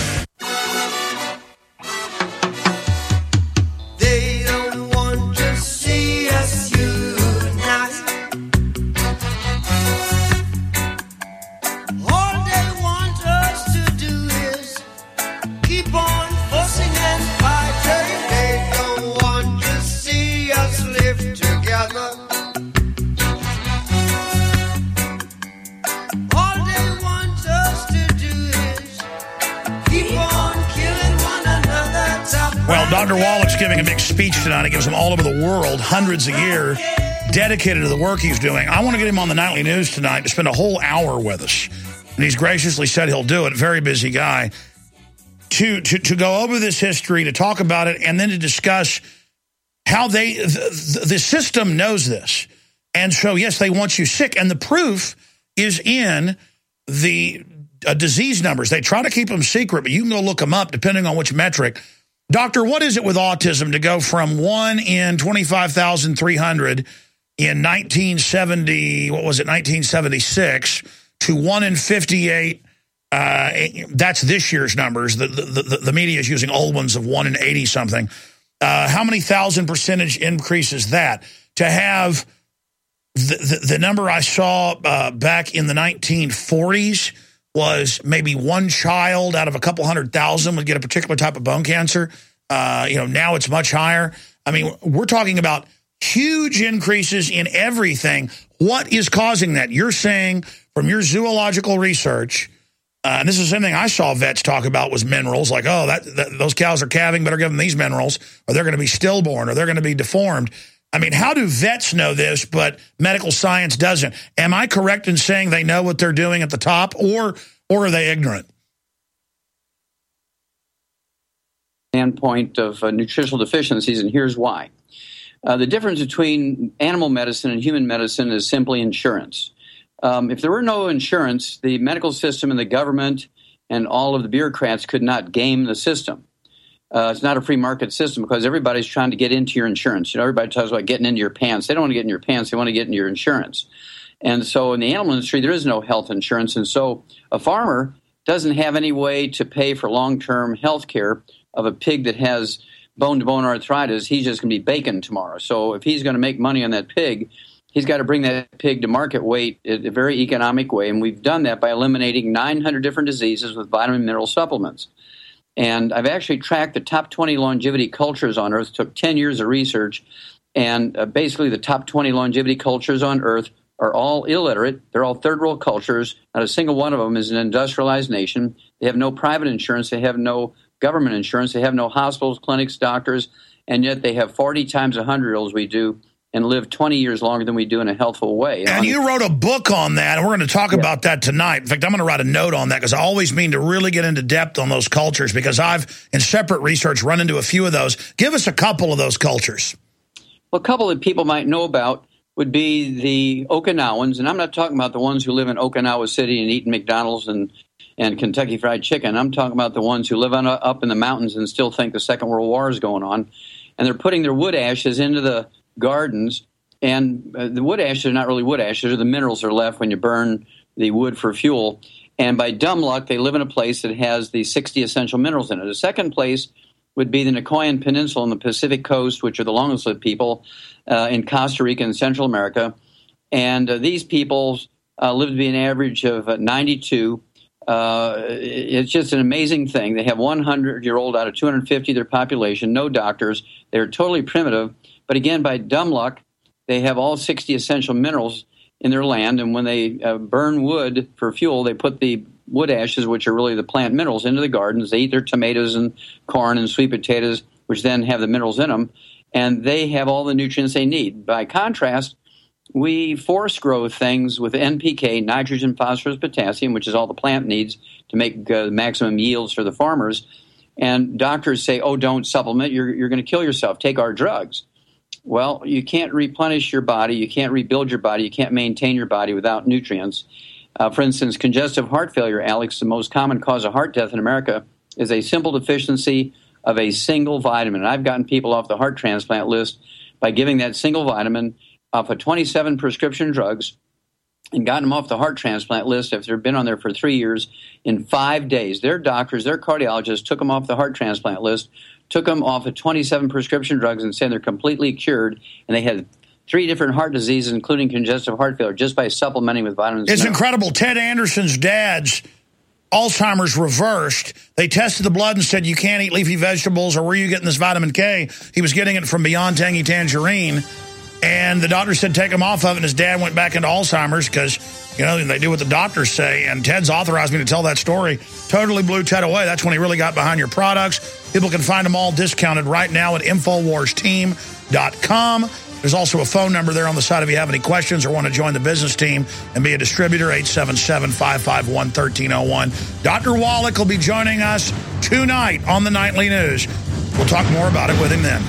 Speaker 12: They don't want to see us unite. All they want us to do is keep on fussing and fighting. They don't want to see us live together. All they want us to do is keep on killing one another.
Speaker 2: Well, Doctor Wallach's giving a big speech tonight. He gives them all over the world, hundreds a year, dedicated to the work he's doing. I want to get him on the Nightly News tonight to spend a whole hour with us. And he's graciously said he'll do it. Very busy guy. To, to, to go over this history, to talk about it, and then to discuss how they the, the system knows this. And so, yes, they want you sick. And the proof is in the uh, disease numbers. They try to keep them secret, but you can go look them up depending on which metric. Doctor, what is it with autism to go from one in twenty-five thousand three hundred in nineteen seventy, what was it, nineteen seventy-six, to one in fifty-eight? Uh, that's this year's numbers. The, the, the, the media is using old ones of one in eighty something. Uh, how many thousand percentage increase is that? To have the, the, the number I saw uh, back in the nineteen forties was maybe one child out of a couple hundred thousand would get a particular type of bone cancer. Uh, you know, now it's much higher. I mean, we're talking about huge increases in everything. What is causing that? You're saying from your zoological research, uh, and this is something I saw vets talk about, was minerals. Like, oh, that, that those cows are calving, better give them these minerals, or they're going to be stillborn, or they're going to be deformed. I mean, how do vets know this, but medical science doesn't? Am I correct in saying they know what they're doing at the top, or or are they ignorant?
Speaker 11: Standpoint of uh, nutritional deficiencies, and here's why. Uh, the difference between animal medicine and human medicine is simply insurance. Um, if there were no insurance, the medical system and the government and all of the bureaucrats could not game the system. Uh, it's not a free market system because everybody's trying to get into your insurance. You know, everybody talks about getting into your pants. They don't want to get in your pants. They want to get into your insurance. And so in the animal industry, there is no health insurance. And so a farmer doesn't have any way to pay for long-term health care of a pig that has bone-to-bone arthritis. He's just going to be bacon tomorrow. So if he's going to make money on that pig, he's got to bring that pig to market weight in a very economic way. And we've done that by eliminating nine hundred different diseases with vitamin and mineral supplements. And I've actually tracked the top twenty longevity cultures on Earth. It took ten years of research. And uh, basically the top twenty longevity cultures on Earth are all illiterate. They're all third-world cultures. Not a single one of them is an industrialized nation. They have no private insurance. They have no government insurance. They have no hospitals, clinics, doctors, and yet they have forty times one hundred as we do and live twenty years longer than we do in a healthful way.
Speaker 2: And you wrote a book on that, and we're going to talk yeah. about that tonight. In fact, I'm going to write a note on that because I always mean to really get into depth on those cultures because I've, in separate research, run into a few of those. Give us a couple of those cultures.
Speaker 11: Well, a couple that people might know about would be the Okinawans, and I'm not talking about the ones who live in Okinawa City and eat McDonald's and and Kentucky Fried Chicken. I'm talking about the ones who live on, up in the mountains and still think the Second World War is going on. And they're putting their wood ashes into the gardens. And uh, the wood ashes are not really wood ashes. They're the minerals that are left when you burn the wood for fuel. And by dumb luck, they live in a place that has the sixty essential minerals in it. The second place would be the Nicoyan Peninsula on the Pacific coast, which are the longest lived people uh, in Costa Rica and Central America. And uh, these people uh, live to be an average of uh, ninety-two. Uh, it's just an amazing thing. They have one hundred year old out of two hundred fifty of their population, no doctors. They're totally primitive. But again, by dumb luck, they have all sixty essential minerals in their land. And when they uh, burn wood for fuel, they put the wood ashes, which are really the plant minerals, into the gardens. They eat their tomatoes and corn and sweet potatoes, which then have the minerals in them. And they have all the nutrients they need. By contrast, we force grow things with N P K, nitrogen, phosphorus, potassium, which is all the plant needs to make uh, maximum yields for the farmers. And doctors say, oh, don't supplement. You're, you're going to kill yourself. Take our drugs. Well, you can't replenish your body. You can't rebuild your body. You can't maintain your body without nutrients. Uh, for instance, congestive heart failure, Alex, the most common cause of heart death in America, is a simple deficiency of a single vitamin. And I've gotten people off the heart transplant list by giving that single vitamin off of twenty-seven prescription drugs and gotten them off the heart transplant list after they've been on there for three years in five days. Their doctors, their cardiologists took them off the heart transplant list, took them off of twenty-seven prescription drugs and said they're completely cured, and they had three different heart diseases, including congestive heart failure, just by supplementing with vitamins.
Speaker 2: It's incredible. Ted Anderson's dad's Alzheimer's reversed. They tested the blood and said, you can't eat leafy vegetables, or where are you getting this vitamin K? He was getting it from Beyond Tangy Tangerine. And the doctor said take him off of it, and his dad went back into Alzheimer's because, you know, they do what the doctors say. And Ted's authorized me to tell that story. Totally blew Ted away. That's when he really got behind your products. People can find them all discounted right now at Infowars Team dot com. There's also a phone number there on the side if you have any questions or want to join the business team and be a distributor, eight seven seven, five five one, one three zero one. Doctor Wallach will be joining us tonight on the Nightly News. We'll talk more about it with him then.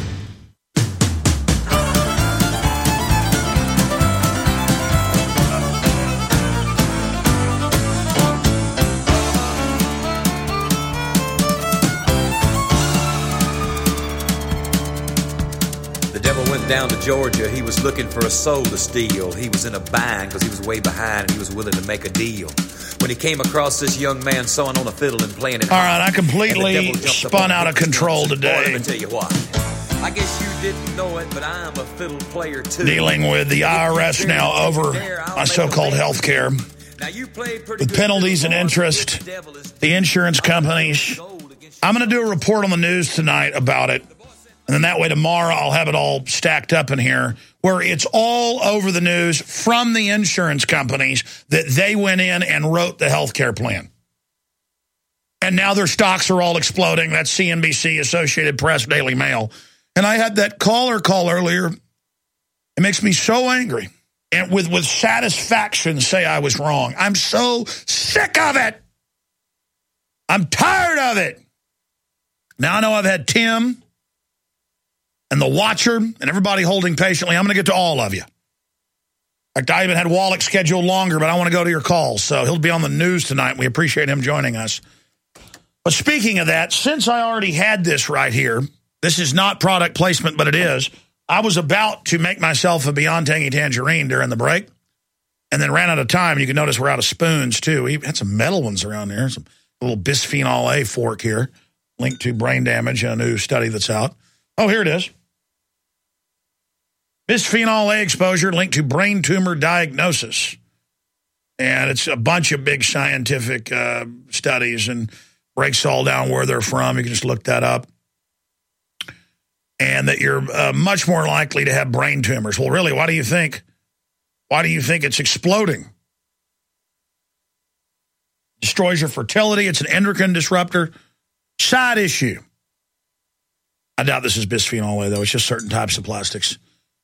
Speaker 13: Down to Georgia, he was looking for a soul to steal. He was in a bind because he was way behind and he was willing to make a deal. When he came across this young man sawing on a fiddle and playing it.
Speaker 2: All right, I completely spun out of control today.
Speaker 13: Boy, let me tell you what. I guess you didn't know it, but I'm a fiddle player too.
Speaker 2: Dealing with the I R S now over my so-called health care. With penalties and interest, the insurance companies. I'm going to do a report on the news tonight about it. And then that way tomorrow I'll have it all stacked up in here where it's all over the news from the insurance companies that they went in and wrote the health care plan. And now their stocks are all exploding. That's C N B C, Associated Press, Daily Mail. And I had that caller call earlier. It makes me so angry. And with, with satisfaction say I was wrong. I'm so sick of it. I'm tired of it. Now I know I've had Tim and the Watcher and everybody holding patiently. I'm going to get to all of you. In fact, I even had Wallach scheduled longer, but I want to go to your calls. So he'll be on the news tonight. We appreciate him joining us. But speaking of that, since I already had this right here, this is not product placement, but it is. I was about to make myself a Beyond Tangy Tangerine during the break and then ran out of time. You can notice we're out of spoons, too. We had some metal ones around there, some little bisphenol A fork here, linked to brain damage in a new study that's out. Oh, here it is. Bisphenol A exposure linked to brain tumor diagnosis. And it's a bunch of big scientific uh, studies and breaks all down where they're from. You can just look that up. And that you're uh, much more likely to have brain tumors. Well, really, why do you think? Why do you think it's exploding? Destroys your fertility. It's an endocrine disruptor. Side issue. I doubt this is bisphenol A, though. It's just certain types of plastics.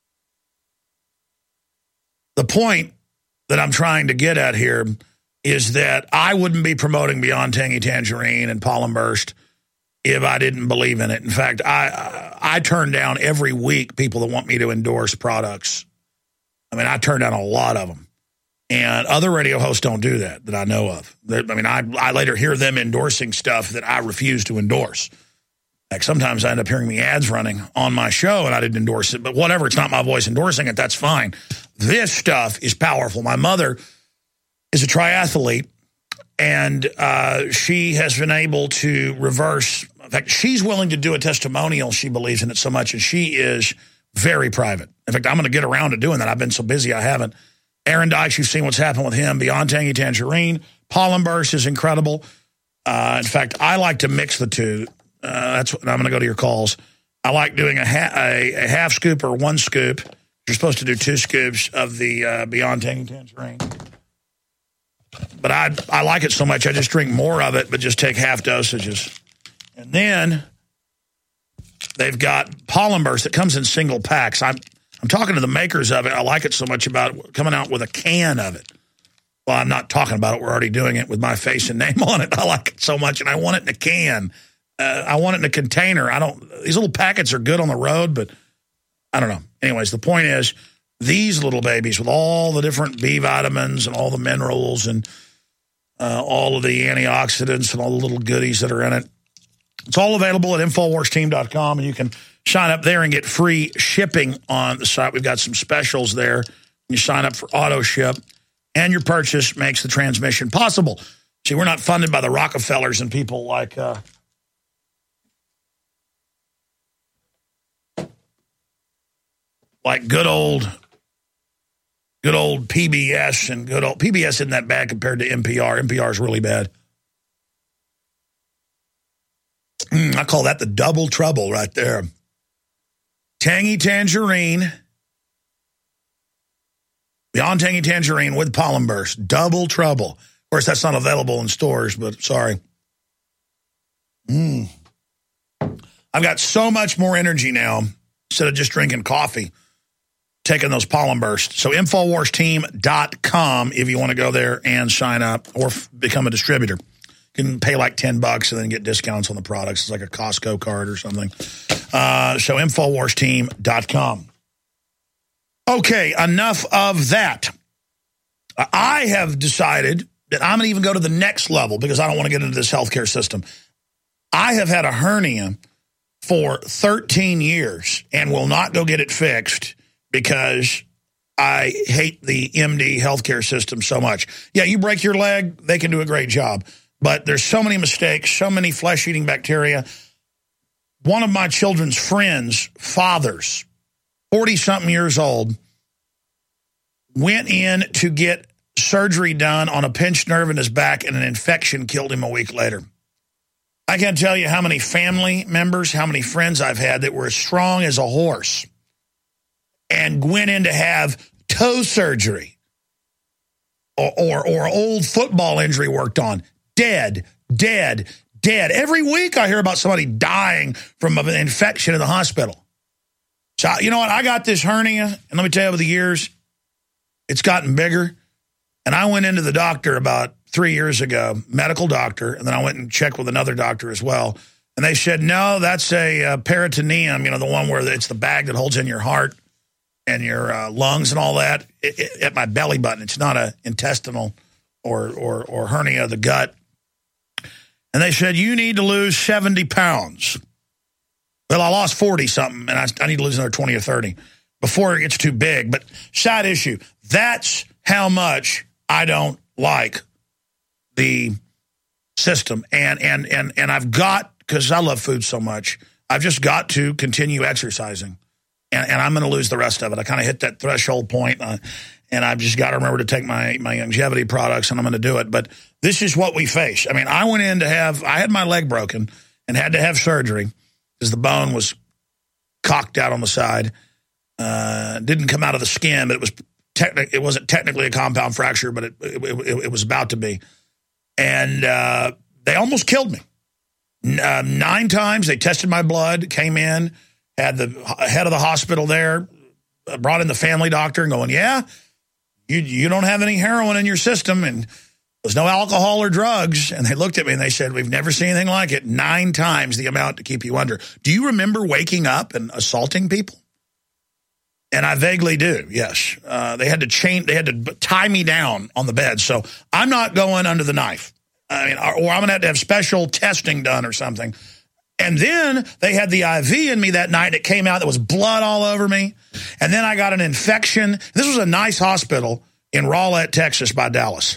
Speaker 2: The point that I'm trying to get at here is that I wouldn't be promoting Beyond Tangy Tangerine and Pollen Burst if I didn't believe in it. In fact, I I turn down every week people that want me to endorse products. I mean, I turn down a lot of them. And other radio hosts don't do that, that I know of. I mean, I, I later hear them endorsing stuff that I refuse to endorse. Like sometimes I end up hearing the ads running on my show and I didn't endorse it. But whatever, it's not my voice endorsing it, that's fine. This stuff is powerful. My mother is a triathlete, and uh, she has been able to reverse. In fact, she's willing to do a testimonial. She believes in it so much, and she is very private. In fact, I'm going to get around to doing that. I've been so busy I haven't. Aaron Dykes, you've seen what's happened with him. Beyond Tangy Tangerine. Pollen Burst is incredible. Uh, in fact, I like to mix the two. Uh, that's what I'm going to go to your calls. I like doing a, ha a, a half scoop or one scoop. You're supposed to do two scoops of the uh, Beyond Tangy Tangerine. But I I like it so much, I just drink more of it, but just take half dosages. And then they've got Pollen Burst that comes in single packs. I'm, I'm talking to the makers of it. I like it so much about coming out with a can of it. Well, I'm not talking about it. We're already doing it with my face and name on it. I like it so much, and I want it in a can. Uh, I want it in a container. I don't. These little packets are good on the road, but I don't know. Anyways, the point is, these little babies with all the different B vitamins and all the minerals and uh, all of the antioxidants and all the little goodies that are in it, it's all available at Infowars Team dot com, and you can sign up there and get free shipping on the site. We've got some specials there. You sign up for auto ship, and your purchase makes the transmission possible. See, we're not funded by the Rockefellers and people like uh, like good old good old P B S and good old P B S isn't that bad compared to N P R. N P R is really bad. Mm, I call that the double trouble right there. Tangy Tangerine. Beyond Tangy Tangerine with Pollen Burst. Double trouble. Of course, that's not available in stores, but sorry. Mm. I've got so much more energy now instead of just drinking coffee, taking those Pollen Bursts. So Infowars Team dot com if you want to go there and sign up or f become a distributor. You can pay like ten bucks and then get discounts on the products. It's like a Costco card or something. Uh, so Infowars Team dot com. Okay, enough of that. I have decided that I'm going to even go to the next level because I don't want to get into this healthcare system. I have had a hernia for thirteen years and will not go get it fixed because I hate the M D healthcare system so much. Yeah, you break your leg, they can do a great job. But there's so many mistakes, so many flesh-eating bacteria. one of my children's friends' fathers, forty-something years old, went in to get surgery done on a pinched nerve in his back, and an infection killed him a week later. I can't tell you how many family members, how many friends I've had that were as strong as a horse and went in to have toe surgery or, or, or old football injury worked on. Dead, dead, dead. Every week I hear about somebody dying from an infection in the hospital. So, you know what? I got this hernia, and let me tell you, over the years, it's gotten bigger. And I went into the doctor about three years ago, medical doctor, and then I went and checked with another doctor as well. And they said, no, that's a uh, peritoneum, you know, the one where it's the bag that holds in your heart and your uh, lungs and all that, it, it, at my belly button. It's not an intestinal or, or, or hernia of the gut. And they said, you need to lose seventy pounds. Well, I lost forty-something, and I, I need to lose another twenty or thirty before it gets too big. But side issue, that's how much I don't like the system. And and and and I've got, because I love food so much, I've just got to continue exercising. And, and I'm going to lose the rest of it. I kind of hit that threshold point, uh, and I've just got to remember to take my, my longevity products, and I'm going to do it. But this is what we face. I mean, I went in to have, I had my leg broken and had to have surgery because the bone was cocked out on the side. Uh, didn't come out of the skin, but it was techni- it wasn't technically a compound fracture, but it, it, it, it was about to be. And uh, they almost killed me. N- uh, nine times they tested my blood, came in, had the head of the hospital there, brought in the family doctor and going, yeah, you you don't have any heroin in your system, and there's no alcohol or drugs. And they looked at me and they said, we've never seen anything like it. Nine times the amount to keep you under. Do you remember waking up and assaulting people? And I vaguely do, yes. Uh, they had to chain, they had to tie me down on the bed. So I'm not going under the knife. I mean, or, or I'm going to have to have special testing done or something. And then they had the I V in me that night. It came out. There was blood all over me. And then I got an infection. This was a nice hospital in Rowlett, Texas by Dallas.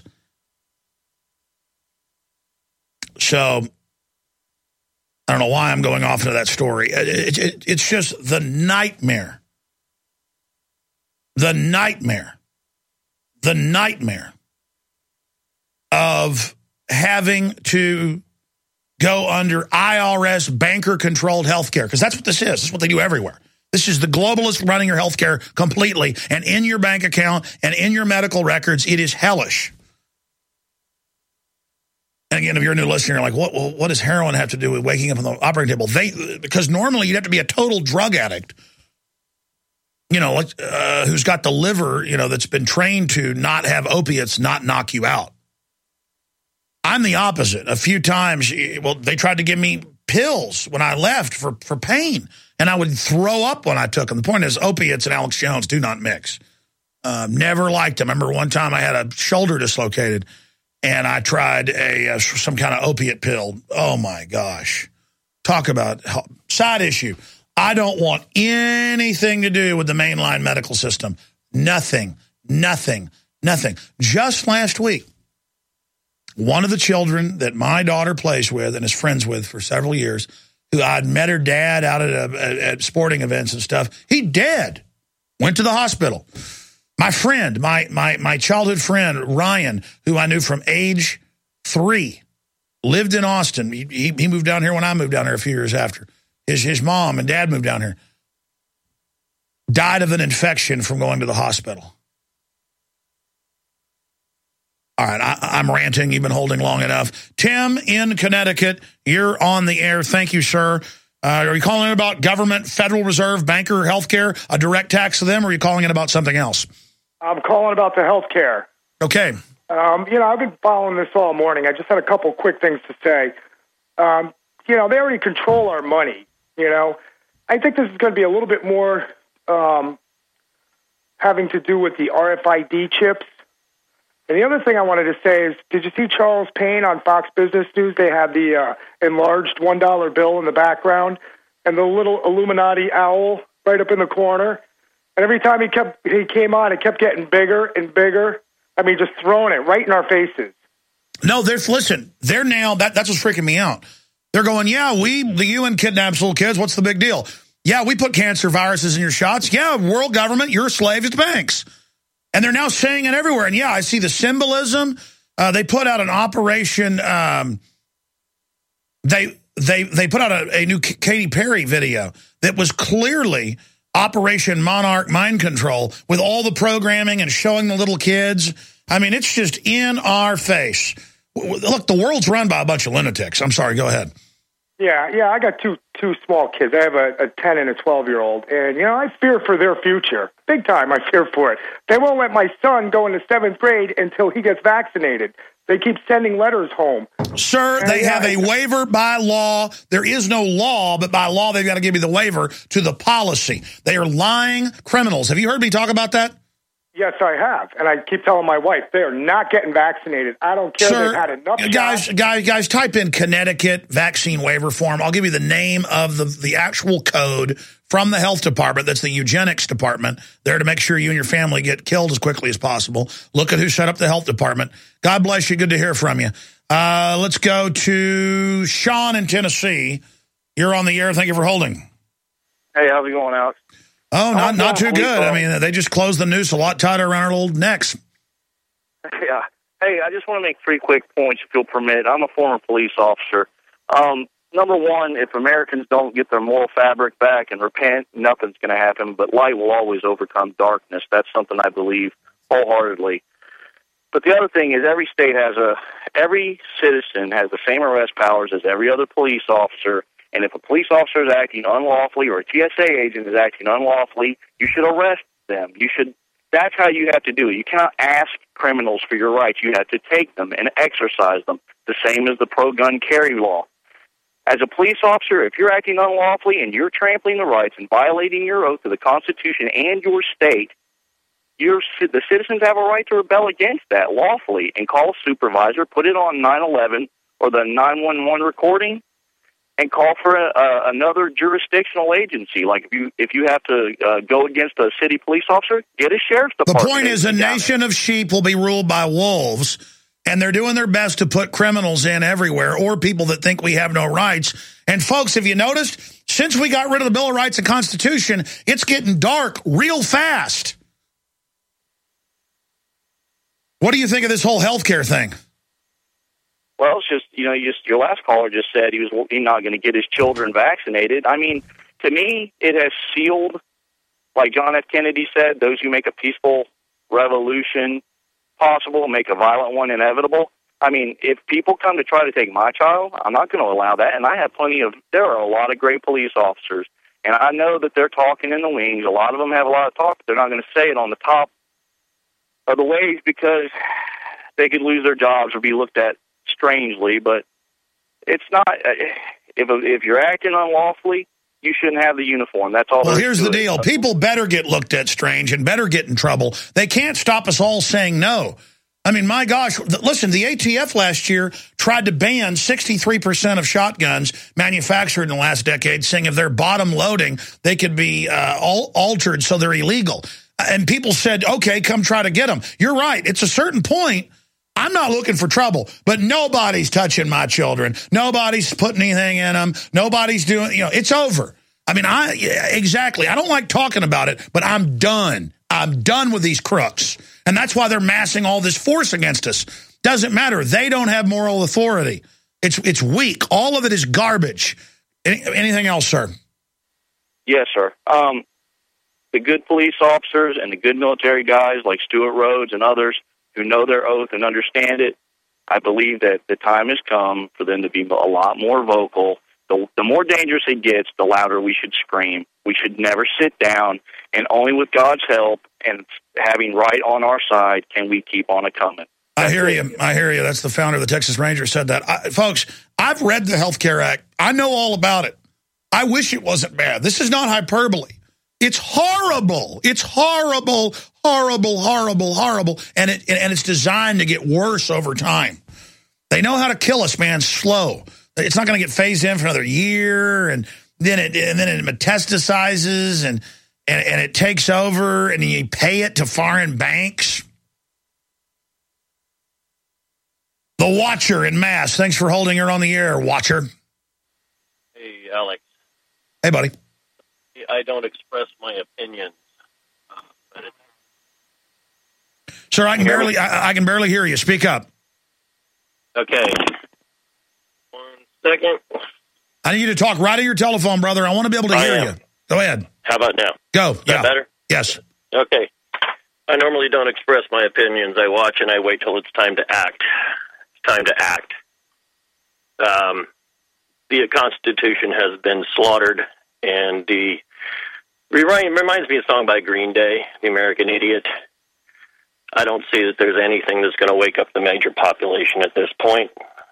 Speaker 2: So I don't know why I'm going off into that story. It, it, it's just the nightmare. The nightmare. The nightmare of having to go under I R S banker-controlled health care, because that's what this is. This is what they do everywhere. This is the globalists running your health care completely, and in your bank account and in your medical records, it is hellish. And again, if you're a new listener, you're like, what, well, what does heroin have to do with waking up on the operating table? They, because normally you'd have to be a total drug addict, you know, uh, who's got the liver, you know, that's been trained to not have opiates not knock you out. I'm the opposite. A few times, well, they tried to give me pills when I left for, for pain, and I would throw up when I took them. The point is, opiates and Alex Jones do not mix. Um, never liked them. I remember one time I had a shoulder dislocated, and I tried a uh, some kind of opiate pill. Oh, my gosh. Talk about side issue. I don't want anything to do with the mainline medical system. Nothing, nothing, nothing. Just last week, one of the children that my daughter plays with and is friends with for several years, who I'd met her dad out at, a, at sporting events and stuff, he dead. Went to the hospital. My friend, my my my childhood friend, Ryan, who I knew from age three, lived in Austin. He, he, he moved down here when I moved down here a few years after. His, his mom and dad moved down here. Died of an infection from going to the hospital. All right, I, I'm ranting. You've been holding long enough. Tim in Connecticut, you're on the air. Thank you, sir. Uh, are you calling in about government, Federal Reserve, banker, healthcare, a direct tax to them, or are you calling in about something else?
Speaker 14: I'm calling about the healthcare.
Speaker 2: Okay.
Speaker 14: Um, you know, I've been following this all morning. I just had a couple quick things to say. Um, you know, they already control our money, you know. I think this is going to be a little bit more um, having to do with the R F I D chips. And the other thing I wanted to say is, did you see Charles Payne on Fox Business News? They had the uh, enlarged one dollar bill in the background and the little Illuminati owl right up in the corner. And every time he kept he came on, it kept getting bigger and bigger. I mean, just throwing it right in our faces.
Speaker 2: No, they're listen. They're now that that's what's freaking me out. They're going, yeah, we, the U N kidnaps little kids. What's the big deal? Yeah, we put cancer viruses in your shots. Yeah, world government, you're a slave to the banks. And they're now saying it everywhere. And yeah, I see the symbolism. Uh, they put out an operation. Um, they they they put out a, a new Katy Perry video that was clearly Operation Monarch Mind Control with all the programming and showing the little kids. I mean, it's just in our face. Look, the world's run by a bunch of lunatics. I'm sorry, go ahead.
Speaker 14: Yeah, yeah, I got two two small kids. I have a, a ten and a twelve-year-old, and, you know, I fear for their future. Big time, I fear for it. They won't let my son go into seventh grade until he gets vaccinated. They keep sending letters home.
Speaker 2: Sir,
Speaker 14: and,
Speaker 2: they
Speaker 14: yeah,
Speaker 2: have a waiver by law. There is no law, but by law, they've got to give you the waiver to the policy. They are lying criminals. Have you heard me talk about that?
Speaker 14: Yes, I have, and I keep telling my wife they are not getting vaccinated. I don't care.
Speaker 2: Sir,
Speaker 14: they've had enough.
Speaker 2: Guys,
Speaker 14: shots.
Speaker 2: guys, guys, type in Connecticut vaccine waiver form. I'll give you the name of the the actual code from the health department. That's the eugenics department there to make sure you and your family get killed as quickly as possible. Look at who set up the health department. God bless you. Good to hear from you. Uh, let's go to Sean in Tennessee. You're on the air. Thank you for holding.
Speaker 15: Hey, how's it going, Alex?
Speaker 2: Oh, not not too good. I mean, they just closed the noose a lot tighter around our little necks.
Speaker 15: Yeah. Hey, I just want to make three quick points, if you'll permit. I'm a former police officer. Um, number one, if Americans don't get their moral fabric back and repent, nothing's going to happen, but light will always overcome darkness. That's something I believe wholeheartedly. But the other thing is every state has a, every citizen has the same arrest powers as every other police officer. And if a police officer is acting unlawfully or a T S A agent is acting unlawfully, you should arrest them. You should. That's how you have to do it. You cannot ask criminals for your rights. You have to take them and exercise them, the same as the pro-gun carry law. As a police officer, if you're acting unlawfully and you're trampling the rights and violating your oath to the Constitution and your state, your, the citizens have a right to rebel against that lawfully and call a supervisor, put it on nine eleven or the nine one one recording, and call for a, uh, another jurisdictional agency. Like if you if you have to uh, go against a city police officer, get a sheriff's
Speaker 2: The
Speaker 15: department.
Speaker 2: point is a nation of sheep will be ruled by wolves, and they're doing their best to put criminals in everywhere or people that think we have no rights. And folks, have you noticed, since we got rid of the Bill of Rights and Constitution, it's getting dark real fast. What do you think of this whole healthcare thing?
Speaker 15: Well, it's just, you know, you just, your last caller just said he was not going to get his children vaccinated. I mean, to me, it has sealed, like John F. Kennedy said, those who make a peaceful revolution possible, make a violent one inevitable. I mean, if people come to try to take my child, I'm not going to allow that. And I have plenty of, there are a lot of great police officers. And I know that they're talking in the wings. A lot of them have a lot of talk, but they're not going to say it on the top of the waves because they could lose their jobs or be looked at strangely, but it's not. If if you're acting unlawfully, you shouldn't have the uniform. That's all.
Speaker 2: Well, here's the deal: people better get looked at strange and better get in trouble. They can't stop us all saying no. I mean, my gosh, listen, the A T F last year tried to ban sixty-three percent of shotguns manufactured in the last decade, saying if they're bottom loading, they could be uh, all altered so they're illegal. And people said, okay, come try to get them. You're right. It's a certain point. I'm not looking for trouble, but nobody's touching my children. Nobody's putting anything in them. Nobody's doing, you know, it's over. I mean, I yeah, exactly. I don't like talking about it, but I'm done. I'm done with these crooks. And that's why they're massing all this force against us. Doesn't matter. They don't have moral authority. It's it's weak. All of it is garbage. Any, anything else, sir?
Speaker 15: Yes, sir. Um, the good police officers and the good military guys like Stuart Rhodes and others who know their oath and understand it, I believe that the time has come for them to be a lot more vocal. The, the more dangerous it gets, the louder we should scream. We should never sit down, and only with God's help and having right on our side can we keep on a coming.
Speaker 2: I hear you. I hear you. That's the founder of the Texas Rangers said that. I, folks, I've read the Health Care Act. I know all about it. I wish it wasn't bad. This is not hyperbole. It's horrible. It's horrible, horrible, horrible, horrible. And it and it's designed to get worse over time. They know how to kill us, man, slow. It's not going to get phased in for another year, and then it and then it metastasizes and, and, and it takes over, and you pay it to foreign banks. The Watcher in Mass. Thanks for holding her on the air, Watcher.
Speaker 16: Alex.
Speaker 2: Hey, buddy.
Speaker 16: I don't express my opinions. Uh, but it's...
Speaker 2: Sir, I can barely I, I can barely hear you. Speak up.
Speaker 16: Okay. One second.
Speaker 2: I need you to talk right at your telephone, brother. I want to be able to
Speaker 16: I
Speaker 2: hear
Speaker 16: am.
Speaker 2: you. Go ahead.
Speaker 16: How about now?
Speaker 2: Go.
Speaker 16: Is
Speaker 2: yeah.
Speaker 16: that better?
Speaker 2: Yes.
Speaker 16: Okay. I normally don't express my opinions. I watch and I wait till it's time to act. It's time to act. Um, the Constitution has been slaughtered, and the remind, reminds me of a song by Green Day, The American Idiot. I don't see that there's anything that's going to wake up the major population at this point.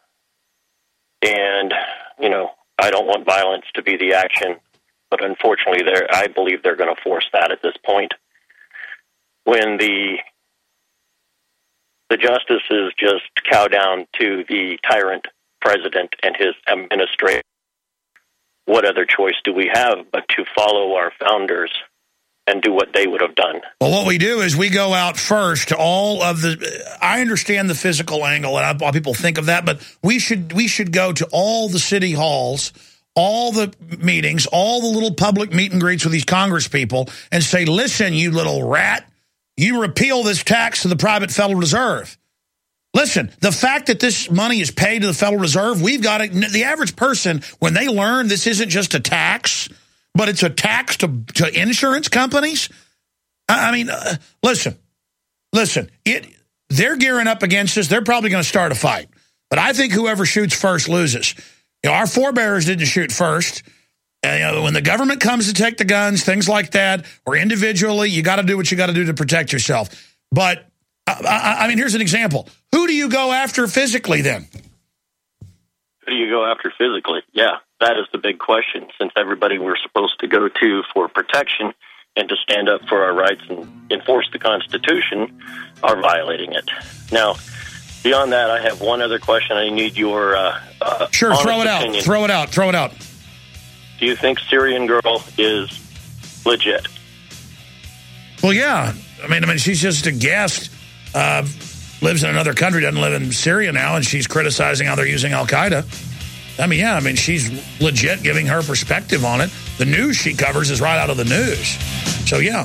Speaker 16: And, you know, I don't want violence to be the action, but unfortunately, there I believe they're going to force that at this point. When the the justices just cow down to the tyrant president and his administration, what other choice do we have but to follow our founders and do what they would have done?
Speaker 2: Well, what we do is we go out first to all of the, I understand the physical angle and why people think of that, but we should we should go to all the city halls, all the meetings, all the little public meet and greets with these Congress people and say, listen, you little rat, you repeal this tax to the private Federal Reserve. Listen, the fact that this money is paid to the Federal Reserve, we've got to, the average person, when they learn this isn't just a tax, but it's a tax to, to insurance companies. I, I mean, uh, listen, listen, it, they're gearing up against us. They're probably going to start a fight. But I think whoever shoots first loses. You know, our forebears didn't shoot first. And, you know, when the government comes to take the guns, things like that, or individually, you got to do what you got to do to protect yourself. But, I, I, I mean, here's an example. Who do you go after physically then?
Speaker 16: Who do you go after physically? Yeah, that is the big question, since everybody we're supposed to go to for protection and to stand up for our rights and enforce the Constitution are violating it. Now, beyond that, I have one other question. I need your uh, uh,
Speaker 2: Sure, throw it
Speaker 16: opinion.
Speaker 2: out. Throw it out. Throw it out.
Speaker 16: Do you think Syrian Girl is legit?
Speaker 2: Well, yeah. I mean, I mean, she's just a guest. Uh, lives in another country, doesn't live in Syria now, and she's criticizing how they're using Al-Qaeda. I mean, yeah, I mean, she's legit giving her perspective on it. The news she covers is right out of the news. So, yeah.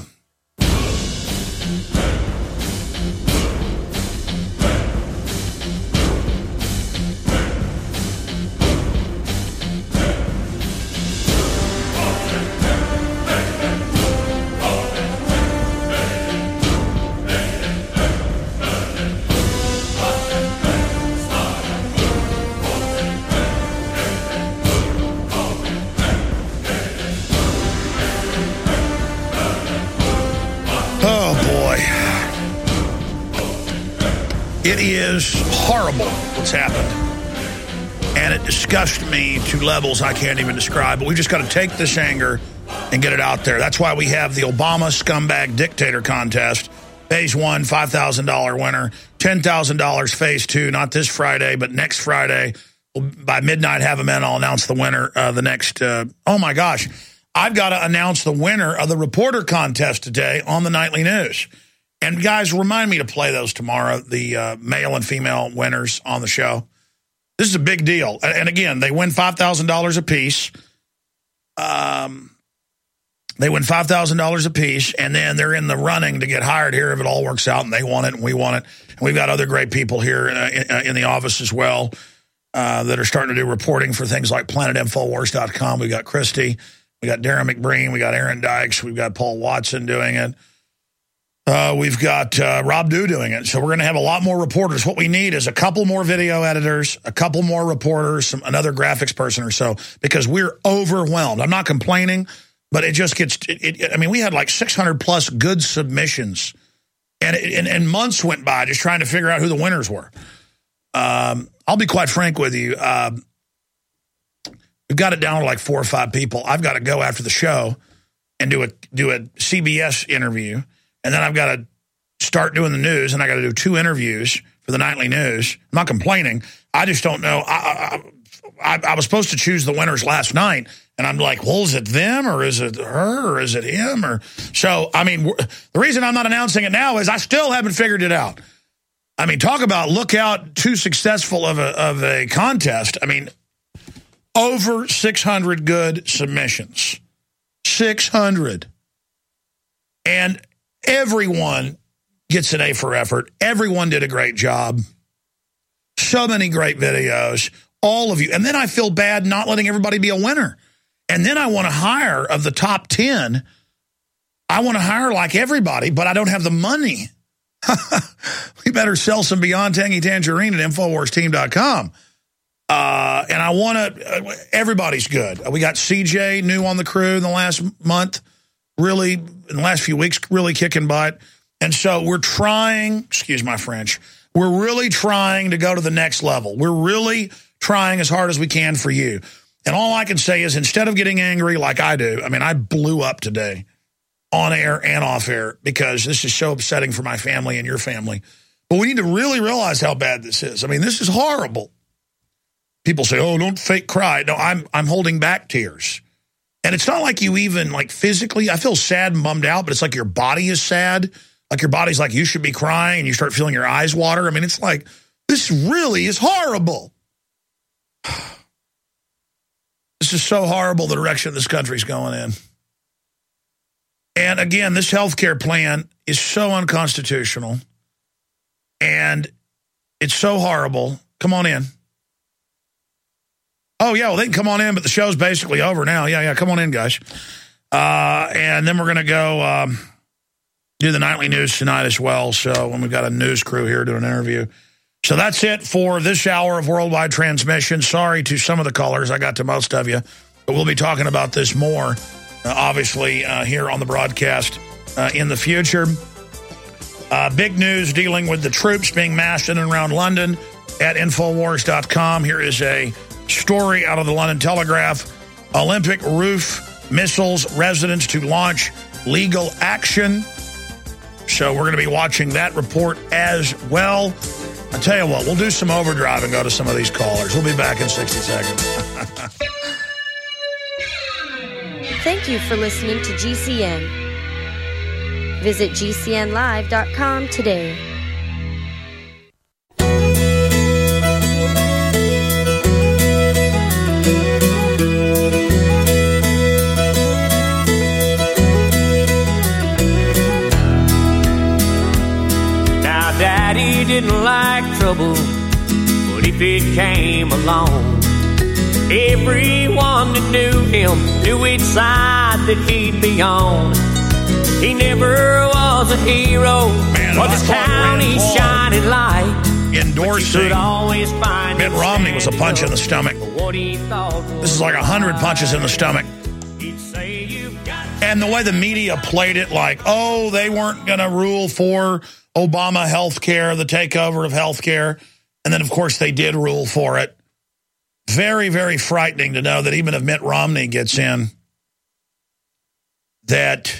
Speaker 2: It is horrible what's happened. And it disgusts me to levels I can't even describe. But we've just got to take this anger and get it out there. That's why we have the Obama Scumbag Dictator Contest. Phase one, five thousand dollars winner. ten thousand dollars phase two, not this Friday, but next Friday. We'll, by midnight, have them in. I'll announce the winner uh, the next... Uh, oh, my gosh. I've got to announce the winner of the reporter contest today on the Nightly News. And, guys, remind me to play those tomorrow, the uh, male and female winners on the show. This is a big deal. And, again, they win five thousand dollars apiece. Um, they win five thousand dollars apiece, and then they're in the running to get hired here if it all works out, and they want it and we want it. And we've got other great people here uh, in, in the office as well uh, that are starting to do reporting for things like planet infowars dot com. We've got Christy. We got Darren McBreen. We got Aaron Dykes. We've got Paul Watson doing it. Uh, we've got uh, Rob Dew doing it. So we're going to have a lot more reporters. What we need is a couple more video editors, a couple more reporters, some, another graphics person or so, because we're overwhelmed. I'm not complaining, but it just gets, it, it, I mean, we had like six hundred plus good submissions, and, it, and, and months went by just trying to figure out who the winners were. Um, I'll be quite frank with you. Uh, we've got it down to like four or five people. I've got to go after the show and do a, do a C B S interview. And then I've got to start doing the news, and I got to do two interviews for the Nightly News. I'm not complaining. I just don't know. I, I, I, I was supposed to choose the winners last night, and I'm like, well, is it them, or is it her, or is it him? Or so, I mean, the reason I'm not announcing it now is I still haven't figured it out. I mean, talk about look out too successful of a, of a contest. I mean, over six hundred good submissions. six hundred. And everyone gets an A for effort. Everyone did a great job. So many great videos. All of you. And then I feel bad not letting everybody be a winner. And then I want to hire, of the top ten, I want to hire like everybody, but I don't have the money. We better sell some Beyond Tangy Tangerine at Infowars Team dot com. Uh, and I want to, uh, everybody's good. We got C J new on the crew in the last month, really, in the last few weeks, really kicking butt. And so we're trying, excuse my French, we're really trying to go to the next level. We're really trying as hard as we can for you. And all I can say is, instead of getting angry like I do, I mean, I blew up today on air and off air because this is so upsetting for my family and your family. But we need to really realize how bad this is. I mean, this is horrible. People say, oh, don't fake cry. No, I'm I'm holding back tears. And it's not like you even, like, physically, I feel sad and bummed out, but it's like your body is sad. Like your body's like, you should be crying, and you start feeling your eyes water. I mean, it's like, this really is horrible. This is so horrible, the direction this country's going in. And again, this health care plan is so unconstitutional. And it's so horrible. Come on in. Oh, yeah, well, they can come on in, but the show's basically over now. Yeah, yeah, come on in, guys. Uh, and then we're going to go um, do the nightly news tonight as well. So when we've got a news crew here doing an interview. So that's it for this hour of worldwide transmission. Sorry to some of the callers. I got to most of you. But we'll be talking about this more, uh, obviously, uh, here on the broadcast uh, in the future. Uh, big news dealing with the troops being massed in and around London at Infowars dot com. Here is a story out of the London Telegraph. Olympic roof missiles residents to launch legal action. So we're going to be watching that report as well. I tell you what, we'll do some overdrive and go to some of these callers. We'll be back in sixty seconds.
Speaker 17: Thank you for listening to G C N. Visit G C N live dot com today.
Speaker 18: Daddy didn't like trouble, but if it came along, everyone that knew him knew which side that he'd be on. He never was a hero,
Speaker 2: Man,
Speaker 18: was a county shining light.
Speaker 2: Endorsing
Speaker 18: always find
Speaker 2: Mitt Romney was a punch in the stomach. This is like a hundred punches in the stomach. And the way the media played it, like, oh, they weren't going to rule for Obama health care, the takeover of health care. And then, of course, they did rule for it. Very, very frightening to know that even if Mitt Romney gets in, that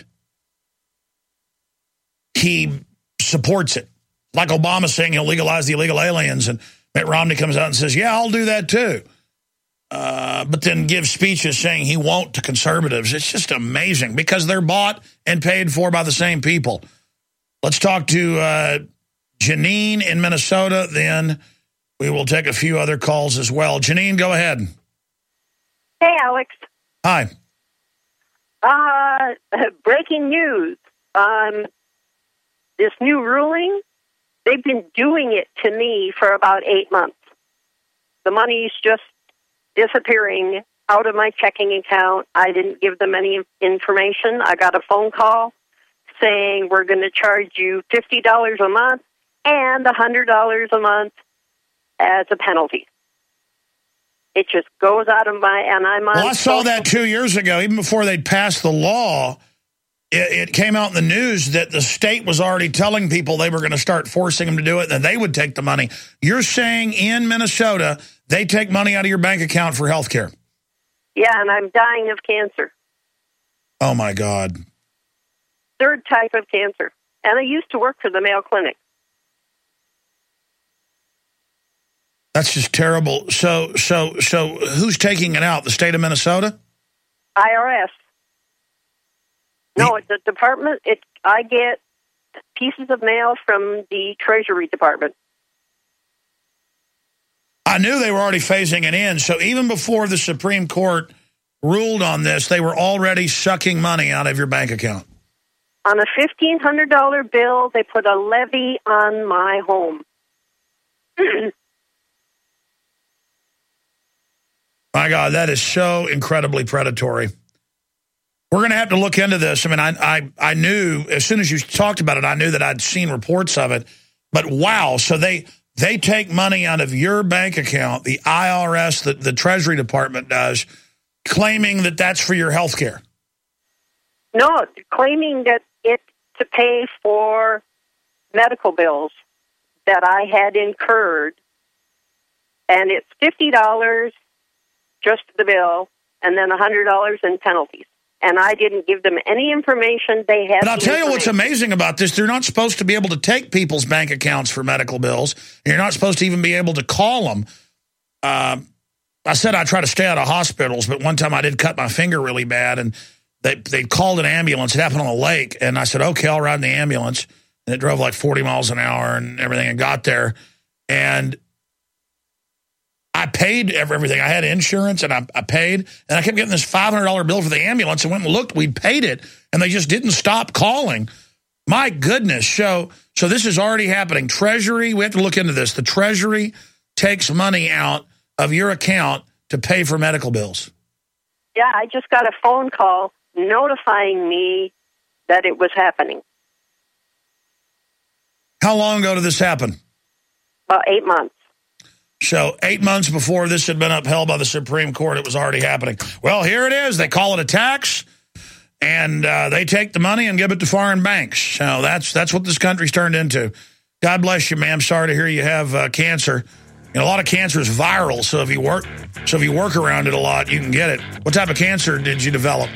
Speaker 2: he supports it. Like Obama saying he'll legalize the illegal aliens, and Mitt Romney comes out and says, yeah, I'll do that too. Uh, but then gives speeches saying he won't to conservatives. It's just amazing because they're bought and paid for by the same people. Let's talk to uh, Janine in Minnesota. Then we will take a few other calls as well. Janine, go ahead.
Speaker 19: Hey, Alex.
Speaker 2: Hi.
Speaker 19: Uh, breaking news. Um, this new ruling, they've been doing it to me for about eight months. The money's just disappearing out of my checking account. I didn't give them any information. I got a phone call saying we're going to charge you fifty dollars a month and one hundred dollars a month as a penalty. It just goes out of my, and I'm on...
Speaker 2: Well, I saw that two years ago, even before they'd passed the law. It, it came out in the news that the state was already telling people they were going to start forcing them to do it, and they would take the money. You're saying in Minnesota, they take money out of your bank account for health care?
Speaker 19: Yeah, and I'm dying of cancer.
Speaker 2: Oh, my God.
Speaker 19: Third type of cancer. And I used to work for the Mayo Clinic.
Speaker 2: That's just terrible. So, so, so who's taking it out? The state of Minnesota?
Speaker 19: I R S. No, it's the department. It. I get pieces of mail from the Treasury Department.
Speaker 2: I I knew they were already phasing it in. So even before the Supreme Court ruled on this, they were already sucking money out of your bank account.
Speaker 19: On a fifteen hundred dollar bill, they put a levy on my home.
Speaker 2: My God, that is so incredibly predatory. We're going to have to look into this. I mean, I, I I knew, as soon as you talked about it, I knew that I'd seen reports of it. But wow, so they they take money out of your bank account, the I R S, the, the Treasury Department does, claiming that that's for your health care.
Speaker 19: No, claiming that it's to pay for medical bills that I had incurred. And it's fifty dollars just the bill, and then one hundred dollars in penalties. And I didn't give them any information. They had.
Speaker 2: But I'll tell you what's amazing about this. They're not supposed to be able to take people's bank accounts for medical bills. You're not supposed to even be able to call them. Uh, I said I try to stay out of hospitals, but one time I did cut my finger really bad, and they, they called an ambulance. It happened on a lake, and I said, okay, I'll ride in the ambulance. And it drove like forty miles an hour and everything, and got there. And I paid everything. I had insurance, and I, I paid, and I kept getting this five hundred dollar bill for the ambulance, and went and looked. We'd paid it, and they just didn't stop calling. My goodness. So, so this is already happening. Treasury, we have to look into this. The Treasury takes money out of your account to pay for medical bills.
Speaker 19: Yeah, I just got a phone call notifying me that it was happening.
Speaker 2: How long ago did this happen?
Speaker 19: About eight months.
Speaker 2: So eight months before this had been upheld by the Supreme Court, it was already happening. Well, here it is. They call it a tax, and uh, they take the money and give it to foreign banks. So that's that's what this country's turned into. God bless you, ma'am. Sorry to hear you have uh, cancer. And a lot of cancer is viral, so if you work, so if you work around it a lot, you can get it. What type of cancer did you develop?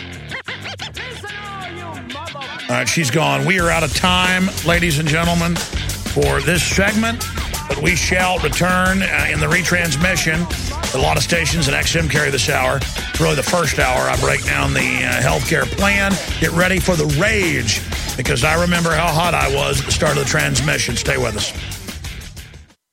Speaker 2: All right, she's gone. We are out of time, ladies and gentlemen, for this segment. But we shall return uh, in the retransmission. A lot of stations and X M carry this hour. It's really the first hour. I break down the uh, health care plan. Get ready for the rage, because I remember how hot I was at the start of the transmission. Stay with us.